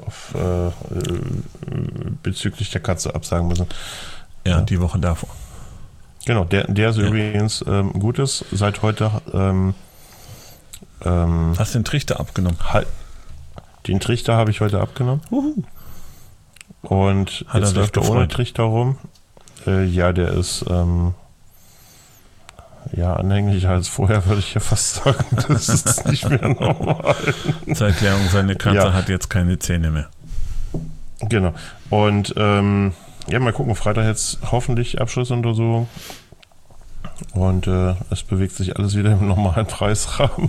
bezüglich der Katze absagen müssen. Ja, die Woche davor. Genau, der ist übrigens gut ist. Seit heute hast den Trichter abgenommen? Den Trichter habe ich heute abgenommen. Und hat jetzt läuft er ohne Trichter rum. Ja, der ist anhänglicher als vorher, würde ich ja fast sagen. Das ist nicht mehr normal. Zur Erklärung, seine Katze hat jetzt keine Zähne mehr. Genau. Und mal gucken, Freitag jetzt hoffentlich Abschlussuntersuchung. Und es bewegt sich alles wieder im normalen Preisrahmen.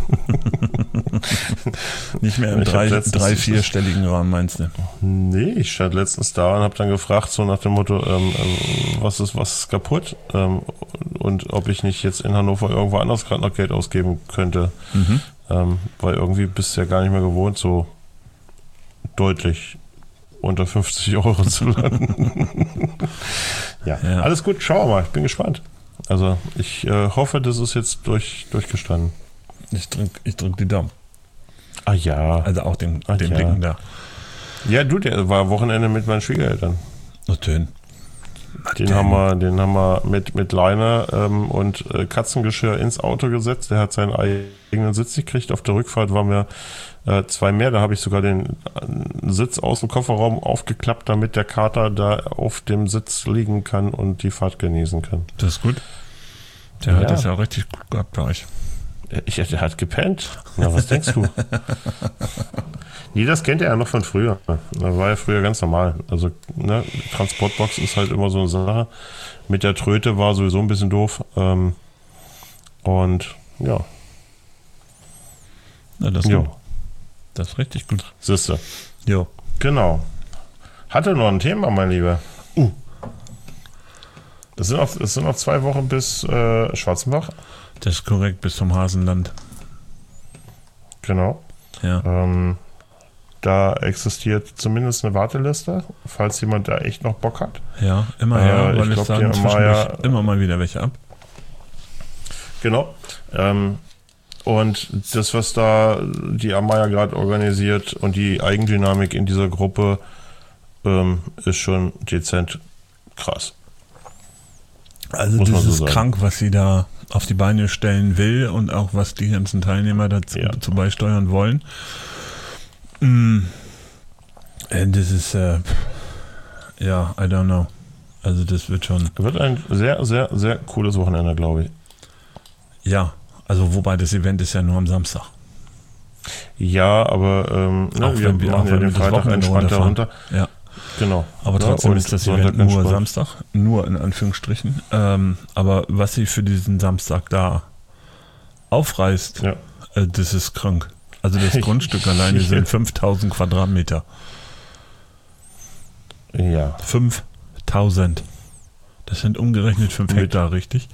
Nicht mehr im 3-, 4-stelligen Rahmen, meinst du? Nee, ich stand letztens da und habe dann gefragt, so nach dem Motto, was ist kaputt? Und ob ich nicht jetzt in Hannover irgendwo anders gerade noch Geld ausgeben könnte. Weil irgendwie bist du ja gar nicht mehr gewohnt, so deutlich unter 50 Euro zu landen. ja, alles gut, schauen wir mal, ich bin gespannt. Also ich hoffe, das ist jetzt durchgestanden. Ich drück die Daumen. Ah ja. Also auch den Dicken da. Ja, der war Wochenende mit meinen Schwiegereltern. Schön. Den haben wir mit Leine und Katzengeschirr ins Auto gesetzt. Der hat seinen eigenen Sitz gekriegt. Auf der Rückfahrt waren wir 2 mehr. Da habe ich sogar den Sitz aus dem Kofferraum aufgeklappt, damit der Kater da auf dem Sitz liegen kann und die Fahrt genießen kann. Das ist gut. Der hat das ja richtig gut gehabt bei euch. Der hat gepennt. Na, was denkst du? Nee, das kennt er ja noch von früher. Das war ja früher ganz normal. Also, ne, Transportbox ist halt immer so eine Sache. Mit der Tröte war sowieso ein bisschen doof. Und ja. Na, das ist gut. Das ist richtig gut. Siehste. Jo. Genau. Hatte noch ein Thema, mein Lieber. Es sind noch 2 Wochen bis Schwarzenbach. Das ist korrekt, bis zum Hasenland. Genau. Ja. Da existiert zumindest eine Warteliste, falls jemand da echt noch Bock hat. Ja, immer her, weil ich sage zwischendurch immer mal wieder welche ab. Genau. Und das, was da die Amaya gerade organisiert und die Eigendynamik in dieser Gruppe, ist schon dezent krass. Also das ist krank, was sie da auf die Beine stellen will und auch was die ganzen Teilnehmer dazu beisteuern wollen. Das ist, I don't know. Also das wird ein sehr, sehr, sehr cooles Wochenende, glaube ich. Ja, also wobei das Event ist ja nur am Samstag. Ja, aber wir machen ja den Freitag entspannter runter. Ja. Genau. Aber trotzdem ist das Event nur Samstag, nur in Anführungsstrichen. Aber was sie für diesen Samstag da aufreißt, das ist krank. Also das Grundstück alleine sind 5000 Quadratmeter. Ja. 5000. Das sind umgerechnet 5 Hektar, richtig?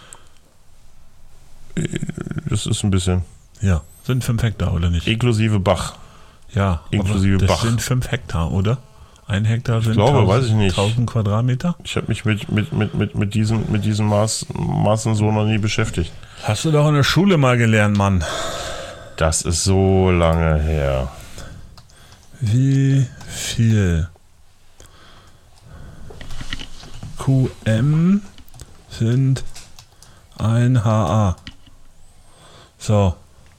Das ist ein bisschen. Ja, sind 5 Hektar, oder nicht? Inklusive Bach. Ja, inklusive das Bach. Sind 5 Hektar, oder? 1 Hektar sind 1000 Quadratmeter? Ich habe mich mit diesen Maßen so noch nie beschäftigt. Hast du doch in der Schule mal gelernt, Mann. Das ist so lange her. Wie viel QM sind ein HA? So.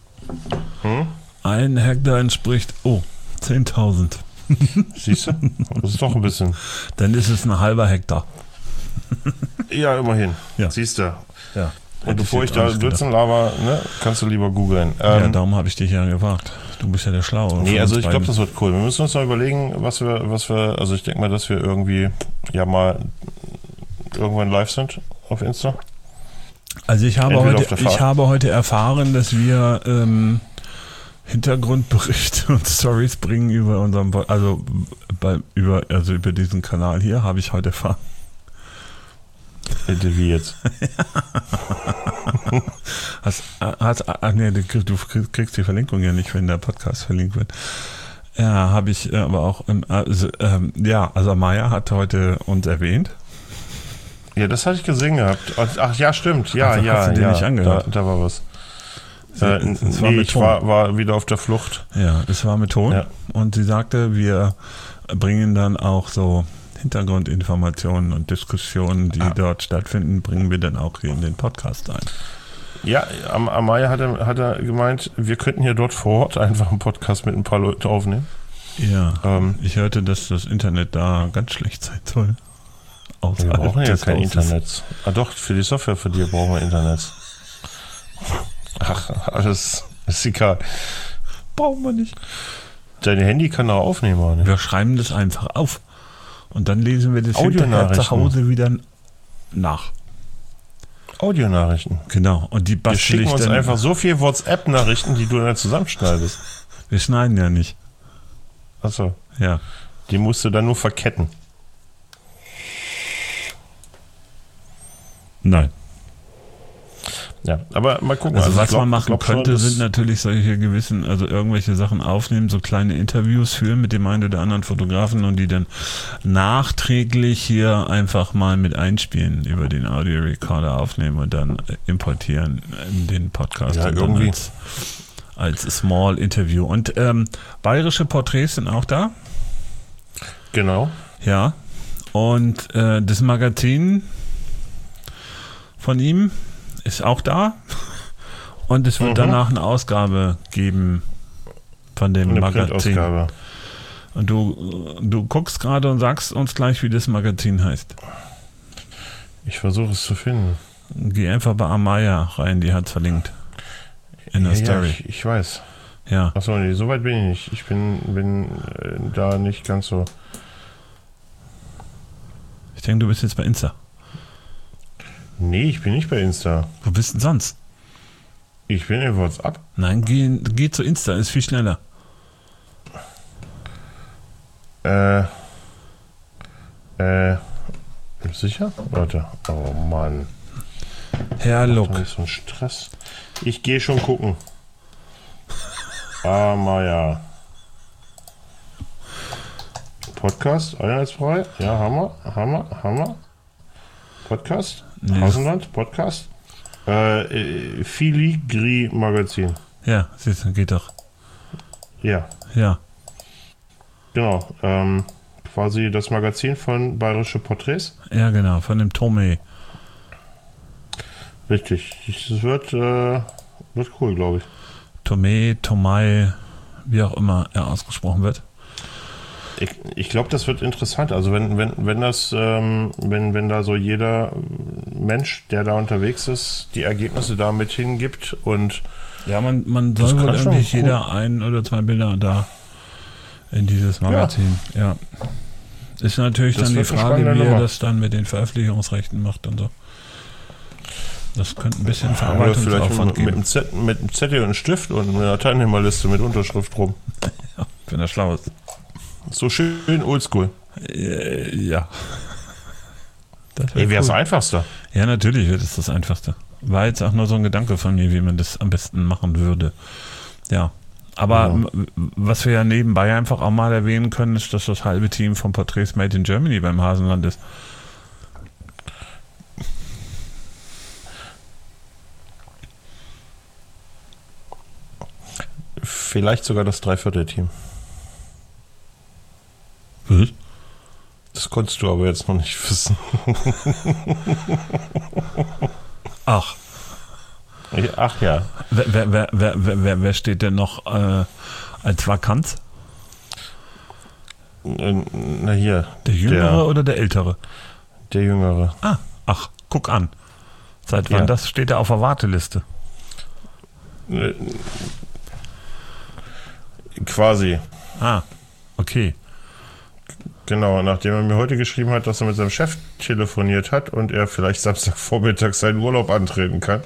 1 Hektar entspricht 10.000. Siehst du? Das ist doch ein bisschen. Dann ist es ein halber Hektar. Ja, immerhin. Ja. Siehst du. Ja. Und bevor ich da Blödsinn laber, kannst du lieber googeln. Darum habe ich dich ja gefragt. Du bist ja der Schlaue. Nee, also ich glaube, das wird cool. Wir müssen uns mal überlegen, was wir, also ich denke mal, dass wir irgendwie mal irgendwann live sind auf Insta. Also ich habe heute erfahren, dass wir Hintergrundberichte und Stories bringen über unseren, über diesen Kanal hier, habe ich heute erfahren. Wie jetzt? Du kriegst die Verlinkung ja nicht, wenn der Podcast verlinkt wird. Ja, habe ich aber auch. Also Amaya hat heute uns erwähnt. Ja, das hatte ich gesehen gehabt. Ach ja, stimmt. Ja, also hast du dir nicht angehört? Da war was. Ich war wieder auf der Flucht. Ja, es war mit Ton. Ja. Und sie sagte, wir bringen dann auch so Hintergrundinformationen und Diskussionen, die dort stattfinden, bringen wir dann auch hier in den Podcast ein. Ja, Amaya hat er gemeint, wir könnten hier dort vor Ort einfach einen Podcast mit ein paar Leuten aufnehmen. Ja, ich hörte, dass das Internet da ganz schlecht sein soll. Wir brauchen ja kein Internet. Doch, für die Software für dir brauchen wir Internet. Ach, alles ist egal. Brauchen wir nicht. Dein Handy kann auch aufnehmen, oder nicht? Wir schreiben das einfach auf. Und dann lesen wir das hinterher zu Hause wieder nach. Audionachrichten. Genau. Und die wir schicken uns dann einfach so viel WhatsApp-Nachrichten, die du dann zusammenschneidest. Wir schneiden ja nicht. Achso. Ja. Die musst du dann nur verketten. Nein. Ja, aber mal gucken. Also was ich man machen glaub schon, könnte, dass- sind natürlich solche gewissen, also irgendwelche Sachen aufnehmen, so kleine Interviews führen mit dem einen oder anderen Fotografen und die dann nachträglich hier einfach mal mit einspielen, über den Audio-Recorder aufnehmen und dann importieren in den Podcast Ja, und irgendwie. dann als Small Interview. Und bayerische Porträts sind auch da. Genau. Ja. Und das Magazin von ihm ist auch da. Und es wird danach eine Ausgabe geben von dem Eine Magazin. Printausgabe. Und du guckst gerade und sagst uns gleich, wie das Magazin heißt. Ich versuche es zu finden. Geh einfach bei Amaya rein, die hat's verlinkt. In der Ja, Story. ich weiß. Ja. Achso, nee, so weit bin ich nicht. Ich bin da nicht ganz so. Ich denke, du bist jetzt bei Insta. Nee, ich bin nicht bei Insta. Wo bist du denn sonst? Ich bin in WhatsApp. Nein, geh zu Insta, ist viel schneller. Sicher? Warte. Oh Mann. Herr Doch Look. nicht so ein Stress. Ich gehe schon gucken. Amaya. Podcast, einheitsfrei. Ja, Hammer. Podcast. Nee. Hasenland, Podcast. Filigri Magazin. Ja, siehst du, geht doch. Ja, Ja. genau. Quasi das Magazin von Bayerische Porträts. Ja, genau, von dem Tomei. Richtig. Es wird cool, glaube ich. Tomei, wie auch immer er ausgesprochen wird. Ich glaube, das wird interessant. Also wenn da so jeder Mensch, der da unterwegs ist, die Ergebnisse da mit hingibt und Ja, man Das soll wohl kann schon irgendwie cool. jeder ein oder zwei Bilder da in dieses Magazin. Ja. Ist natürlich Das dann die wird eine Frage, spannende wie er Nummer. das dann mit den Veröffentlichungsrechten macht und so. Das könnte ein bisschen oder Verarbeitungsaufwand vielleicht geben, mit einem Zettel und einem Stift und einer Teilnehmerliste mit Unterschrift drum. wenn er schlau ist. So schön oldschool. Ja. Das wär Ey, wäre das cool. Einfachste. Ja, natürlich wird es das Einfachste. War jetzt auch nur so ein Gedanke von mir, wie man das am besten machen würde. Ja. Aber Ja. was wir ja nebenbei einfach auch mal erwähnen können, ist, dass das halbe Team von Portraits Made in Germany beim Hasenland ist. Vielleicht sogar das Dreiviertel-Team. Was? Das konntest du aber jetzt noch nicht wissen. Ach, Ach ja. wer steht denn noch als Vakanz? Na hier. Der Jüngere oder der Ältere? Der Jüngere. Ach, guck an. Seit wann Ja. das steht er auf der Warteliste? Quasi. Ah, okay. Genau, nachdem er mir heute geschrieben hat, dass er mit seinem Chef telefoniert hat und er vielleicht Samstagvormittag seinen Urlaub antreten kann.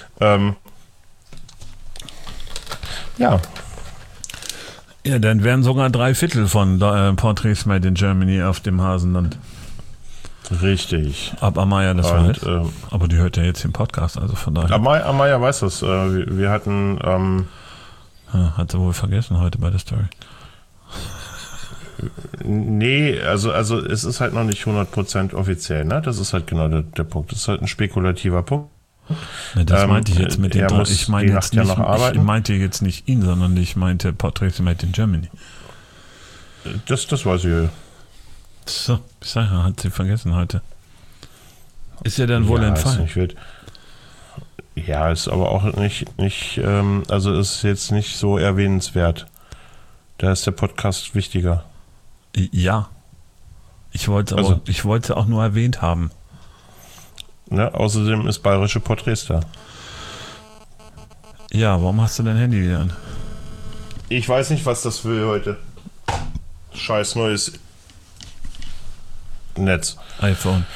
Ja, Ja, dann wären sogar 3/4 von Portraits Made in Germany auf dem Hasenland. richtig. Ab Amaya das Und, weiß. Aber die hört ja jetzt den Podcast, also von daher. Amaya weiß das. Wir hatten, Hat sie wohl vergessen heute bei der Story. nee, also es ist halt noch nicht 100% offiziell, ne? Das ist halt genau der Punkt. Das ist halt ein spekulativer Punkt. Ne, das meinte ich jetzt mit den er drei. muss Ich meine die jetzt Nacht ja nicht, noch ich arbeiten. meinte jetzt nicht ihn, sondern ich meinte Portraits Made in Germany. Das weiß ich. So, ich sag ja, hat sie vergessen heute. Ist ja dann wohl Ja, ist entfallen. nicht wild. Ja, ist aber auch nicht also ist jetzt nicht so erwähnenswert. Da ist der Podcast wichtiger. Ja. Ich wollte Also- es auch nur erwähnt haben. Ne? Außerdem ist Bayerische Porträts da. Ja, warum hast du dein Handy wieder an? Ich weiß nicht, was das will heute. Scheiß neues Netz. iPhone.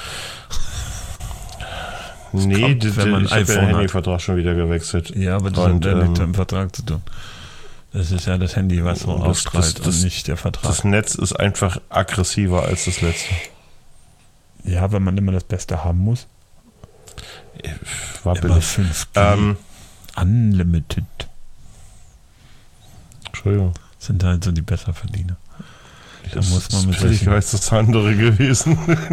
Nee, kommt, wenn man ich habe iPhone den hat. Handyvertrag schon wieder gewechselt. Ja, aber das Und, hat ja nichts mit dem Vertrag zu tun. Das ist ja das Handy, was so Das- ausstrahlt das- und nicht der Vertrag. Das Netz ist einfach aggressiver als das letzte. Ja, wenn man immer das Beste haben muss. War Immer billig. 5G. Unlimited. Entschuldigung. Sind halt so die Besserverdiener. Da muss man mit billig als das andere gewesen.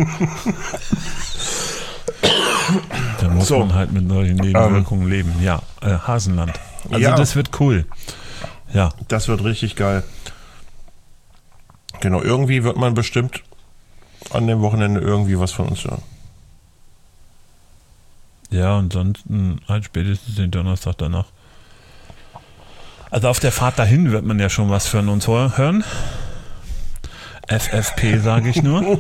Da muss man halt mit solchen Nebenwirkungen leben. Ja, Hasenland. Also das wird cool. Ja. Das wird richtig geil. Genau, irgendwie wird man bestimmt an dem Wochenende irgendwie was von uns hören. Ja, ansonsten halt spätestens den Donnerstag danach. Also auf der Fahrt dahin wird man ja schon was von uns hören. FFP sage ich nur.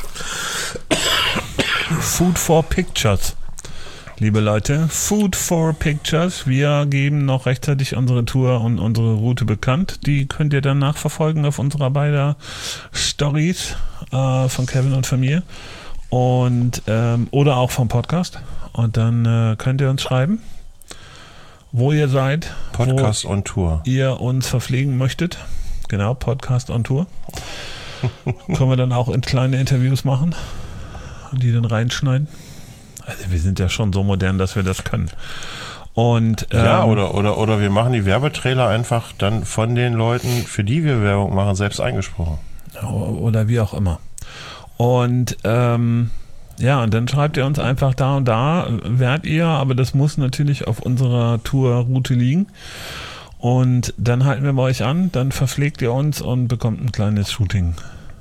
Food for Pictures. Liebe Leute, Food for Pictures. Wir geben noch rechtzeitig unsere Tour und unsere Route bekannt. Die könnt ihr dann nachverfolgen auf unserer beider Stories von Kevin und von mir. Und, oder auch vom Podcast. Und dann könnt ihr uns schreiben, wo ihr seid. Podcast on Tour. Ihr uns verpflegen möchtet. Genau, Podcast on Tour. Können wir dann auch in kleine Interviews machen und die dann reinschneiden. Also wir sind ja schon so modern, dass wir das können. Und ja, oder wir machen die Werbetrailer einfach dann von den Leuten, für die wir Werbung machen, selbst eingesprochen. Oder wie auch immer. Und ja, und dann schreibt ihr uns einfach da und da werdet ihr, aber das muss natürlich auf unserer Tourroute liegen. Und dann halten wir bei euch an, dann verpflegt ihr uns und bekommt ein kleines Shooting.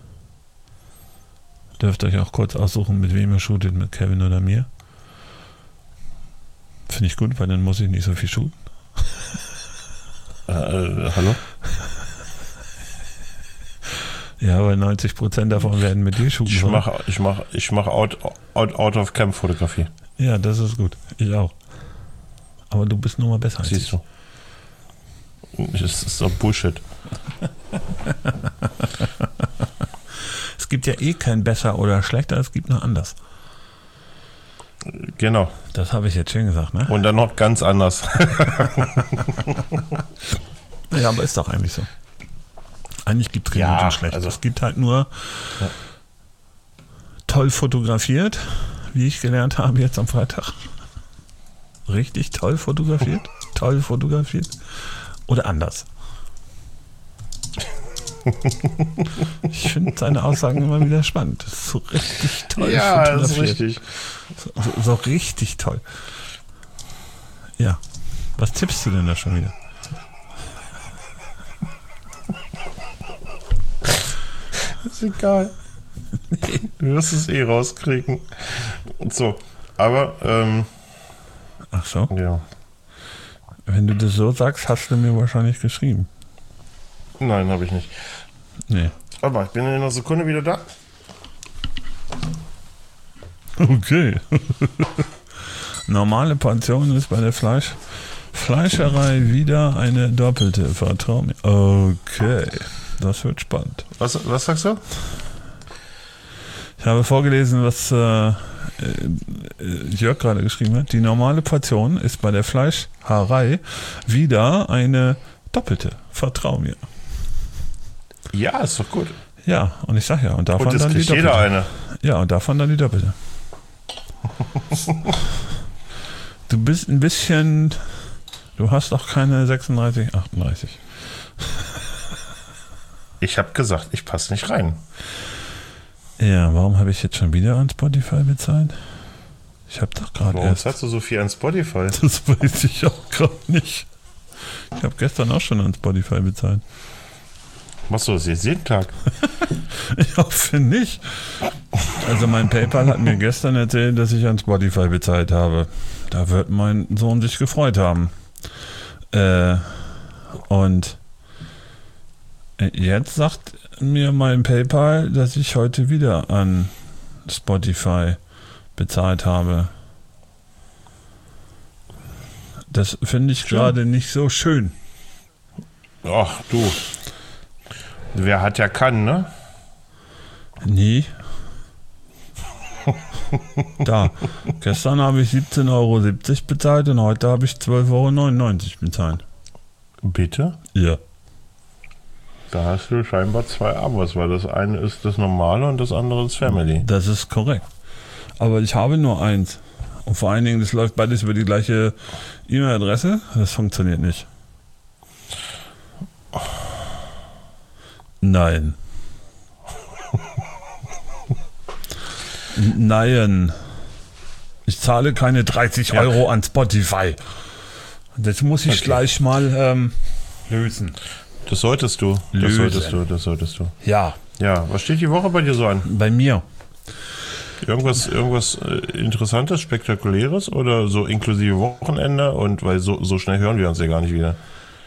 Dürft euch auch kurz aussuchen, mit wem ihr shootet, mit Kevin oder mir. Finde ich gut, weil dann muss ich nicht so viel shooten. Hallo? Ja, weil 90% davon werden mit dir shooten. Ich mach Out-of-Camp-Fotografie. Ja, das ist gut. Ich auch. Aber du bist nur mal besser als ich. Siehst du. Das ist doch Bullshit. Es gibt ja eh kein besser oder schlechter, es gibt nur anders. Genau. Das habe ich jetzt schön gesagt, ne? Und dann noch ganz anders. Ja, aber ist doch eigentlich so. Eigentlich gibt es kein gut und schlecht. Also es gibt halt nur toll fotografiert, wie ich gelernt habe jetzt am Freitag. Richtig toll fotografiert. Toll fotografiert. Oder anders. Ich finde seine Aussagen immer wieder spannend. Das ist so richtig toll ja, fotografiert. das ist richtig. So richtig toll. Ja. Was tippst du denn da schon wieder? Ist egal. Du wirst es eh rauskriegen. Und so. Aber, ach so. Ja. Wenn du das so sagst, hast du mir wahrscheinlich geschrieben. Nein, habe ich nicht. Nee. Aber ich bin in einer Sekunde wieder da. Okay. Normale Portion ist bei der Fleischerei wieder eine doppelte. Vertrau mir. Okay. Das wird spannend. Was sagst du? Ich habe vorgelesen, was Jörg gerade geschrieben hat. Die normale Portion ist bei der Fleischhaarei wieder eine doppelte. Vertrau mir. Ja, ist doch gut. Ja, und ich sag ja, und davon Und das dann die kriegt doppelte. jeder eine. Ja, und davon dann die doppelte. Du bist ein bisschen. Du hast doch keine 36, 38. Ich habe gesagt, ich passe nicht rein. Ja, warum habe ich jetzt schon wieder an Spotify bezahlt? Ich habe doch gerade Warum erst. hast du so viel an Spotify? Das weiß ich auch gerade nicht. Ich habe gestern auch schon an Spotify bezahlt. Machst du das jetzt jeden Tag? Ich hoffe nicht. Also mein PayPal hat mir gestern erzählt, dass ich an Spotify bezahlt habe. Da wird mein Sohn sich gefreut haben. Und jetzt sagt mir mein PayPal, dass ich heute wieder an Spotify bezahlt habe. Das finde ich gerade nicht so schön. Ach du. Wer hat, ja kann, ne? Nee. Da. Gestern habe ich 17,70 Euro bezahlt und heute habe ich 12,99 Euro bezahlt. Bitte? Ja. Da hast du scheinbar zwei Abos, weil das eine ist das Normale und das andere ist Family. Das ist korrekt. Aber ich habe nur eins. Und vor allen Dingen, das läuft beides über die gleiche E-Mail-Adresse. Das funktioniert nicht. Nein. Nein. Ich zahle keine 30 Euro an Spotify. Das muss ich gleich mal lösen. Das solltest du. Das solltest du. Ja. Ja, was steht die Woche bei dir so an? Bei mir. Irgendwas Interessantes, Spektakuläres oder so inklusive Wochenende? Und weil so schnell hören wir uns ja gar nicht wieder.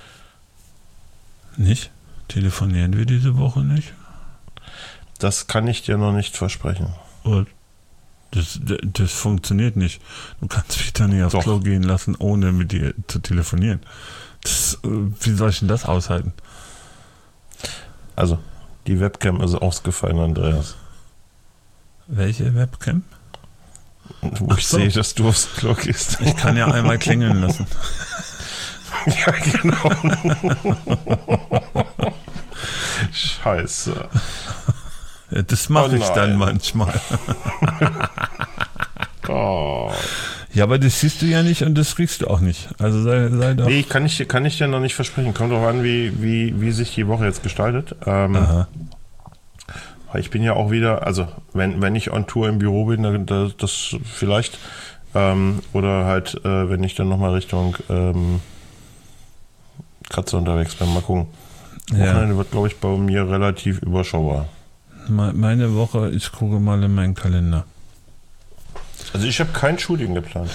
Nicht? Telefonieren wir diese Woche nicht? Das kann ich dir noch nicht versprechen. Und das funktioniert nicht. Du kannst mich da nicht aufs Klo gehen lassen, ohne mit dir zu telefonieren. Wie soll ich denn das aushalten? Also, die Webcam ist ausgefallen, Andreas. Welche Webcam? Wo ich sehe, dass du aufs Klo gehst. Ich kann ja einmal klingeln lassen. Ja, genau. Scheiße. Ja, das mache ich dann manchmal. Oh. Ja, aber das siehst du ja nicht und das riechst du auch nicht. Also sei doch. Nee, kann ich dir noch nicht versprechen. Kommt doch an, wie sich die Woche jetzt gestaltet. Ich bin ja auch wieder, also wenn ich on Tour im Büro bin, dann das vielleicht. Oder halt, wenn ich dann nochmal Richtung Katze unterwegs bin. Mal gucken. Wochenende wird, glaube ich, bei mir relativ überschaubar. Meine Woche, ich gucke mal in meinen Kalender. Also ich habe kein Shooting geplant.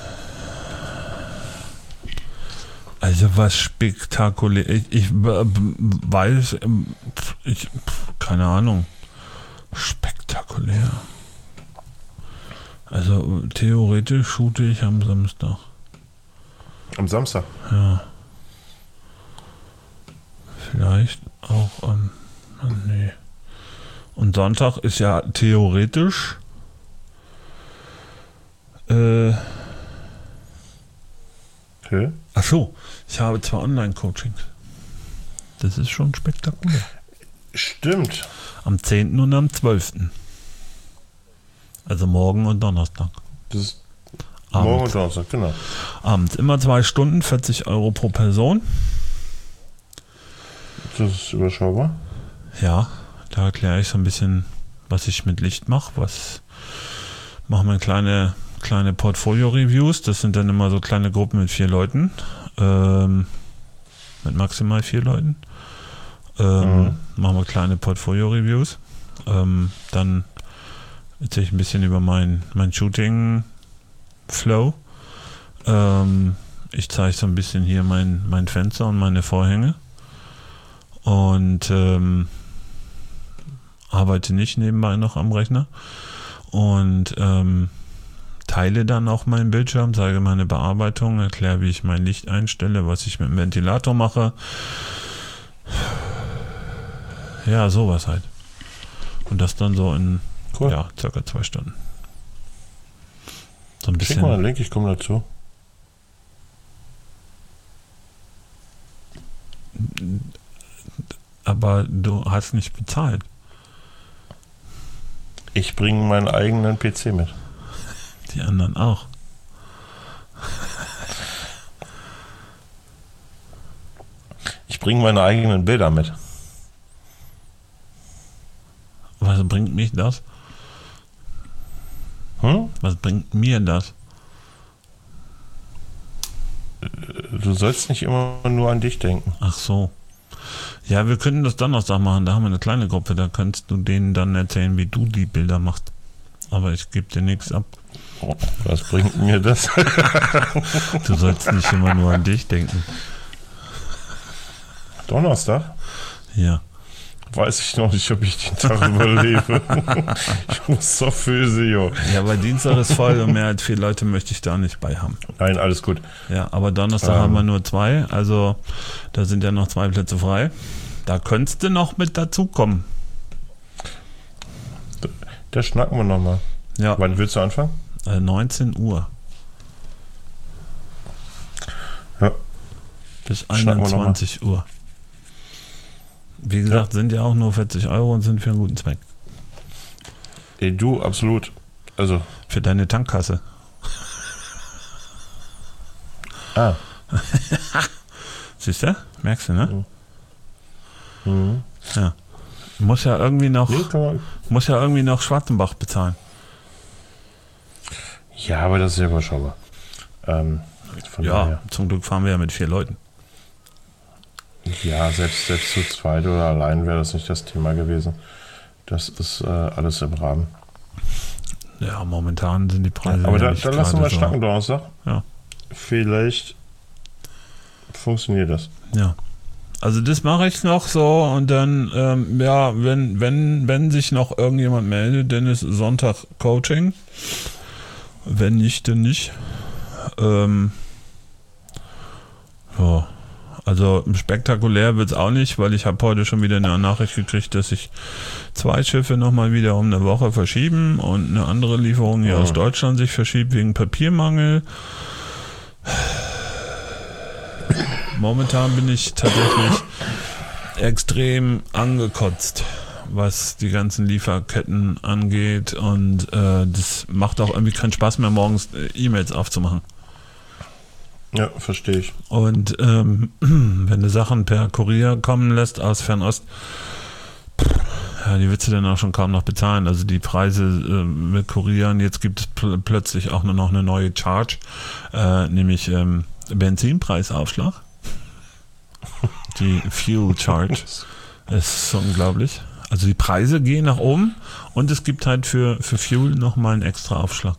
Also was spektakulär. Ich weiß, keine Ahnung. Spektakulär. Also theoretisch shoote ich am Samstag. Am Samstag? Ja. Vielleicht auch am... nee. Und Sonntag ist ja theoretisch Okay. Ach so, ich habe 2 Online-Coachings. Das ist schon spektakulär. Stimmt. Am 10. und am 12. Also morgen und Donnerstag. Das ist morgen und Donnerstag, genau. Abends. Immer 2 Stunden, 40 Euro pro Person. Das ist überschaubar. Ja, da erkläre ich so ein bisschen, was ich mit Licht mache. Machen wir kleine Portfolio-Reviews. Das sind dann immer so kleine Gruppen mit 4 Leuten. Mit maximal 4 Leuten. Machen wir kleine Portfolio-Reviews. Dann erzähle ich ein bisschen über mein Shooting-Flow. Ich zeige so ein bisschen hier mein Fenster und meine Vorhänge. Und arbeite nicht nebenbei noch am Rechner. Und teile dann auch meinen Bildschirm, zeige meine Bearbeitung, erkläre, wie ich mein Licht einstelle, was ich mit dem Ventilator mache. Ja, sowas halt. Und das dann so in circa 2 Stunden. So ein bisschen. Schick mal einen Link, ich komme dazu. Aber du hast nicht bezahlt. Ich bringe meinen eigenen PC mit. Die anderen auch. Ich bringe meine eigenen Bilder mit. Was bringt mich das? Was bringt mir das? Du sollst nicht immer nur an dich denken. Ach so. Ja, wir könnten das Donnerstag machen. Da haben wir eine kleine Gruppe. Da kannst du denen dann erzählen, wie du die Bilder machst. Aber ich gebe dir nichts ab. Was bringt mir das? Du sollst nicht immer nur an dich denken. Donnerstag? Ja. Weiß ich noch nicht, ob ich den Tag überlebe. Ich muss zur Physio. Ja, aber Dienstag ist voll und mehr als 4 Leute möchte ich da nicht bei haben. Nein, alles gut. Ja, aber Donnerstag haben wir nur 2. Also da sind ja noch 2 Plätze frei. Da könntest du noch mit dazukommen. Da schnacken wir nochmal. Ja. Wann willst du anfangen? 19 Uhr. Ja. Bis 21 Uhr. Wie gesagt, sind ja auch nur 40 Euro und sind für einen guten Zweck. Du, absolut. Also. Für deine Tankkasse. Ah. Siehst du? Merkst du, ne? Mhm. Ja. Muss ja irgendwie noch Schwarzenbach bezahlen. Ja, aber das ist ja überschaubar. Von daher. Zum Glück fahren wir ja mit 4 Leuten. Ja, selbst zu zweit oder allein wäre das nicht das Thema gewesen. Das ist alles im Rahmen. Ja, momentan sind die Preise. Aber ja da lassen wir schnacken Donnerstag. Ja. Vielleicht funktioniert das. Ja. Also das mache ich noch so und dann, wenn sich noch irgendjemand meldet, dann ist Sonntag Coaching. Wenn nicht, dann nicht. Ja. Also spektakulär wird es auch nicht, weil ich habe heute schon wieder eine Nachricht gekriegt, dass sich 2 Schiffe nochmal wieder um eine Woche verschieben und eine andere Lieferung hier aus Deutschland sich verschiebt wegen Papiermangel. Momentan bin ich tatsächlich extrem angekotzt, was die ganzen Lieferketten angeht und das macht auch irgendwie keinen Spaß mehr, morgens E-Mails aufzumachen. Ja, verstehe ich. Und wenn du Sachen per Kurier kommen lässt aus Fernost, ja, die willst du dann auch schon kaum noch bezahlen. Also die Preise mit Kurieren, jetzt gibt es plötzlich auch nur noch eine neue Charge, nämlich Benzinpreisaufschlag. Die Fuel Charge. Das ist so unglaublich. Also die Preise gehen nach oben und es gibt halt für Fuel nochmal einen extra Aufschlag.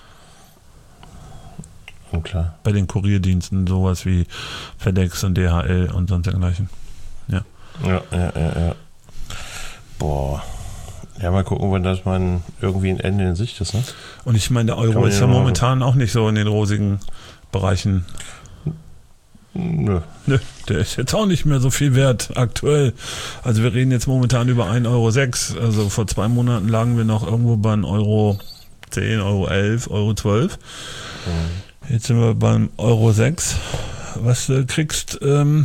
Klar. Bei den Kurierdiensten, sowas wie FedEx und DHL und sonst dergleichen. Ja. Ja. Boah. Ja, mal gucken, wenn das mal irgendwie ein Ende in Sicht ist, ne? Und ich meine, der Euro ist ja momentan auch nicht so in den rosigen Bereichen. Nö, der ist jetzt auch nicht mehr so viel wert aktuell. Also wir reden jetzt momentan über 1,06 Euro. Also vor 2 Monaten lagen wir noch irgendwo bei 1,10 Euro, 11 Euro, 12 Euro. Jetzt sind wir beim 1,06 Euro, was du kriegst.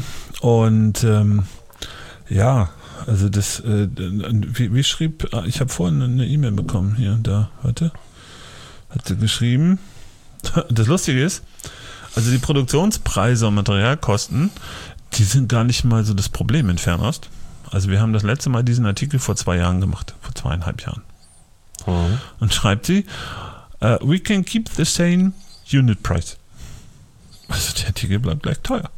Ja, also das, wie schrieb, ich habe vorhin eine E-Mail bekommen, hier, da, warte, hat sie geschrieben. Das Lustige ist, also die Produktionspreise und Materialkosten, die sind gar nicht mal so das Problem in Fernost. Also wir haben das letzte Mal diesen Artikel vor 2 Jahren gemacht, vor 2,5 Jahren. Und schreibt sie, we can keep the same unit price. Also der Artikel bleibt gleich teuer.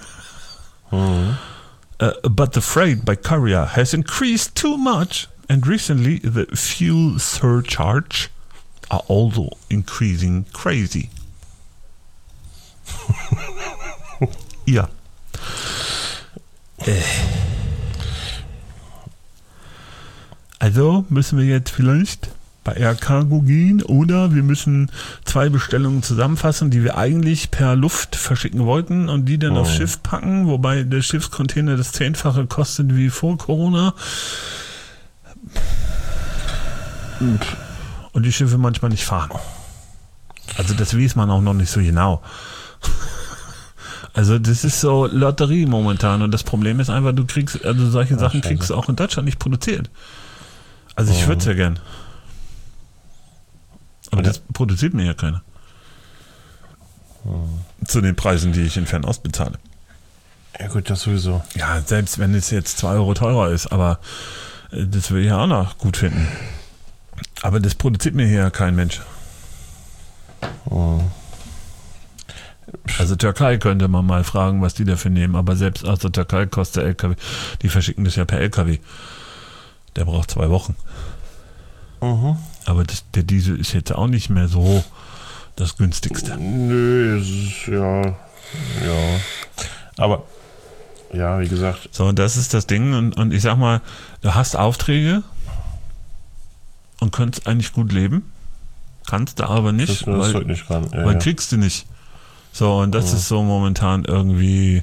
But the freight by courier has increased too much and recently the fuel surcharge are also increasing crazy. Ja. Also müssen wir jetzt vielleicht bei Air Cargo gehen oder wir müssen 2 Bestellungen zusammenfassen, die wir eigentlich per Luft verschicken wollten und die dann aufs Schiff packen, wobei der Schiffscontainer das 10-fache kostet wie vor Corona. Und die Schiffe manchmal nicht fahren. Also das weiß man auch noch nicht so genau. Also das ist so Lotterie momentan und das Problem ist einfach, du kriegst, also solche Sachen kriegst du auch in Deutschland nicht produziert. Also ich würde es ja gern. Aber das produziert mir ja keiner. Zu den Preisen, die ich in Fernost bezahle. Ja gut, das sowieso. Ja, selbst wenn es jetzt 2 Euro teurer ist, aber das will ich ja auch noch gut finden. Aber das produziert mir hier ja kein Mensch. Also Türkei könnte man mal fragen, was die dafür nehmen, aber selbst aus der Türkei kostet der LKW, die verschicken das ja per LKW. Der braucht 2 Wochen. Aber der Diesel ist jetzt auch nicht mehr so das günstigste. Nö, es ist ja. Aber ja, wie gesagt. So, und das ist das Ding und ich sag mal, du hast Aufträge und könntest eigentlich gut leben, kannst du aber nicht, weil kriegst du nicht. So, und das ist so momentan irgendwie,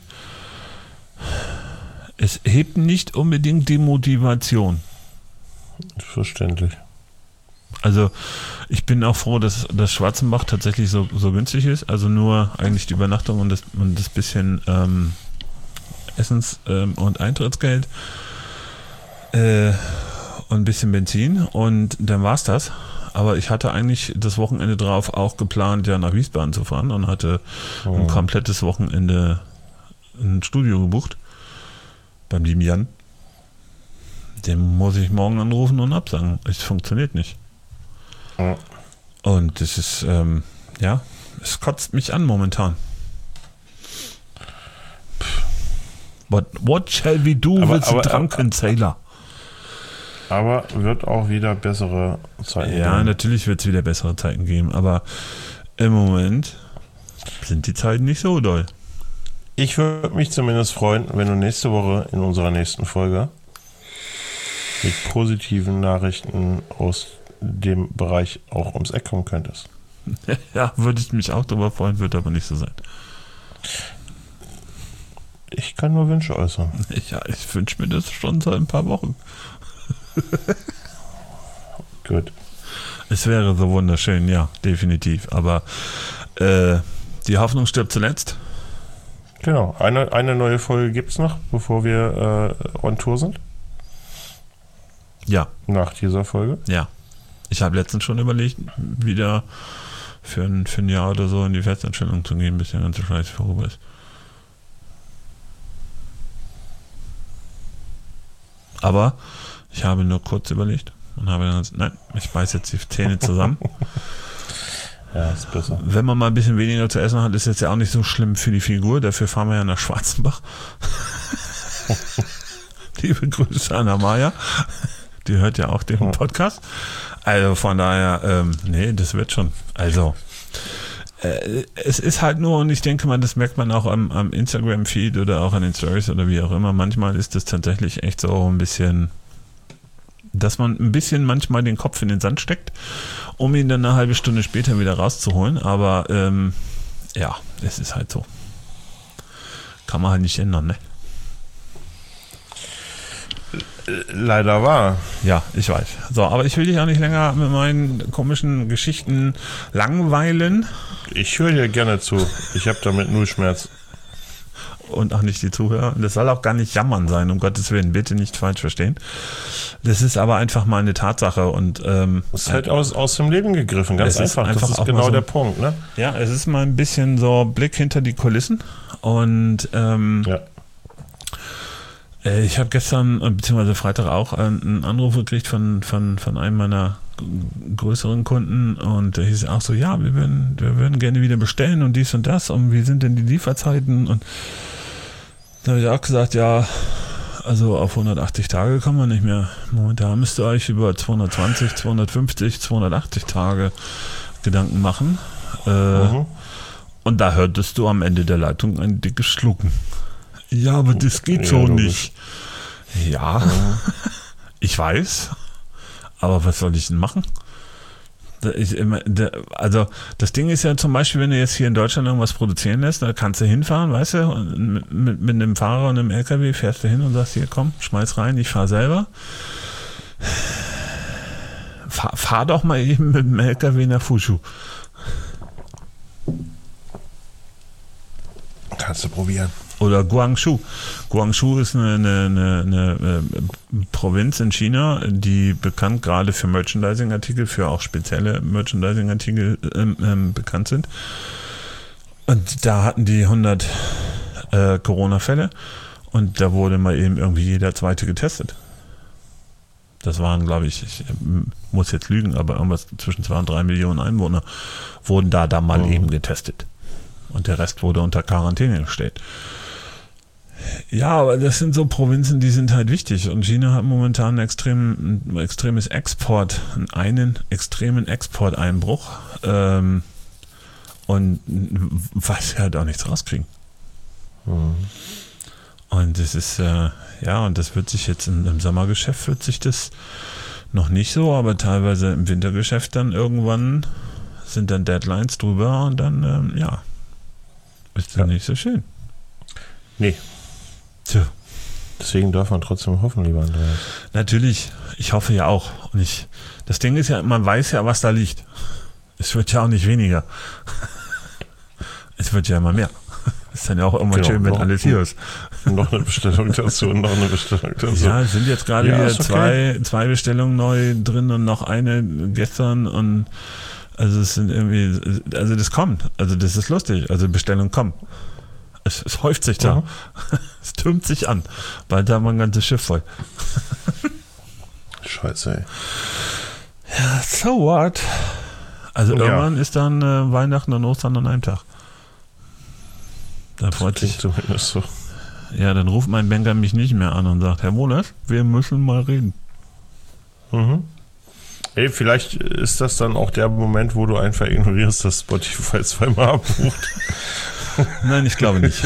es hebt nicht unbedingt die Motivation. Verständlich. Also ich bin auch froh, dass das Schwarzenbach tatsächlich so günstig ist. Also nur eigentlich die Übernachtung und das bisschen Essens- und Eintrittsgeld und ein bisschen Benzin und dann war's das. aber ich hatte eigentlich das Wochenende drauf auch geplant, ja nach Wiesbaden zu fahren und hatte ein komplettes Wochenende ein Studio gebucht beim lieben Jan. Den muss ich morgen anrufen und absagen. Es funktioniert nicht. Ja. Und das ist, es kotzt mich an momentan. What shall we do with the drunken sailor? Aber wird auch wieder bessere Zeiten geben. Ja, natürlich wird es wieder bessere Zeiten geben, aber im Moment sind die Zeiten nicht so doll. Ich würde mich zumindest freuen, wenn du nächste Woche in unserer nächsten Folge mit positiven Nachrichten aus dem Bereich auch ums Eck kommen könntest. Ja, würde ich mich auch darüber freuen, wird aber nicht so sein. Ich kann nur Wünsche äußern. Ja, ich wünsche mir das schon seit ein paar Wochen. Gut. Es wäre so wunderschön, ja, definitiv. Aber die Hoffnung stirbt zuletzt. Genau. Eine neue Folge gibt es noch, bevor wir on Tour sind. Ja. Nach dieser Folge. Ja. Ich habe letztens schon überlegt, wieder für ein Jahr oder so in die Festanstellung zu gehen, bis der ganze Scheiß vorüber ist. Aber ich habe nur kurz überlegt und habe dann gesagt, nein, ich beiß jetzt die Zähne zusammen. Ja, ist besser. Wenn man mal ein bisschen weniger zu essen hat, ist jetzt ja auch nicht so schlimm für die Figur. Dafür fahren wir ja nach Schwarzenbach. Liebe Grüße an Amaya. Die hört ja auch den Podcast. Also von daher, nee, das wird schon. Also, es ist halt nur, und ich denke mal, das merkt man auch am Instagram-Feed oder auch an den Stories oder wie auch immer. Manchmal ist es tatsächlich echt so ein bisschen, dass man ein bisschen manchmal den Kopf in den Sand steckt, um ihn dann eine halbe Stunde später wieder rauszuholen. Aber ja, es ist halt so. Kann man halt nicht ändern, ne? Leider wahr. Ja, ich weiß. So, aber ich will dich auch nicht länger mit meinen komischen Geschichten langweilen. Ich höre dir gerne zu. Ich habe damit null Schmerz. Und auch nicht die Zuhörer. Das soll auch gar nicht jammern sein, um Gottes Willen. Bitte nicht falsch verstehen. Das ist aber einfach mal eine Tatsache. Und das ist halt aus dem Leben gegriffen. Ganz einfach. Das ist genau der Punkt, ne? Ja, es ist mal ein bisschen so Blick hinter die Kulissen. Und ja. Ich habe gestern, beziehungsweise Freitag auch, einen Anruf gekriegt von einem meiner größeren Kunden und der hieß auch so, ja, wir würden gerne wieder bestellen und dies und das und wie sind denn die Lieferzeiten? Und da habe ich auch gesagt, ja, also auf 180 Tage kann man nicht mehr. Momentan müsst ihr euch über 220, 250, 280 Tage Gedanken machen. Und da hörtest du am Ende der Leitung ein dickes Schlucken. Ja, aber das geht so nicht. Ja, ich weiß. Aber was soll ich denn machen? Also das Ding ist ja zum Beispiel, wenn du jetzt hier in Deutschland irgendwas produzieren lässt, da kannst du hinfahren, weißt du, und mit einem Fahrer und einem LKW fährst du hin und sagst, hier komm, schmeiß rein, ich fahr selber. Fahr doch mal eben mit dem LKW nach Fushu. Kannst du probieren. Oder Guangzhou. Guangzhou ist eine Provinz in China, die bekannt gerade für Merchandising-Artikel, für auch spezielle Merchandising-Artikel bekannt sind. Und da hatten die 100 Corona-Fälle und da wurde mal eben irgendwie jeder Zweite getestet. Das waren, glaube ich muss jetzt lügen, aber irgendwas zwischen 2 und 3 Millionen Einwohner wurden da mal eben getestet. Und der Rest wurde unter Quarantäne gestellt. Ja, aber das sind so Provinzen, die sind halt wichtig. Und China hat momentan einen extremen Exporteinbruch. Und weil sie halt auch nichts rauskriegen. Und das ist, und das wird sich jetzt im Sommergeschäft wird sich das noch nicht so, aber teilweise im Wintergeschäft dann irgendwann sind dann Deadlines drüber und dann, ist dann nicht so schön. Nee. Tja. Deswegen darf man trotzdem hoffen, lieber Andreas. Natürlich, ich hoffe ja auch. Und das Ding ist ja, man weiß ja, was da liegt. Es wird ja auch nicht weniger. Es wird ja immer mehr. Ist dann ja auch irgendwann schön, wenn alles hier ist. Noch eine Bestellung dazu. Ja, es sind jetzt gerade wieder okay. zwei Bestellungen neu drin und noch eine gestern und also es sind irgendwie, also das kommt, also das ist lustig, also Bestellungen kommen. Es häuft sich da. Es türmt sich an. Bald haben wir ein ganzes Schiff voll. Scheiße, ey. Ja, so what? Also irgendwann ist dann Weihnachten und Ostern an einem Tag. Da freut sich zumindest so. Ja, dann ruft mein Banker mich nicht mehr an und sagt, Herr Wohlers, wir müssen mal reden. Mhm. Ey, vielleicht ist das dann auch der Moment, wo du einfach ignorierst, dass Spotify zweimal abbucht. Nein, ich glaube nicht.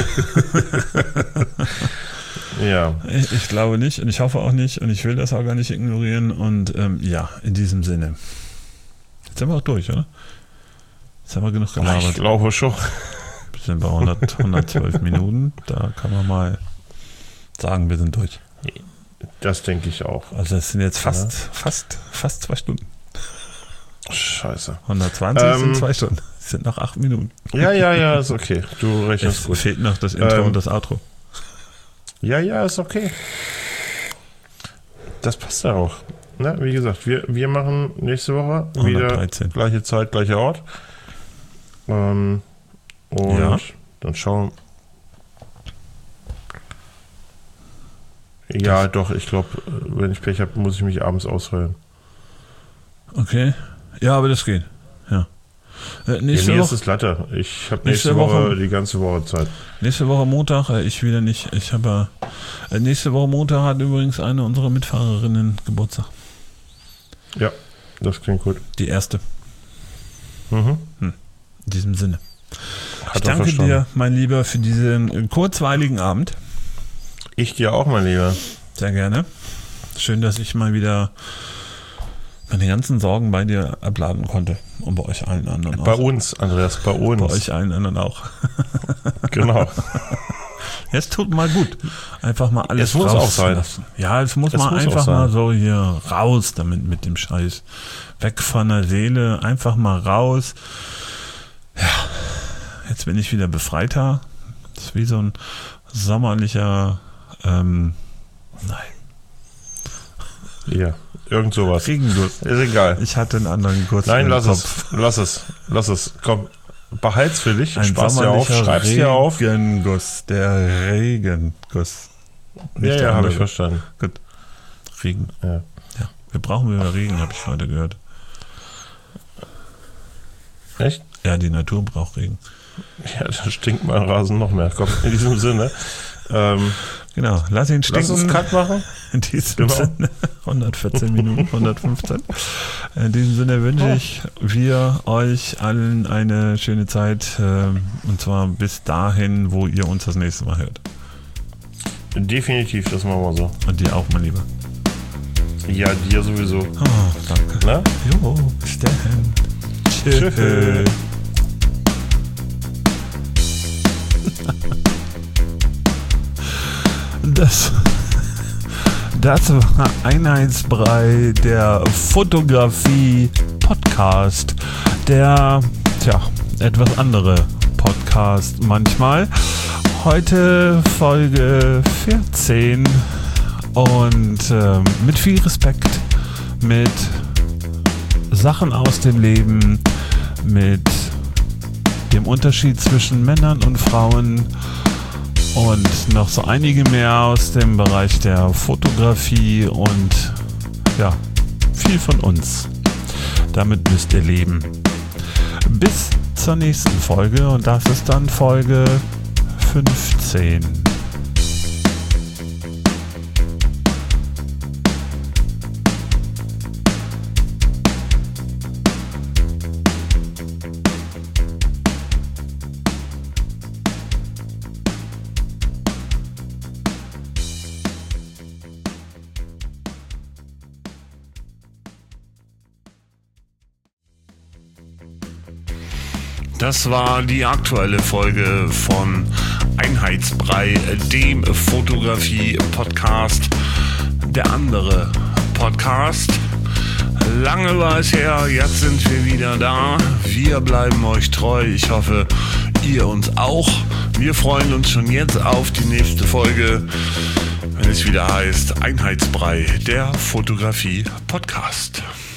Ja. Ich glaube nicht und ich hoffe auch nicht und ich will das auch gar nicht ignorieren und ja, in diesem Sinne. Jetzt sind wir auch durch, oder? Jetzt haben wir genug gelabert. Ich glaube schon. Jetzt sind wir 112 Minuten, da kann man mal sagen, wir sind durch. Das denke ich auch. Also es sind jetzt fast 2 Stunden. Scheiße. 120 sind 2 Stunden. Es sind noch 8 Minuten. Ja, ist okay. Du rechnest gut. Es fehlt noch das Intro und das Outro. Ja, ist okay. Das passt ja auch. Na, wie gesagt, wir machen nächste Woche 113. Wieder gleiche Zeit, gleicher Ort. Und dann schauen. Ja, doch, ich glaube, wenn ich Pech habe, muss ich mich abends ausheulen. Okay. Ja, aber das geht. Ja. Nächste Woche ist es Latte. Ich habe nächste Woche die ganze Woche Zeit. Nächste Woche Montag, ich wieder nicht. Ich habe nächste Woche Montag hat übrigens eine unserer Mitfahrerinnen Geburtstag. Ja, das klingt gut. Die erste. In diesem Sinne. Ich danke dir, mein Lieber, für diesen kurzweiligen Abend. Ich dir auch, mein Lieber. Sehr gerne. Schön, dass ich mal wieder meine ganzen Sorgen bei dir abladen konnte. Und bei euch allen anderen auch. Bei uns, Andreas, bei uns. Bei euch allen anderen auch. Genau. Es tut mal gut. Einfach mal alles raus. Es muss auch sein. Ja, es muss einfach mal so hier raus damit mit dem Scheiß. Weg von der Seele, einfach mal raus. Ja, jetzt bin ich wieder befreiter. Das ist wie so ein sommerlicher, nein. Ja, irgend sowas. Regenguss. Ist egal. Ich hatte einen anderen Guss. Nein, lass es. Komm, behalt's für dich. Ein Spaß dir auf, schreib's dir auf. Regenguss, der Regenguss. Ja, habe ich verstanden. Gut. Regen. Ja. Wir brauchen wieder Regen, habe ich heute gehört. Echt? Ja, die Natur braucht Regen. Ja, da stinkt mein Rasen noch mehr. Komm, in diesem Sinne. Genau, lass ihn stinken. Lass uns Cut machen. In diesem Sinne, 114 Minuten, 115. In diesem Sinne wünsche wir euch allen eine schöne Zeit. Und zwar bis dahin, wo ihr uns das nächste Mal hört. Definitiv, das machen wir so. Und dir auch, mein Lieber. Ja, dir sowieso. Oh, danke. Na? Jo, bis dann. Tschüss. Das war Einheitsbrei, der Fotografie-Podcast, der, etwas andere Podcast manchmal. Heute Folge 14 und mit viel Respekt, mit Sachen aus dem Leben, mit dem Unterschied zwischen Männern und Frauen und noch so einige mehr aus dem Bereich der Fotografie und viel von uns. Damit müsst ihr leben. Bis zur nächsten Folge und das ist dann Folge 15. Das war die aktuelle Folge von Einheitsbrei, dem Fotografie-Podcast, der andere Podcast. Lange war es her, jetzt sind wir wieder da. Wir bleiben euch treu. Ich hoffe, ihr uns auch. Wir freuen uns schon jetzt auf die nächste Folge, wenn es wieder heißt Einheitsbrei, der Fotografie-Podcast.